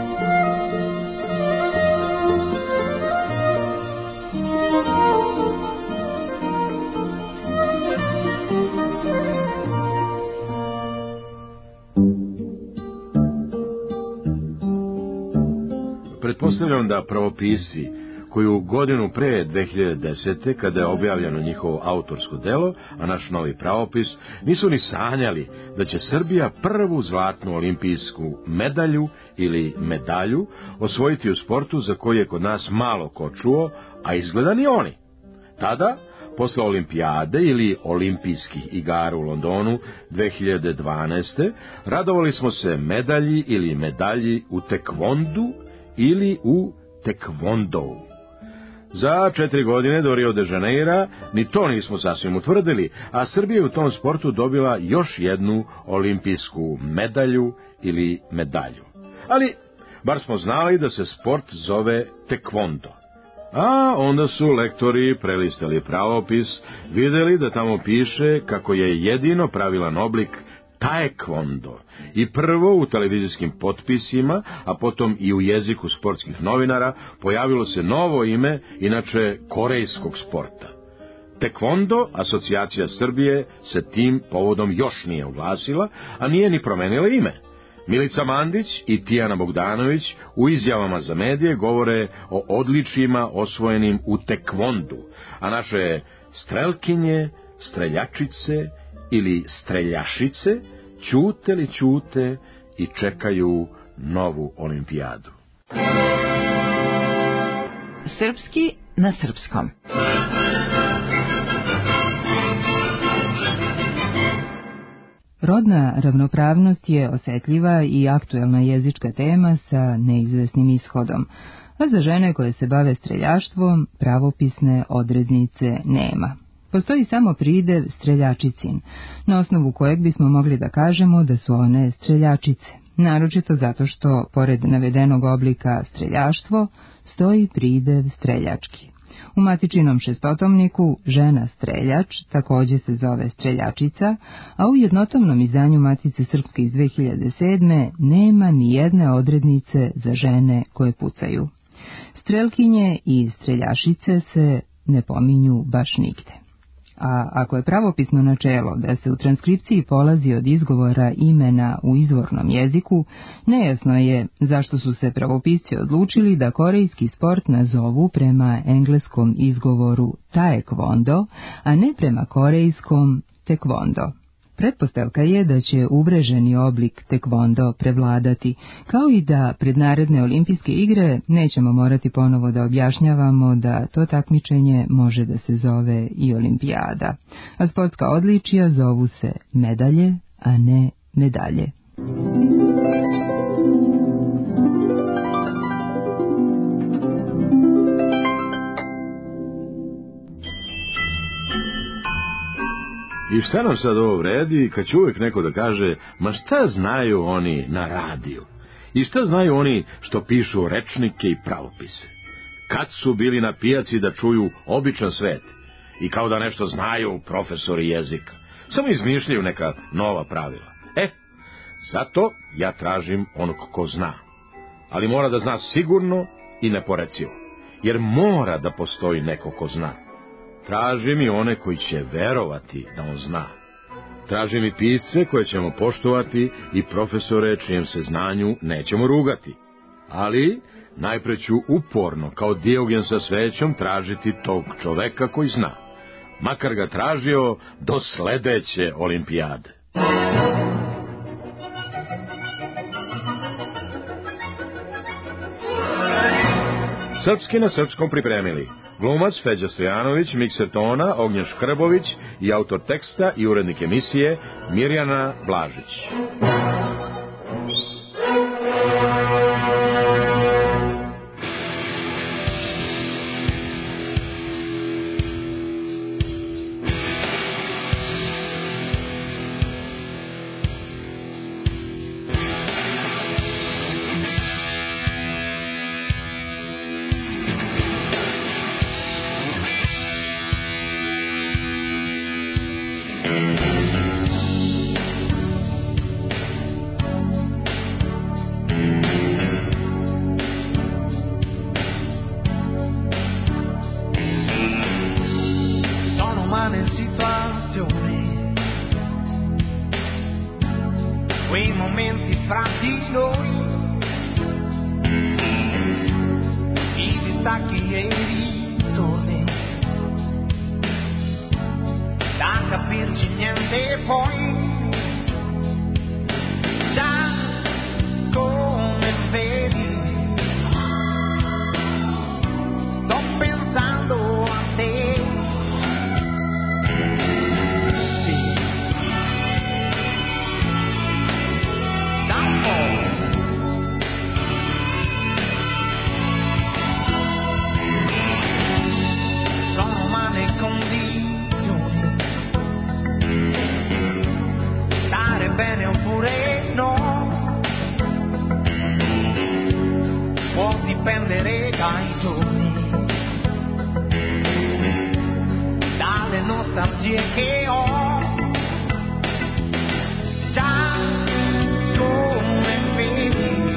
Pretpostavljam da pravopisi koju godinu pre 2010. kada je objavljeno njihovo autorsko delo, a naš novi pravopis, nisu ni sanjali da će Srbija prvu zlatnu olimpijsku medalju ili medalju osvojiti u sportu za koji je kod nas malo ko čuo, a izgleda ni oni. Tada, posle olimpijade ili olimpijskih igara u Londonu 2012. radovali smo se medalji ili medalji u tekvondu ili u tekvondou. Za 4 godine do Rio de Janeira ni to nismo sasvim utvrdili, a Srbija je u tom sportu dobila još jednu olimpijsku medalju ili medalju. Ali, bar smo znali da se sport zove tekvondo. A onda su lektori prelistali pravopis, videli da tamo piše kako je jedino pravilan oblik taekwondo i prvo u televizijskim potpisima, a potom i u jeziku sportskih novinara pojavilo se novo ime, inače korejskog sporta. Tekvondo, asocijacija Srbije, se tim povodom još nije oglasila, a nije ni promenila ime. Milica Mandić i Tijana Bogdanović u izjavama za medije govore o odličjima osvojenim u tekvondu, a naše strelkinje, streljačice ili streljašice ćute i čekaju novu olimpijadu. Srpski na srpskom. Rodna ravnopravnost je osetljiva i aktuelna jezička tema sa neizvesnim ishodom, a za žene koje se bave streljaštvom pravopisne odrednice nema. Postoji samo pridev streljačicin, na osnovu kojeg bismo mogli da kažemo da su one streljačice, naročito zato što, pored navedenog oblika streljaštvo, stoji pridev streljački. U matičinom šestotomniku žena streljač takođe se zove streljačica, a u jednotomnom izdanju Matice Srpske iz 2007. nema ni jedne odrednice za žene koje pucaju. Strelkinje i streljašice se ne pominju baš nigde. A ako je pravopisno načelo da se u transkripciji polazi od izgovora imena u izvornom jeziku, nejasno je zašto su se pravopisci odlučili da korejski sport nazovu prema engleskom izgovoru taekwondo, a ne prema korejskom tekvondo. Pretpostavka je da će uvreženi oblik tekvondo prevladati, kao i da pred naredne olimpijske igre nećemo morati ponovo da objašnjavamo da to takmičenje može da se zove i olimpijada. A sportska odličija zovu se medalje, a ne medalje. I šta nam sad ovo vredi kad će uvijek neko da kaže, ma šta znaju oni na radiju? I šta znaju oni što pišu rečnike i pravopise? Kad su bili na pijaci da čuju običan svet? I kao da nešto znaju profesori jezika. Samo izmišljaju neka nova pravila. Zato ja tražim onog ko zna. Ali mora da zna sigurno i neporecivo. Jer mora da postoji neko ko zna. Tražim i one koji će verovati da on zna. Tražim i pisce koje ćemo poštovati i profesore čijem se znanju nećemo rugati. Ali najpre ću uporno, kao Diogen sa svećom, tražiti tog čoveka koji zna. Makar ga tražio do sledeće olimpijade. Srpski na srpskom pripremili glumac Feđa Stojanović, mikser tona Ognjen Škrbović i autor teksta i urednik emisije Mirjana Blažić. prendere dai sogni, dalle nostalgie che ho, già come vedi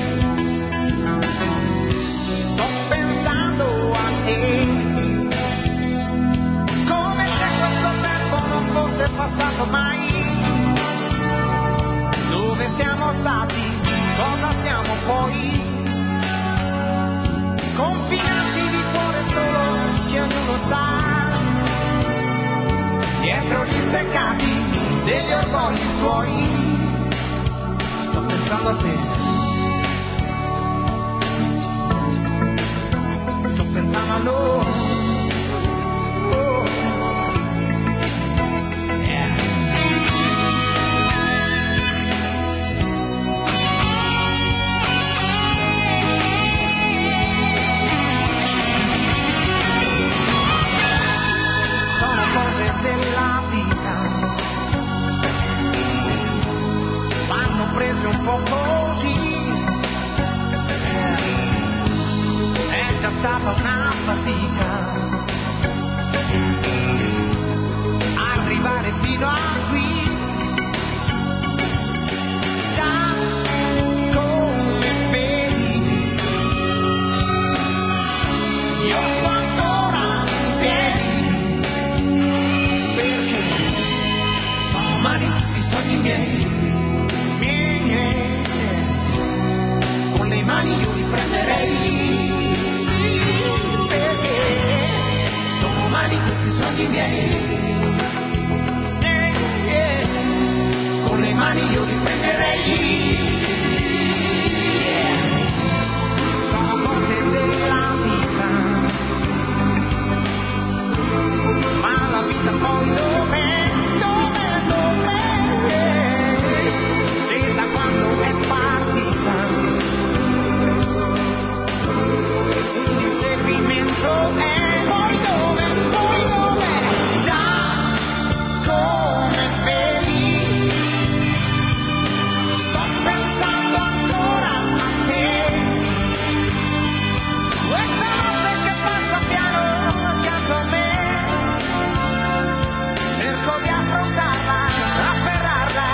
sto pensando a te, come se questo tempo non fosse passato mai. Dove siamo stati, cosa siamo poi, confinati di cuore solo che ognuno sa, dietro gli steccati degli orgogli suoi. Sto pensando a te, sto pensando a noi. Preso un po' così, è già stata una fatica arrivare fino a qui, già come vedi io sto ancora in piedi, perché sono umani i sogni miei. Con le mani io li prenderei, perché sono umani questi sogni miei. Con le mani io li prenderei. Sono cose della vita, ma la vita poi dov'è? Da quando è partita un inseguimento è poi dove, già come vedi sto pensando ancora a te, questa notte che passa piano accanto a me, cerco di affrontarla, afferrarla.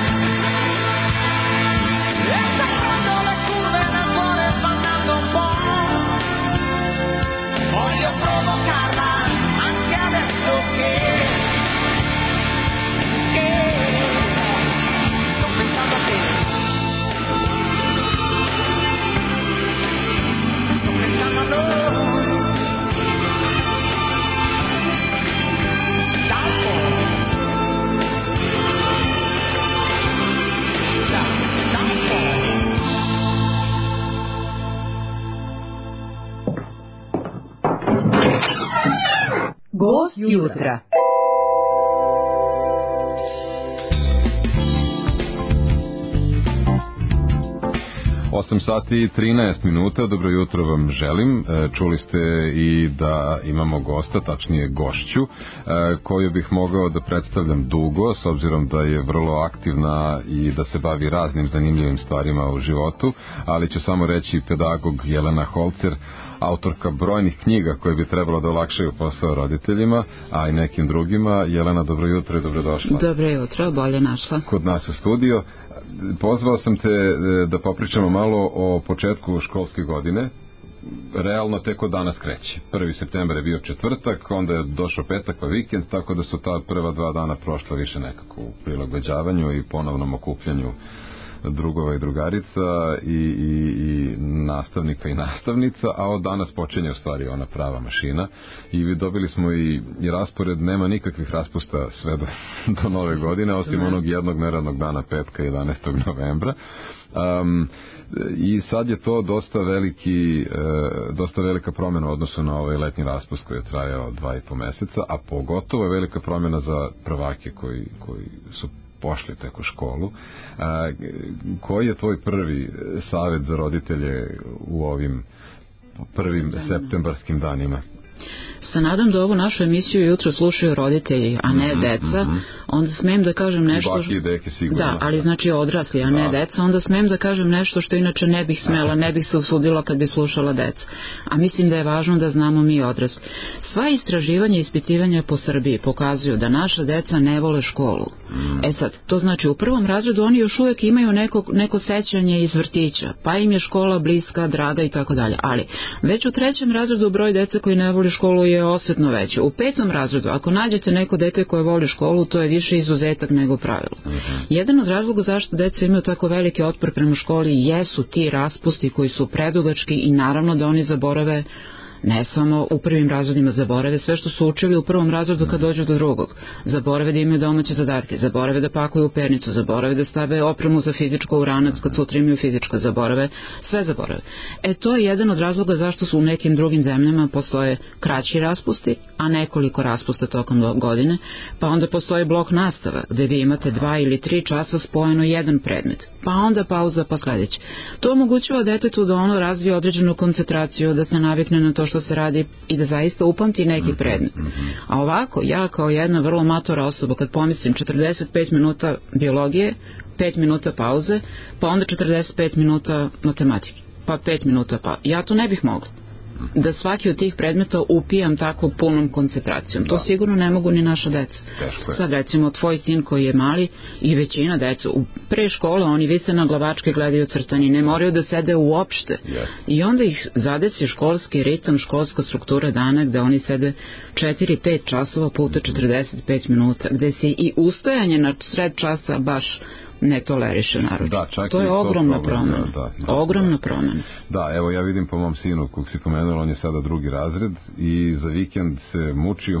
Voglio provocarla anche adesso che sto pensando a te, sto pensando a noi, da un po', da un po'. Gost jutra. Osam sati i 13 minuta, dobro jutro vam želim. Čuli ste i da imamo gosta, tačnije gošću, koju bih mogao da predstavljam dugo, s obzirom da je vrlo aktivna i da se bavi raznim zanimljivim stvarima u životu, ali ću samo reći pedagog Jelena Holcer, autorka brojnih knjiga koje bi trebalo da olakšaju posao roditeljima, a i nekim drugima. Jelena, dobro jutro i dobrodošla. Dobro jutro, bolje našla. Kod nas u studio. Pozvao sam te da popričamo malo o početku školske godine. Realno tek od danas kreće. 1. septembar je bio četvrtak, onda je došao petak pa vikend, tako da su ta prva 2 dana prošla više nekako u prilagođavanju i ponovnom okupljanju drugova i drugarica i nastavnika i nastavnica, a od danas počinje u stvari ona prava mašina i dobili smo i raspored, nema nikakvih raspusta sve do nove godine, osim onog jednog neradnog dana petka 11. novembra. I sad je to dosta velika promjena u odnosu na ovaj letnji raspust koji je trajao 2,5 meseca, a pogotovo je velika promjena za prvake koji su pošli tek u školu. Koji je tvoj prvi savjet za roditelje u ovim prvim septembarskim danima? se nadam da ovu našu emisiju jutro slušaju roditelji, a ne deca, onda smem da kažem nešto... I deke sigurno. Da, ali znači odrasli, a ne deca, onda smem da kažem nešto što inače ne bih smela, ne bih se usudila kad bi slušala deca. A mislim da je važno da znamo mi odrasli. Sva istraživanja i ispitivanja po Srbiji pokazuju da naša deca ne vole školu. E sad, to znači u prvom razredu oni još uvek imaju neko sećanje iz vrtića, pa im je škola bliska, draga i tako dalje. Ali već u 3. razredu broj dece koji ne voli školu je osetno veći. U 5. razredu, ako nađete neko dete koje voli školu, to je više izuzetak nego pravilo. Jedan od razloga zašto deca imaju tako veliki otpor prema školi jesu ti raspusti koji su predugački i naravno da oni zaborave, ne samo u prvim razredima, zaborave sve što su učili u 1. razredu kad dođu do 2. Zaborave da imaju domaće zadatke, zaborave da pakuju u pernicu, zaborave da stave opremu za fizičko u ranac kad sutra imaju fizičko, zaborave, sve zaborave. To je jedan od razloga zašto su u nekim drugim zemljama postoje kraći raspusti, a nekoliko raspusta tokom godine, pa onda postoji blok nastava gde vi imate 2 ili 3 časa spojeno jedan predmet, pa onda pauza pa sledeći. To omogućava detetu da ono razvije određenu koncentraciju, da se navikne na to što se radi i da zaista upamti neki predmet. A ovako, ja kao jedna vrlo matora osoba, kad pomislim 45 minuta biologije, 5 minuta pauze, pa onda 45 minuta matematike, pa 5 minuta pa ja to ne bih mogla. Da svaki od tih predmeta upijam tako punom koncentracijom. To sigurno ne mogu ni naša deca. Sad recimo tvoj sin koji je mali i većina deca pre škole oni vise na glavačke, gledaju crtani, ne moraju da sede uopšte. I onda ih zadesi školski ritam, školska struktura dana gde oni sede 4-5 časova puta 45 minuta, gde se i ustajanje na sred časa baš ne toleriše naročito. To je ogromna promena. Ogromna promena. Da, evo ja vidim po mom sinu kog si pomenula, on je sada 2. razred i za vikend se mučio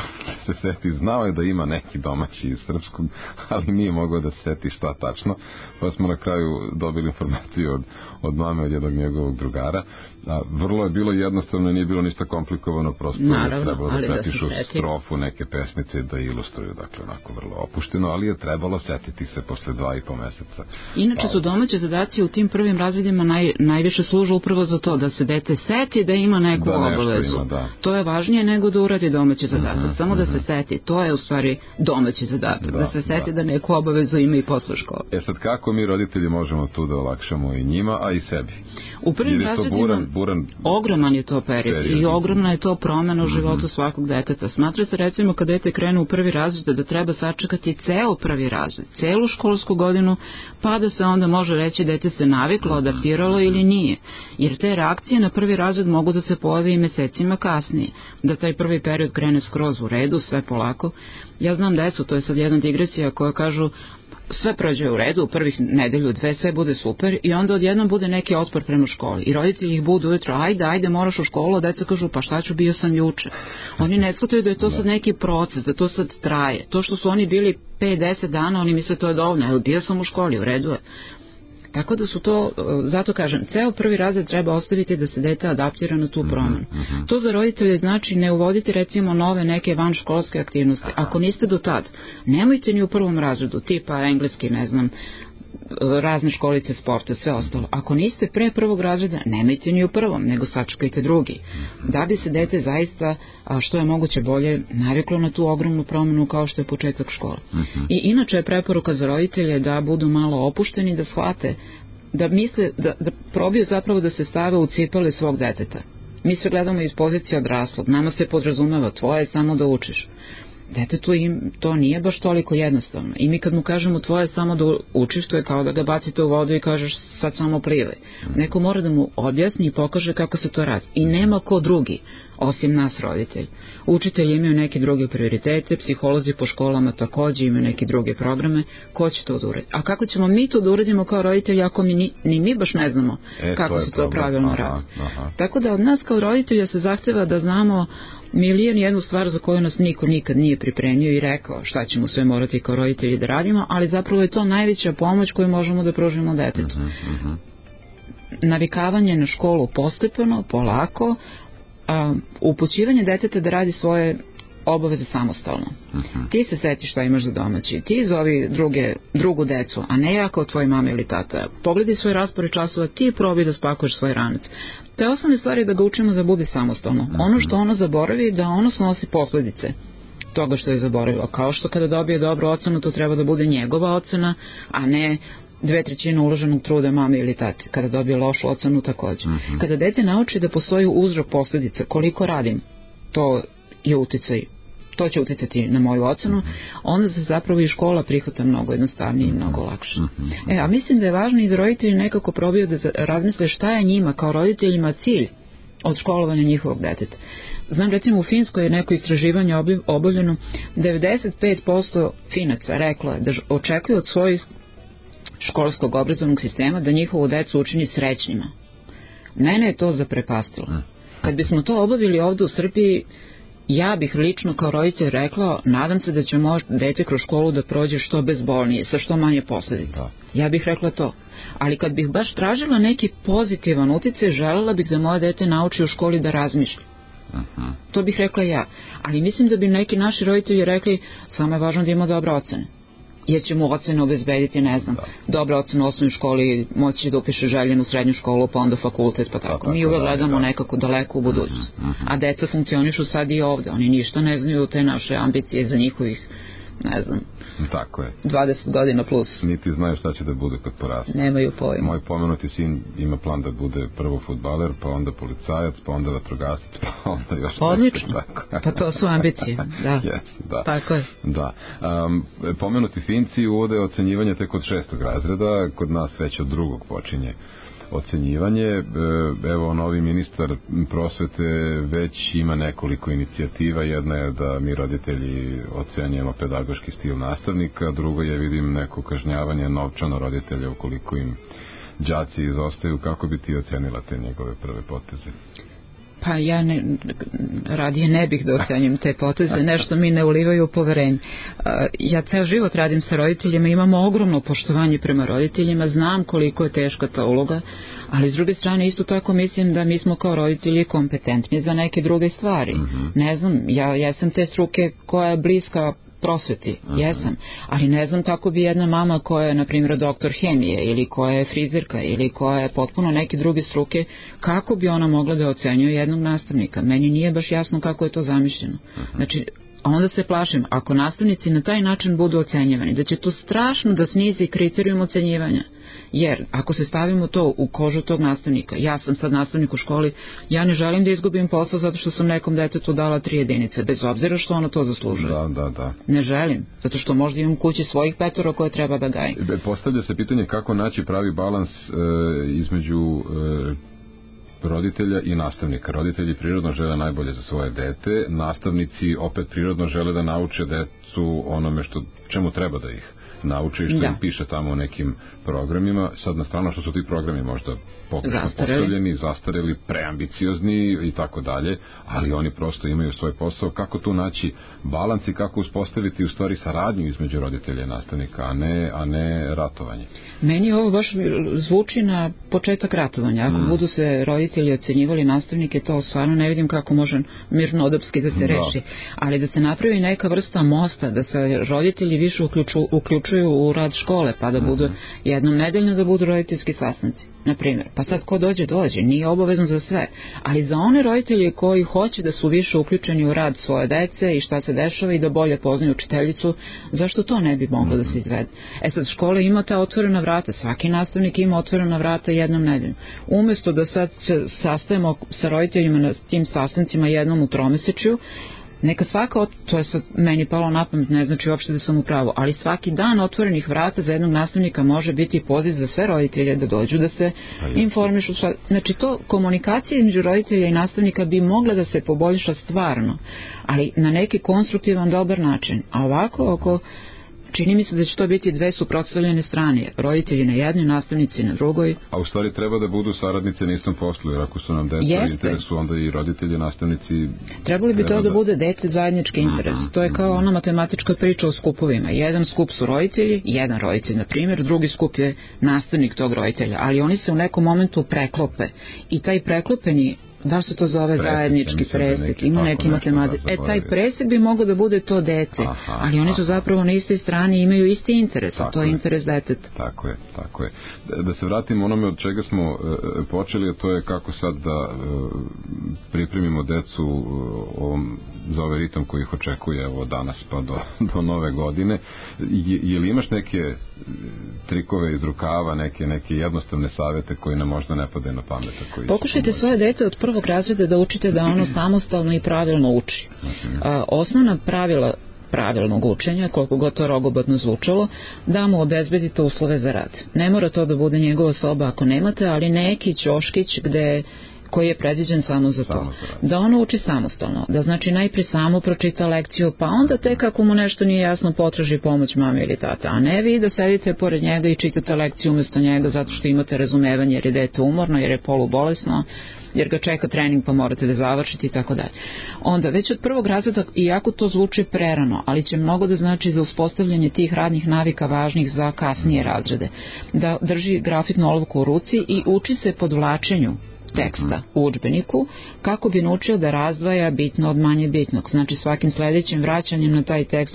se seti, znao je da ima neki domaći iz srpskog, ali nije mogao da se seti šta tačno, pa smo na kraju dobili informaciju od mame, od jednog njegovog drugara. Vrlo je bilo jednostavno, nije bilo ništa komplikovano, prosto je trebalo da prepišu strofu neke pesmice da ilustruju, dakle onako vrlo opušteno, ali je trebalo setiti se posle 2,5 meseca. Inače su domaće zadaci u tim prvim razredima najviše služe upravo za to, da se dete seti da ima neku obavezu. To je važnije nego da uradi domaći zadatak. Samo da se seti, to je u stvari domaći zadatak, da se seti da neku obavezu ima i posle škole. Sad kako mi roditelji možemo tu da olakšamo i njima, a i sebi? U prvim razredima ogroman je to period i ogromna je to promena u životu svakog deteta. Smatra se recimo kad dete krene u 1. razred da treba sačekati ceo 1. razred, celu školsku godinu, pa da se onda može reći dete se naviklo, adaptiralo ili nije. Jer te reakcije na 1. razred mogu da se pojave i mesecima kasnije. Da taj prvi period krene skroz u redu, sve polako. Ja znam decu, to je sad jedna digresija koja kažu sve prođe u redu, u prvih nedelju, 2, sve bude super i onda odjednom bude neki otpor prema školi. I roditelji ih budu ujutro, ajde, moraš u školu, a deca kažu, pa šta ću, bio sam juče. Oni ne shvataju da je to sad neki proces, da to sad traje. To što su oni bili 5-10 dana, oni misle to je dovoljno, bio sam u školi, u redu je. Tako da su to, zato kažem, ceo 1. razred treba ostaviti da se dete adaptira na tu promenu. To za roditelje znači ne uvoditi recimo nove neke vanškolske aktivnosti. Ako niste do tad, nemojte ni u 1. razredu, tipa engleski, ne znam, razne školice sporta, sve ostalo. Ako niste pre 1. razreda, nemojte ni u 1. nego sačekajte 2. Da bi se dete zaista, što je moguće bolje, naviklo na tu ogromnu promenu kao što je početak škole. I inače je preporuka za roditelje da budu malo opušteni, da shvate, da misle, da probiju zapravo da se stave u cipele svog deteta. Mi se gledamo iz pozicije odraslog, nama se podrazumeva, tvoje je samo da učiš. Detetu to nije baš toliko jednostavno. I mi kad mu kažemo tvoje je samo da učiš, to je kao da ga bacite u vodu i kažeš sad samo plivaj. Neko mora da mu objasni i pokaže kako se to radi. I nema ko drugi, osim nas roditelji. Učitelji imaju neke druge prioritete, psiholozi po školama takođe imaju neke druge programe. Ko će to da uradi? A kako ćemo mi to da uradimo kao roditelji ako ni mi baš ne znamo kako se to pravilno radi? Tako da od nas kao roditelja se zahteva da znamo milion jednu stvar za koju nas niko nikad nije pripremio i rekao šta ćemo sve morati kao roditelji da radimo, ali zapravo je to najveća pomoć koju možemo da pružimo detetu. Navikavanje na školu postepeno, polako, upućivanje deteta da radi svoje obaveze samostalno. Ti se setiš šta imaš za domaći, ti zovi drugu decu, a ne ja kao tvoj mama ili tata. Pogledaj svoj raspored časova, ti probi da spakuješ svoj ranac. Te osnovne stvari da ga učimo da bude samostalno. Ono što ono zaboravi, da ono snosi posledice toga što je zaboravilo. Kao što kada dobije dobru ocenu, to treba da bude njegova ocena, a ne 2/3 uloženog truda mame ili tate. Kada dobije lošu ocenu, takođe. Kada dete nauči da postoji uzrok posledica, koliko radim, to je uticaj, to će uticati na moju ocenu, onda se zapravo i škola prihvata mnogo jednostavnije i mnogo lakše. A mislim da je važno i da roditelji nekako probaju da razmisle šta je njima kao roditeljima cilj od školovanja njihovog deteta. Znam, recimo u Finskoj je neko istraživanje obavljeno, 95% Finaca reklo je da očekuju od svojih školskog obrazovnog sistema da njihovu decu učini srećnima. Mene je to zaprepastilo. Kad bismo to obavili ovde u Srbiji, ja bih lično kao roditelj rekla, nadam se da će moje dete kroz školu da prođe što bezbolnije, sa što manje posledica. Ja bih rekla to. Ali kad bih baš tražila neki pozitivan uticaj, želela bih da moje dete nauči u školi da razmišlja. To bih rekla ja. Ali mislim da bi neki naši roditelji rekli, samo je važno da ima dobre ocene. Jer će mu ocene obezbediti, ne znam, dobra ocena u osnovnoj školi, moći da upiše željenu srednju školu, pa onda fakultet, pa tako. Mi uvek gledamo nekako daleko u budućnost. A deca funkcionišu sad i ovde. Oni ništa ne znaju te naše ambicije za njihovih, ne znam, tako je. 20 godina plus. Niti znaju šta će da bude kad poraste. Nemaju pojma. Moj pomenuti sin ima plan da bude prvo fudbaler, pa onda policajac, pa onda vatrogasac, pa onda još nešto. Odlično. Pa to su ambicije. Da. Da. Tako je. Da. Pomenuti Finci uvode ocenjivanje tek od 6. razreda, kod nas već od 2. počinje ocenjivanje. Evo, novi ministar prosvete već ima nekoliko inicijativa. Jedna je da mi roditelji ocenjujemo pedagoški stil nastavnika, drugo je, vidim, neko kažnjavanje novčano roditelja ukoliko im đaci izostaju. Kako bi ti ocenila te njegove prve poteze? Pa ja radije ne bih da ocenjim te poteze, nešto mi ne ulivaju poverenje. Ja ceo život radim sa roditeljima, imamo ogromno poštovanje prema roditeljima, znam koliko je teška ta uloga, ali s druge strane isto tako mislim da mi smo kao roditelji kompetentni za neke druge stvari. Ne znam, ja sam te struke koja je bliska prosveti, jesam, ali ne znam kako bi jedna mama koja je, na primjer, doktor hemije ili koja je frizerka ili koja je potpuno neke druge struke, kako bi ona mogla da ocenjuje jednog nastavnika. Meni nije baš jasno kako je to zamišljeno. Znači, onda se plašim, ako nastavnici na taj način budu ocenjivani, da će to strašno da snizi kriterijum ocenjivanja. Jer ako se stavimo to u kožu tog nastavnika, ja sam sad nastavnik u školi, ja ne želim da izgubim posao zato što sam nekom detetu dala 3 jedinice, bez obzira što ono to zaslužuje. Da. Ne želim, zato što možda imam kući svojih 5 koje treba da gajim. Postavlja se pitanje kako naći pravi balans između roditelja i nastavnika. Roditelji prirodno žele najbolje za svoje dete, nastavnici opet prirodno žele da nauče decu onome čemu treba da ih nauče i što im piše tamo u nekim programima. Sad na stranu što su ti programi možda pogrešno postavljeni, zastareli, preambiciozni i tako dalje, ali oni prosto imaju svoj posao. Kako tu naći balans i kako uspostaviti u stvari saradnju između roditelja i nastavnika, a ne ratovanje? Meni ovo baš zvuči na početak ratovanja. Ako budu se roditelji ocenjivali nastavnike, to stvarno ne vidim kako može mirnodopski da se reši. Ali da se napravi neka vrsta mosta, da se roditelji više uključuju u rad škole, pa da budu jednom nedeljno da budu roditeljski sastanci, na primjer. Pa sad ko dođe, nije obavezno za sve, ali za one roditelje koji hoće da su više uključeni u rad svoje dece i šta se dešava i da bolje poznaju učiteljicu, zašto to ne bi moglo da se izvede? Sad škola ima ta otvorena vrata, svaki nastavnik ima otvorena vrata jednom nedeljno. Umesto da sad se sastajemo sa roditeljima na tim sastancima jednom u tromesečju, neka svaka, to je sad meni palo na pamet, ne znači uopšte da sam u pravu, ali svaki dan otvorenih vrata za jednog nastavnika može biti poziv za sve roditelje da dođu da se informišu. Znači to komunikacija između roditelja i nastavnika bi mogla da se poboljša stvarno, ali na neki konstruktivan, dobar način. A ovako, čini mi se da će to biti dve suprotstavljene strane, roditelji na jednoj, nastavnici na drugoj. A u stvari treba da budu saradnici na istom poslu, jer ako su nam deca interesu, onda i roditelji i nastavnici... Trebali bi to da bude dete zajednički interes. To je kao ona matematička priča o skupovima. Jedan skup su roditelji, jedan roditelj, na primjer, drugi skup je nastavnik tog roditelja, ali oni se u nekom momentu preklope i taj preklopeni da li se to zove zajednički presek, ima neki matematici. Taj presek bi mogao da bude to dete, ali oni su zapravo na istoj strani i imaju isti interes, a to je interes deteta. Tako je. Da se vratimo onome od čega smo počeli, a to je kako sad da pripremimo decu za ovaj ritam koji ih očekuje od danas pa do nove godine. Je li imaš neke trikove iz rukava, neke jednostavne savete koji nam možda ne padaju na pamet? Pokušajte svoje dete od prvog razreda da učite da ono samostalno i pravilno uči. Osnovna pravila pravilnog učenja, koliko god to rogobatno zvučalo, da mu obezbedite uslove za rad. Ne mora to da bude njegova soba ako nemate, ali neki ćoškić koji je predviđen samo za to. Da ono uči samostalno, da znači najprije samo pročita lekciju, pa onda tek ako mu nešto nije jasno potraži pomoć mame ili tata, a ne vi da sedite pored njega i čitate lekciju umjesto njega zato što imate razumevanje jer je dete umorno, jer je polubolesno, jer ga čeka trening pa morate da završite i tako dalje. Onda već od prvog razreda, iako to zvuči prerano, ali će mnogo da znači za uspostavljanje tih radnih navika važnih za kasnije razrede, da drži grafitnu olovku u ruci i uči se podvlačenju teksta u udžbeniku kako bi naučio da razdvaja bitno od manje bitnog. Znači svakim sledećim vraćanjem na taj tekst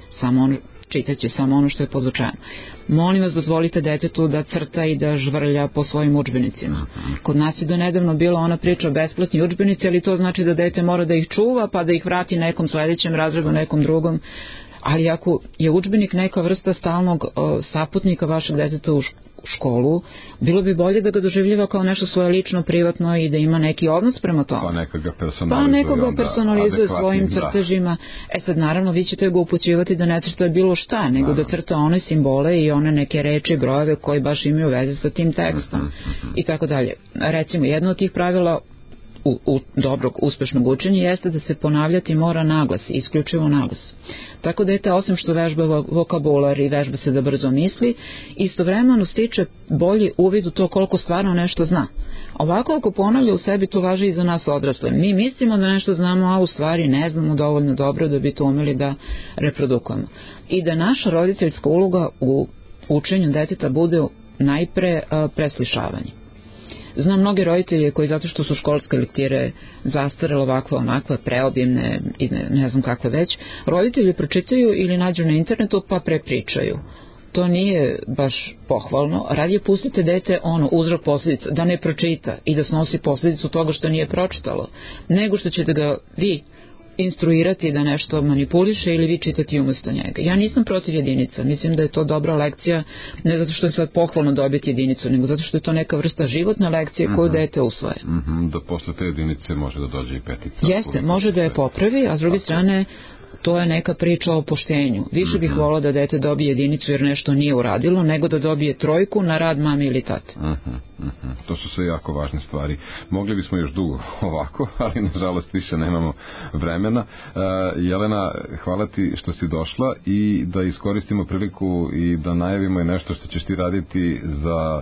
čitaće samo ono što je podvučeno. Molim vas, dozvolite detetu da crta i da žvrlja po svojim udžbenicima. Kod nas je do nedavno bila ona priča o besplatni udžbenici, ali to znači da dete mora da ih čuva pa da ih vrati nekom sledećem razredu, nekom drugom. Ali ako je udžbenik neka vrsta stalnog saputnika vašeg deteta u školu, bilo bi bolje da ga doživljava kao nešto svoje lično, privatno i da ima neki odnos prema tome. Pa neko ga personalizuje svojim crtežima. Sad naravno vi ćete ga upućivati da ne crta bilo šta, nego da crta one simbole i one neke reči, brojeve koji baš imaju veze sa tim tekstom i tako dalje. Recimo, jedno od tih pravila u dobrog, uspešnog učenja jeste da se ponavljati mora naglas, isključivo naglas. Tako dete, osim što vežba vokabular i vežba se da brzo misli, istovremeno stiče bolji uvid u to koliko stvarno nešto zna. Ovako ako ponavlja u sebi, to važi i za nas odrasle. Mi mislimo da nešto znamo, a u stvari ne znamo dovoljno dobro da bi to umeli da reprodukujemo. I da naša roditeljska uloga u učenju deteta bude najpre preslišavanje. Znam mnoge roditelje koji zato što su školske lektire zastarele ovakve onakve, preobimne i ne znam kakve već, roditelji pročitaju ili nađu na internetu pa prepričaju. To nije baš pohvalno. Radije pustite dete uzrok posljedica, da ne pročita i da snosi posljedicu toga što nije pročitalo, nego što ćete ga vi instruirati da nešto manipuliše ili vi čitati umjesto njega. Ja nisam protiv jedinica, mislim da je to dobra lekcija, ne zato što je sad pohvalno dobiti jedinicu, nego zato što je to neka vrsta životne lekcije koju dete usvoje. Da posle te jedinice može da dođe i petica. Jeste, može da je popravi, a s druge strane to je neka priča o poštenju. Više bih volila da dete dobije jedinicu jer nešto nije uradilo, nego da dobije trojku na rad mame ili tate. To su sve jako važne stvari. Mogli bismo još dugo ovako, ali nažalost više nemamo vremena. Jelena, hvala ti što si došla i da iskoristimo priliku i da najavimo i nešto što ćeš ti raditi za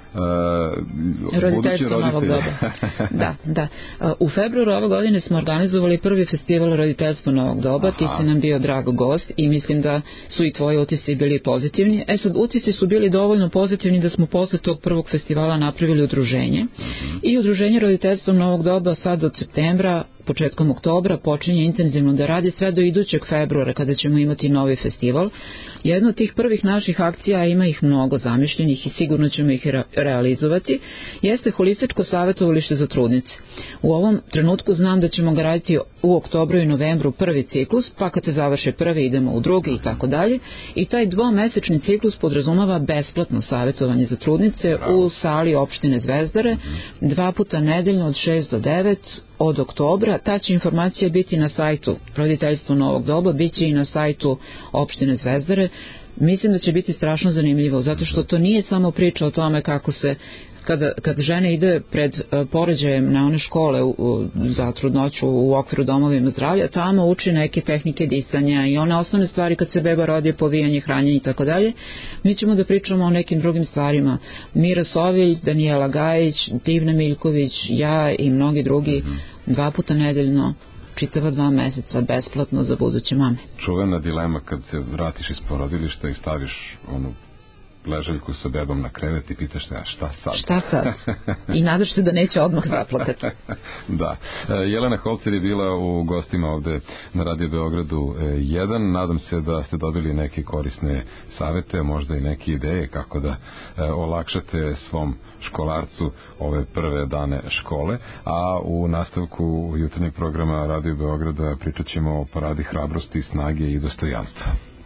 roditeljstvo novog doba. Da. U februaru ove godine smo organizovali prvi festival roditeljstvo novog doba. Ti si nam bio drag gost i mislim da su i tvoji utisci bili pozitivni. Sad, utisci su bili dovoljno pozitivni da smo posle tog prvog festivala napravili udruženje. I udruženje roditeljstvo novog doba sad od septembra, početkom oktobra počinje intenzivno da radi sve do idućeg februara kada ćemo imati novi festival. Jedna od tih prvih naših akcija, ima ih mnogo zamišljenih i sigurno ćemo ih realizovati, jeste holističko savjetovalište za trudnice. U ovom trenutku znam da ćemo ga raditi u oktobru i novembru prvi ciklus, pa kad se završe prvi idemo u drugi i tako dalje. I taj dvomesečni ciklus podrazumava besplatno savjetovanje za trudnice u sali opštine Zvezdare, 2 puta nedeljno od 6 do 9 od oktobra. Ta će informacija biti na sajtu roditeljstvo novog doba, bit će i na sajtu opštine Zvezdare. Mislim da će biti strašno zanimljivo, zato što to nije samo priča o tome kako se kad žena ide pred porođajem na one škole za trudnoću u okviru domovima zdravlja, tamo uči neke tehnike disanja i one osnovne stvari kad se beba rodi, povijanje, hranjenje i tako dalje. Mi ćemo da pričamo o nekim drugim stvarima. Mira Sovilj, Danijela Gajić, Divna Miljković, ja i mnogi drugi, 2 puta nedeljno, čitava 2 meseca, besplatno za buduće mame. Čuvena dilema kad se vratiš iz porodilišta i staviš onu ležaljku sa bebom na krevet i pitaš se, a šta sad? Šta sad? I nadaš se da neće odmah zaplakati. Da. Jelena Holcer je bila u gostima ovde na Radio Beogradu 1. Nadam se da ste dobili neke korisne savete, možda i neke ideje kako da olakšate svom školarcu ove prve dane škole, a u nastavku jutarnjeg programa Radio Beograda pričat ćemo o paradi hrabrosti, snage i dostojanstva.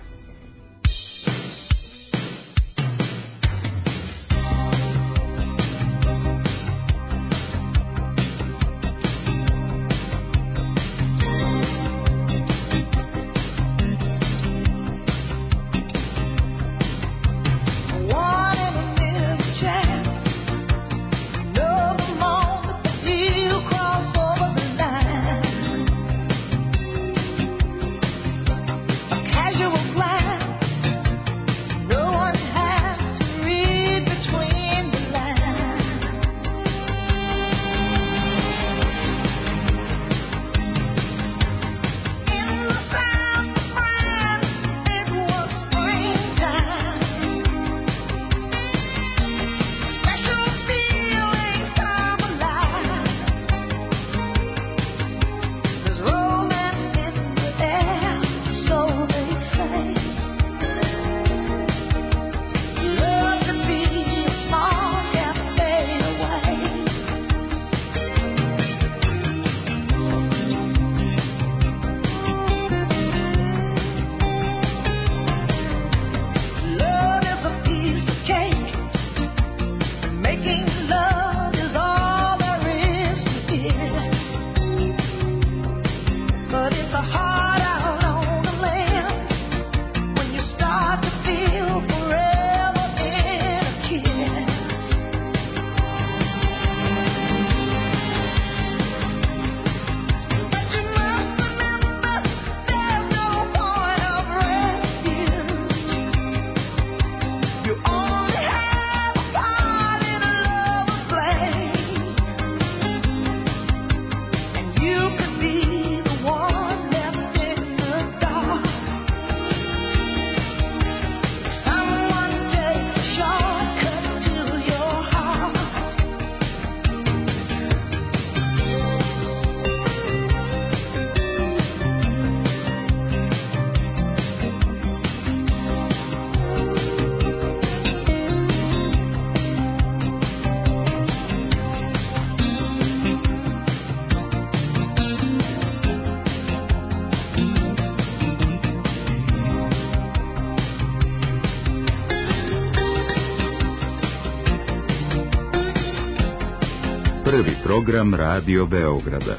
Prvi program Radio Beograda.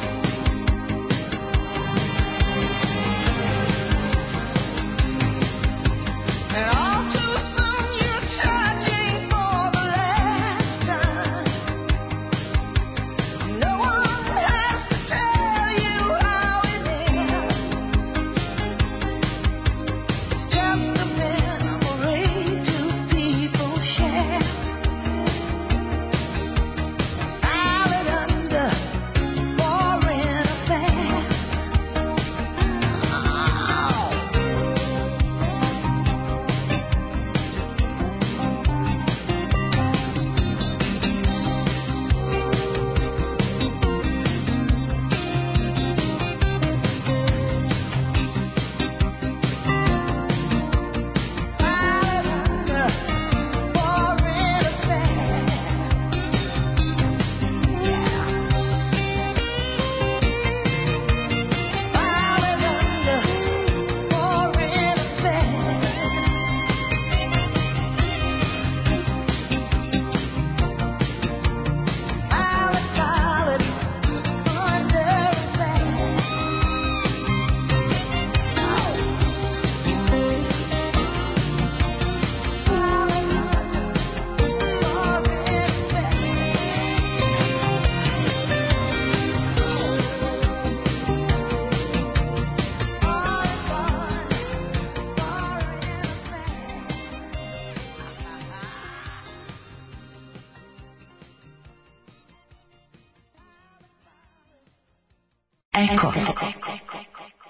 Eko.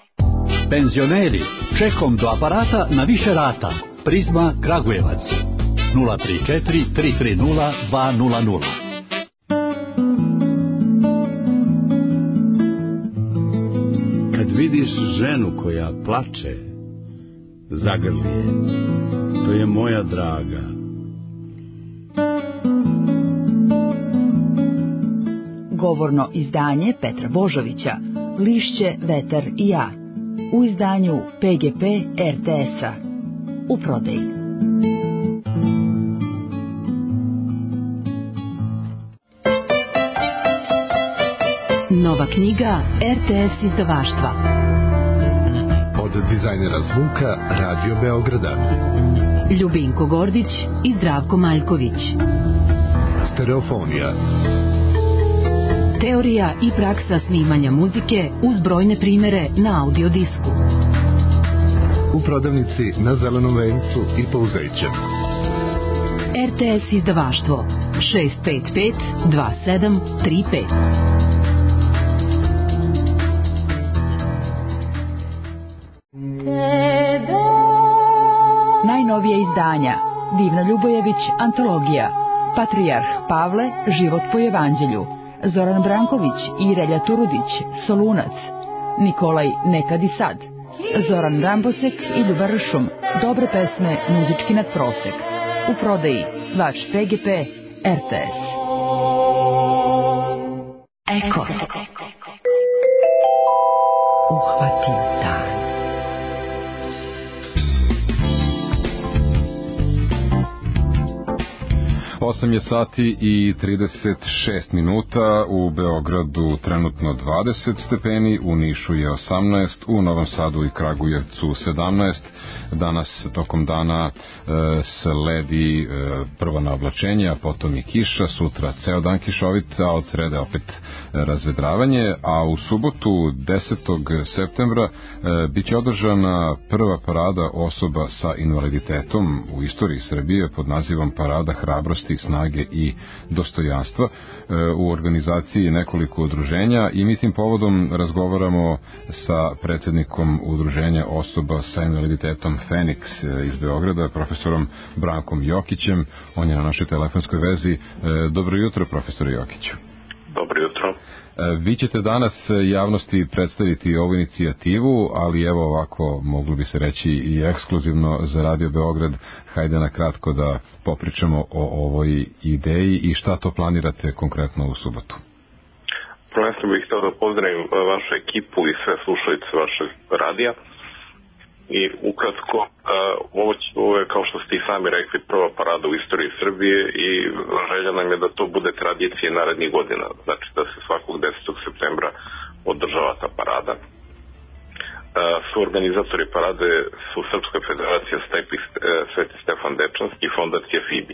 Penzioneri, čekom do aparata na više rata. Prizma Kragujevac. 034 330 200. Kad vidiš ženu koja plače, zagrli je, to je moja draga. Govorno izdanje Petra Božovića, Lišće, vetar i ja, u izdanju PGP RTS-a, u prodaji. Nova knjiga RTS izdavaštva. Od dizajnera zvuka Radio Beograda. Ljubinko Gordić i Zdravko Maljković. Stereofonija. Teorija i praksa snimanja muzike uz brojne primere na audiodisku. U prodavnici na Zelenom vencu i Pouzećem. RTS izdavaštvo 655 2735. Najnovije izdanja: Divna Ljubojević, antologija, Patrijarh Pavle, život po evanđelju, Zoran Branković i Relja Turudić, Solunac, Nikolaj Nekad i sad, Zoran Rambosek i Ljubar Ršum, dobre pesme, muzički nadprosek. U prodaji Vač PGP RTS. Eko. Uhvati dan. 8 je sati i 36 minuta, u Beogradu trenutno 20 stepeni, u Nišu je 18, u Novom Sadu i Kragujevcu 17. Danas tokom dana sledi prvo navlačenje, a potom i kiša, sutra ceo dan kišovit, a od srede opet razvedravanje, a u subotu 10. septembra biće održana prva parada osoba sa invaliditetom u istoriji Srbije pod nazivom Parada hrabrosti, snage i dostojanstva, u organizaciji nekoliko udruženja, i mi tim povodom razgovaramo sa predsjednikom udruženja osoba sa invaliditetom Feniks iz Beograda, profesorom Brankom Jokićem. On je na našoj telefonskoj vezi. Dobro jutro, profesor Jokiću. Dobro jutro. Vi ćete danas javnosti predstaviti ovu inicijativu, ali evo ovako, moglo bi se reći i ekskluzivno za Radio Beograd, hajde na kratko da popričamo o ovoj ideji i šta to planirate konkretno u subotu. Prvenstveno bih htio da pozdravim vašu ekipu i sve slušalice vašeg radija. I ukratko, ovo je, kao što ste i sami rekli, prva parada u istoriji Srbije i želja nam je da to bude tradicija narednih godina. Znači da se svakog 10. septembra održava ta parada. Su organizatori parade su Srpska federacija Sveti Stefan Dečanski i fondacija FIBI.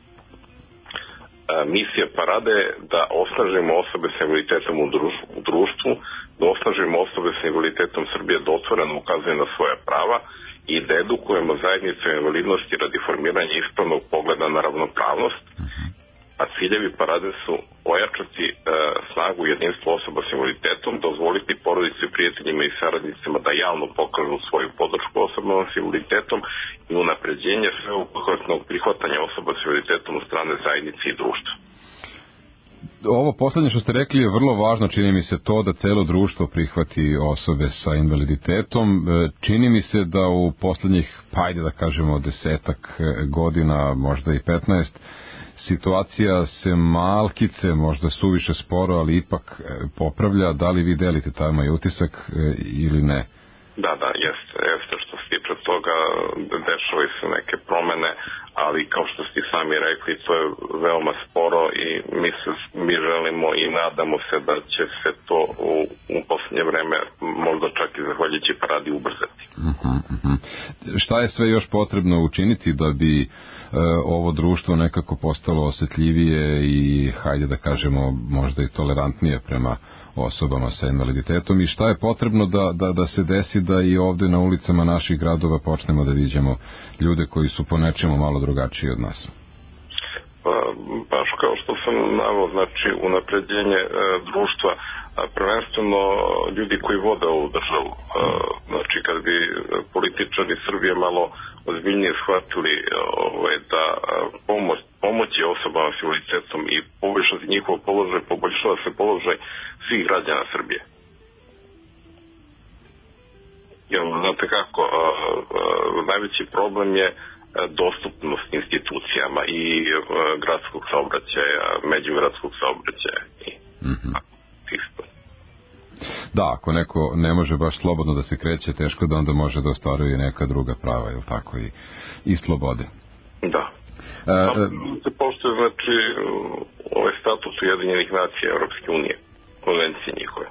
Misija parade je da osnažimo osobe sa invaliditetom u društvu, da osnažimo osobe sa invaliditetom Srbije da otvoreno ukazuju na svoja prava i da edukujemo zajednicu invalidnosti radi formiranja ispravnog pogleda na ravnopravnost, a ciljevi parade su ojačati snagu i jedinstvo osoba s invaliditetom, dozvoliti porodici, prijateljima i saradnicima da javno pokažu svoju podršku osobama s invaliditetom i unapređenje sveobuhvatnog prihvatanja osoba s invaliditetom od strane zajednice i društva. Ovo poslednje što ste rekli je vrlo važno, čini mi se to da celo društvo prihvati osobe sa invaliditetom. Čini mi se da u poslednjih, hajde da kažemo, 10-ak godina, možda i 15, situacija se malkice, možda suviše sporo, ali ipak popravlja. Da li vi delite taj moj utisak ili ne? Da, jeste što se tiče toga, dešavaju se neke promene, ali kao što ste sami rekli, to je veoma sporo i mi želimo i nadamo se da će se to u poslednje vreme, možda čak i zahvaljujući paradi, ubrzati. Šta je sve još potrebno učiniti da bi ovo društvo nekako postalo osetljivije i, hajde da kažemo, možda i tolerantnije prema osobama sa invaliditetom, i šta je potrebno da se desi da i ovde na ulicama naših gradova počnemo da viđemo ljude koji su po nečemu malo drugačiji od nas? baš kao što sam naveo, znači unapređenje društva, prvenstveno ljudi koji vode ovu državu. Znači kad bi političari Srbije malo ozbiljnije shvatili da pomoći osobama s invaliditetom i poboljšati njihov položaj, poboljšava se položaj svih građana Srbije. Znate kako, najveći problem je dostupnost institucijama i gradskog saobraćaja, međugradskog saobraćaja i isto. Da, ako neko ne može baš slobodno da se kreće, teško da onda može da ostvaruje neka druga prava, ili tako, i slobode. Da. Se poštuje, znači, ovaj status Ujedinjenih nacija Europske unije, konvencije njihove.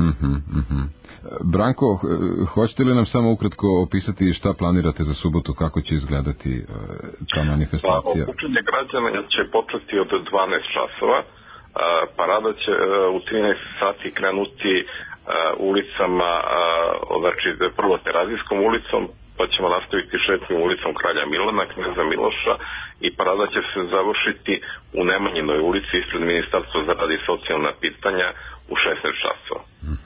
Branko, hoćete li nam samo ukratko opisati šta planirate za subotu, kako će izgledati ta manifestacija? Okupljenje građana će početi od 12 časova. Parada će u 13 sati krenuti ulicama, znači prvo Terazijskom ulicom, pa ćemo nastaviti šetnjom ulicom Kralja Milana, Kneza Miloša, i parada će se završiti u Nemanjinoj ulici ispred Ministarstva za rad i socijalna pitanja u 16 časova.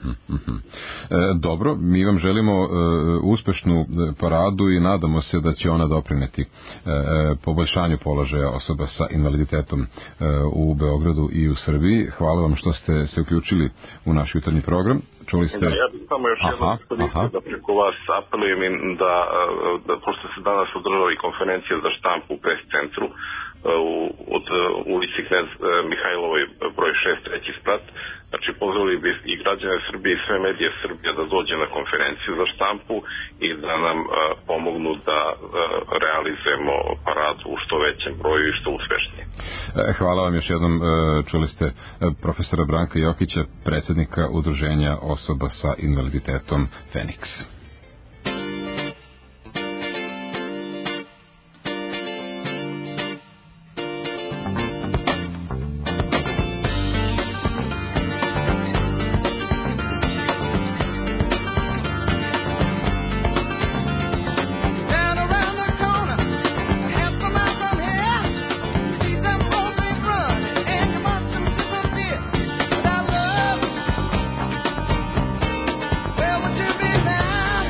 Dobro, mi vam želimo uspešnu paradu i nadamo se da će ona doprineti poboljšanju položaja osoba sa invaliditetom u Beogradu i u Srbiji. Hvala vam što ste se uključili u naš jutarnji program. Čuli ste... Ja bih samo još jednom iskoristio da preko vas apelujem da pošto se danas održava i konferencija za štampu u pres centru od ulici Knez Mihajlovoj broj 6, treći sprat. Znači pozvali bi i građane Srbije i sve medije Srbije da dođe na konferenciju za štampu i da nam pomognu da realizujemo paradu u što većem broju i što uspešnije. Hvala vam još jednom. Čuli ste profesora Branka Jokića, predsjednika Udruženja osoba sa invaliditetom Feniks. Where would you be now?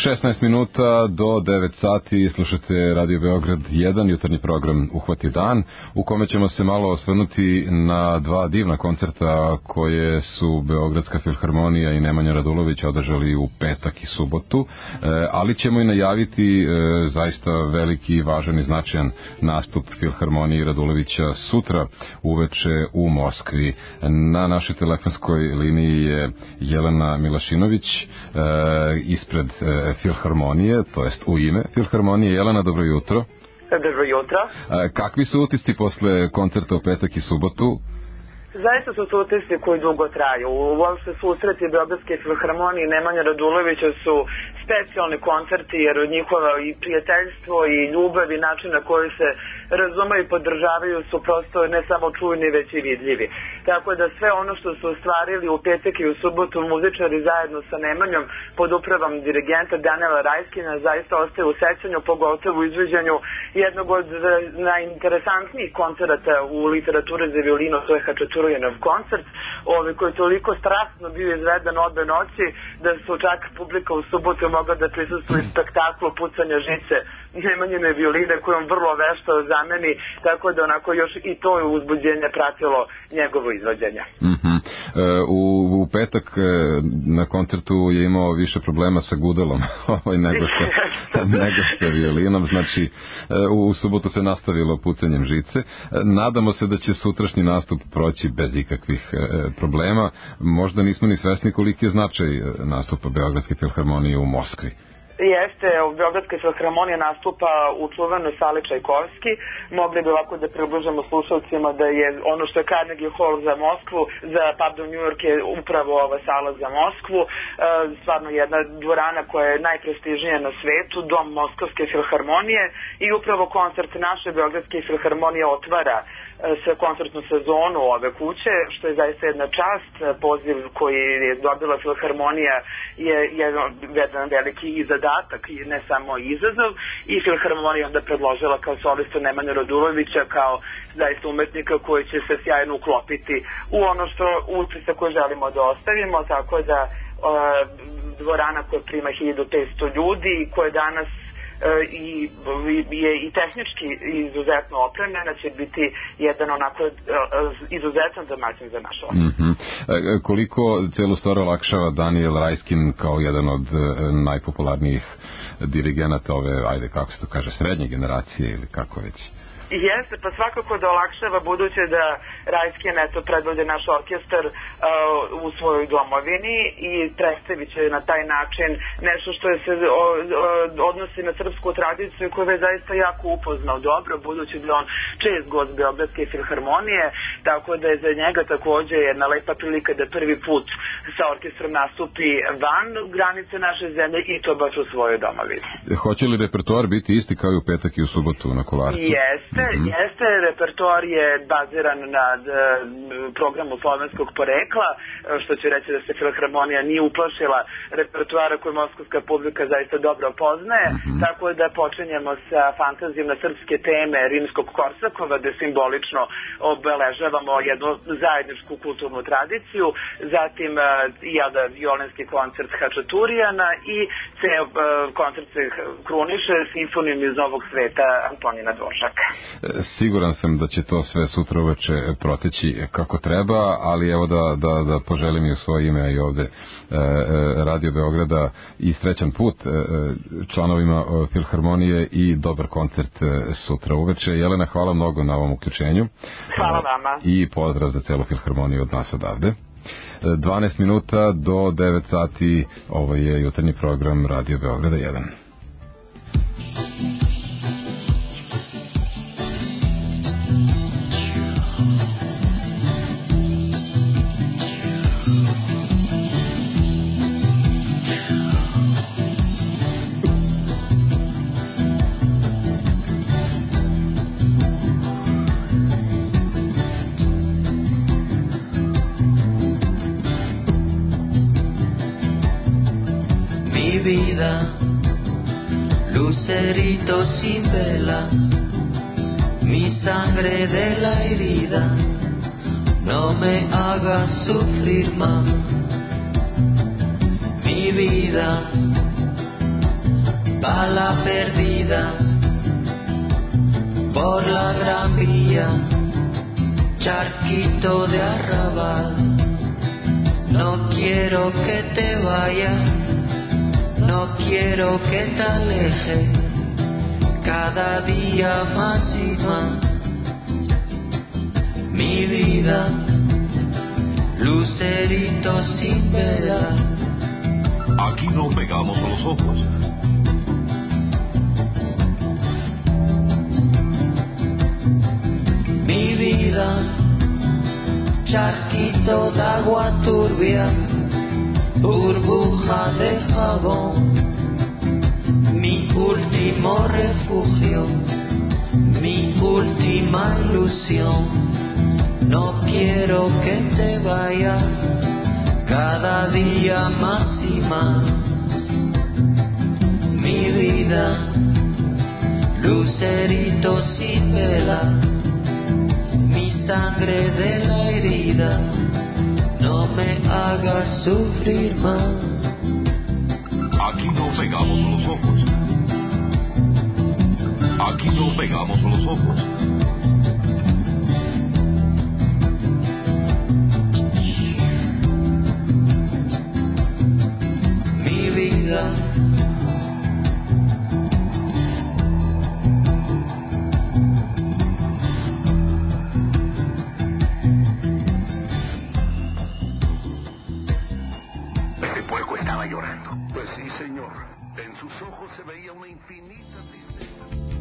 16 minuta do 9 sati slušate Radio Beograd 1, jutarnji program Uhvati dan, u kome ćemo se malo osvrnuti na dva divna koncerta koje su Beogradska filharmonija i Nemanja Radulović održali u petak i subotu, ali ćemo i najaviti zaista veliki, važan i značajan nastup Filharmonije Radulovića sutra uveče u Moskvi. Na našoj telefonskoj liniji je Jelena Milašinović ispred Filharmonije, to jest u ime Filharmonije. Jelena, dobro jutro. Dobro jutro. Kakvi su utisci posle koncerta u petak i subotu? Zaista su to utisci koji dugo traju. Uopšte susreti Beogradske filharmonije i Nemanja Radulovića su specijalni koncerti, jer njihovo i prijateljstvo i ljubav i način na koji se razumeju i podržavaju su prosto ne samo čujni, već i vidljivi. Tako da sve ono što su ostvarili u petak i u subotu muzičari zajedno sa Nemanjom pod upravom dirigenta Danijela Rajskina zaista ostaje u sećanju, pogotovo u izvođenju jednog od najinteresantnijih koncerata u literaturi za violino, to je Hačaturijanov koncert, koji je toliko strastno bio izveden obe noći da su čak publika u subotu mogla da prisustuje spektaklu pucanja žice Nemanjine violine kojom vrlo vešto zameni, tako da onako još i to je uzbuđenje pratilo njegovo izvođenje. U petak na koncertu je imao više problema sa gudelom nego sa violinom, znači u subotu se nastavilo pucanjem žice. Nadamo se da će sutrašnji nastup proći bez ikakvih problema. Možda nismo ni svesni koliki je značaj nastupa Beogradske filharmonije u Moskvi. Jeste, Beogradska filharmonija nastupa u čuvenoj sali Čajkovski. Mogli bi ovako da približamo slušalcima da je ono što je Carnegie Hall za Moskvu, New York je upravo ova sala za Moskvu. Stvarno jedna dvorana koja je najprestižnija na svetu, dom Moskovske filharmonije, i upravo koncert naše Beogradske filharmonije otvara sa koncertnu sezonu ove kuće, što je zaista jedna čast. Poziv koji je dobila filharmonija je jedan veliki i zadatak i ne samo izazov, i filharmonija onda predložila kao solistu Nemanja Radulovića kao zaista umetnika koji će se sjajno uklopiti u ono što utisak koji želimo da ostavimo, tako da dvorana koja prima 1500 ljudi i koja danas je i tehnički izuzetno opremljena, će biti jedan onako izuzetan domaćin za naš orkestar. Koliko celu stvar olakšava Danijel Rajskin kao jedan od najpopularnijih dirigenata ove, ajde kako se to kaže, srednje generacije ili kako već? Jeste, pa svakako da olakšava, buduće da Rajskin predvodi naš orkestar u svojoj domovini i predstavit će na taj način nešto što se odnosi na srpsku tradiciju koju je zaista jako upoznao dobro, budući da on čest gost Beogradske filharmonije, tako da je za njega takođe jedna lepa prilika da prvi put sa orkestrom nastupi van granice naše zemlje i to baš u svojoj domovini. Hoće li repertoar biti isti kao i u petak i u subotu na Kolarcu? Jeste, repertoar je baziran na programu slovenskog porekla, što će reći da se filharmonija nije uplašila repertoara koji moskovska publika zaista dobro poznaje, tako da počinjemo sa fantazijom na srpske teme Rimskog Korsakova, da simbolično obeležavamo jednu zajedničku kulturnu tradiciju, zatim violinski koncert Hačaturijana i ceo koncert se kruniše simfonijom iz Novog sveta Antonina Dvořaka. Siguran sam da će to sve sutra uveče proteći kako treba, ali evo da poželim i u svoje ime i ovde Radio Beograda i srećan put članovima Filharmonije i dobar koncert sutra uveče. Jelena, hvala mnogo na ovom uključenju. Hvala vama. I pozdrav za celu Filharmoniju od nas odavde. 12 minuta do 9 sati, ovo je jutarnji program Radio Beograda 1. Lucerito sin vela, mi sangre de la herida, no me hagas sufrir más. Mi vida, bala perdida por la Gran Vía, charquito de arrabal. No quiero que te vayas, no quiero que te alejes, cada día más y más. Mi vida, lucerito sin vela. Aquí no pegamos los ojos. Mi vida, charquito de agua turbia, burbuja de jabón, mi último refugio, mi última ilusión. No quiero que te vayas, cada día más y más. Mi vida, lucerito sin vela, mi sangre de la herida, no me hagas sufrir más. Aquí no pegamos los ojos. Aquí no pegamos los ojos. Mi vida, Ese puerco estaba llorando. Pues sí, señor. En sus ojos se veía una infinita tristeza.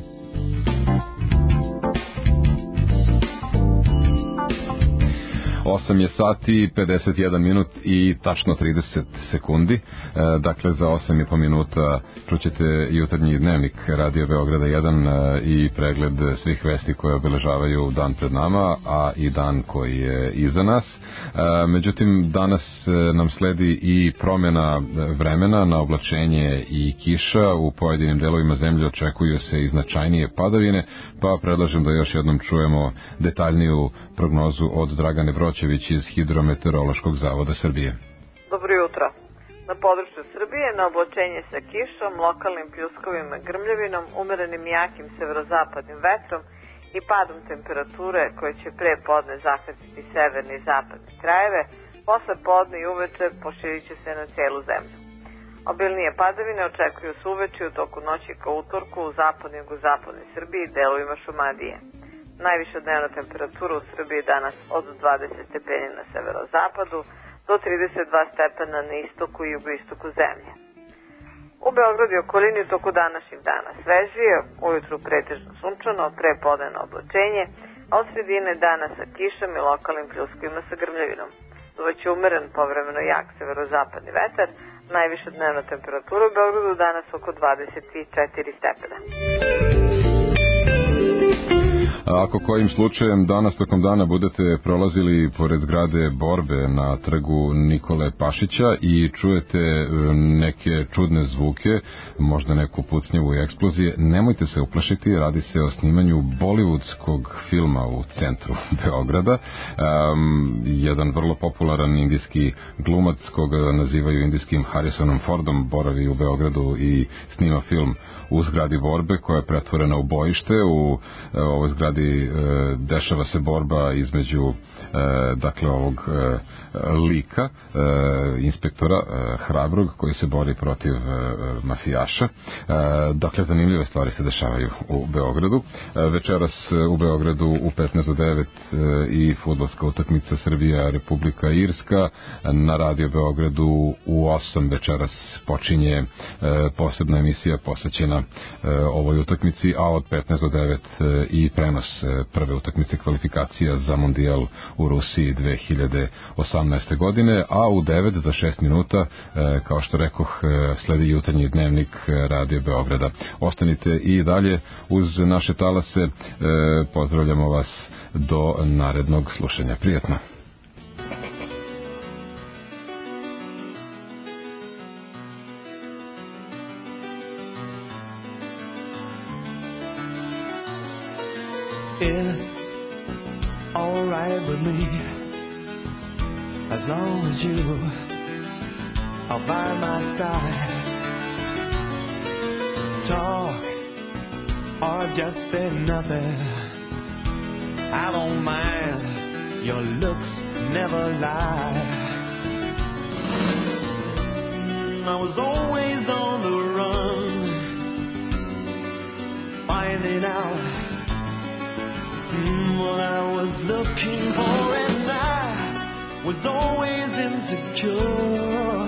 8 je sati, 51 minut i tačno 30 sekundi. Dakle, za 8,5 minuta čućete jutarnji dnevnik Radio Beograda 1 i pregled svih vesti koje obeležavaju dan pred nama, a i dan koji je iza nas. Međutim, danas nam sledi i promjena vremena na oblačenje i kiša. U pojedinim delovima zemlje očekuju se i značajnije padavine, pa predlažem da još jednom čujemo detaljniju prognozu od Dragane Broćević iz Hidrometeorološkog zavoda Srbije. Dobro jutro. Na području Srbije na oblačenje sa kišom, lokalnim pljuskovima i grmljavinom, umerenim jakim severozapadnim vetrom i padom temperature koje će pre podne zahvatiti severne i zapadne krajeve, posle podne i uveče poširit će se na celu zemlju. Obilnije padavine očekuju se uveče u toku noći ka utorku u zapadnoj i jugozapadnoj Srbiji i delovima Šumadije. Najviša dnevna temperatura u Srbiji danas od 20 stepeni na severozapadu do 32 stepena na istoku i jugoistoku zemlje. U Beogradu i okolini u toku današnjeg dana svežije, ujutru pretežno sunčano, prepodnevno oblačenje, a od sredine dana sa kišom i lokalnim pljuskovima sa grmljavinom. Duvaće umeren povremeno jak severozapadni vetar, najviša dnevna temperatura u Beogradu danas oko 24 stepena. Ako kojim slučajem danas tokom dana budete prolazili pored zgrade Borbe na trgu Nikole Pašića i čujete neke čudne zvuke, možda neku pucnjavu i eksplozije, nemojte se uplašiti, radi se o snimanju bollywoodskog filma u centru Beograda. Jedan vrlo popularan indijski glumac koga nazivaju indijskim Harrisonom Fordom boravi u Beogradu i snima film u zgradi Borbe koja je pretvorena u bojište. U ovoj zgradi dešava se borba između dakle ovog lika inspektora hrabrog koji se bori protiv mafijaša. Dakle, zanimljive stvari se dešavaju u Beogradu. Večeras u Beogradu u 15 do 9 i fudbalska utakmica Srbija Republika Irska. Na Radio Beogradu u 8 večeras počinje posebna emisija posvećena ovoj utakmici, a od 15 do 9 i prenos prve utakmice kvalifikacija za Mondijal u Rusiji 2018. godine, a u 9 za 6 minuta, kao što rekoh, sledi jutarnji dnevnik Radio Beograda. Ostanite i dalje uz naše talase, pozdravljamo vas do narednog slušanja. Prijetno! It's alright with me, as long as you are by my side. talk or just say nothing. I don't mind, your looks never lie. I was always on the run, finding out what I was looking for, and I was always insecure.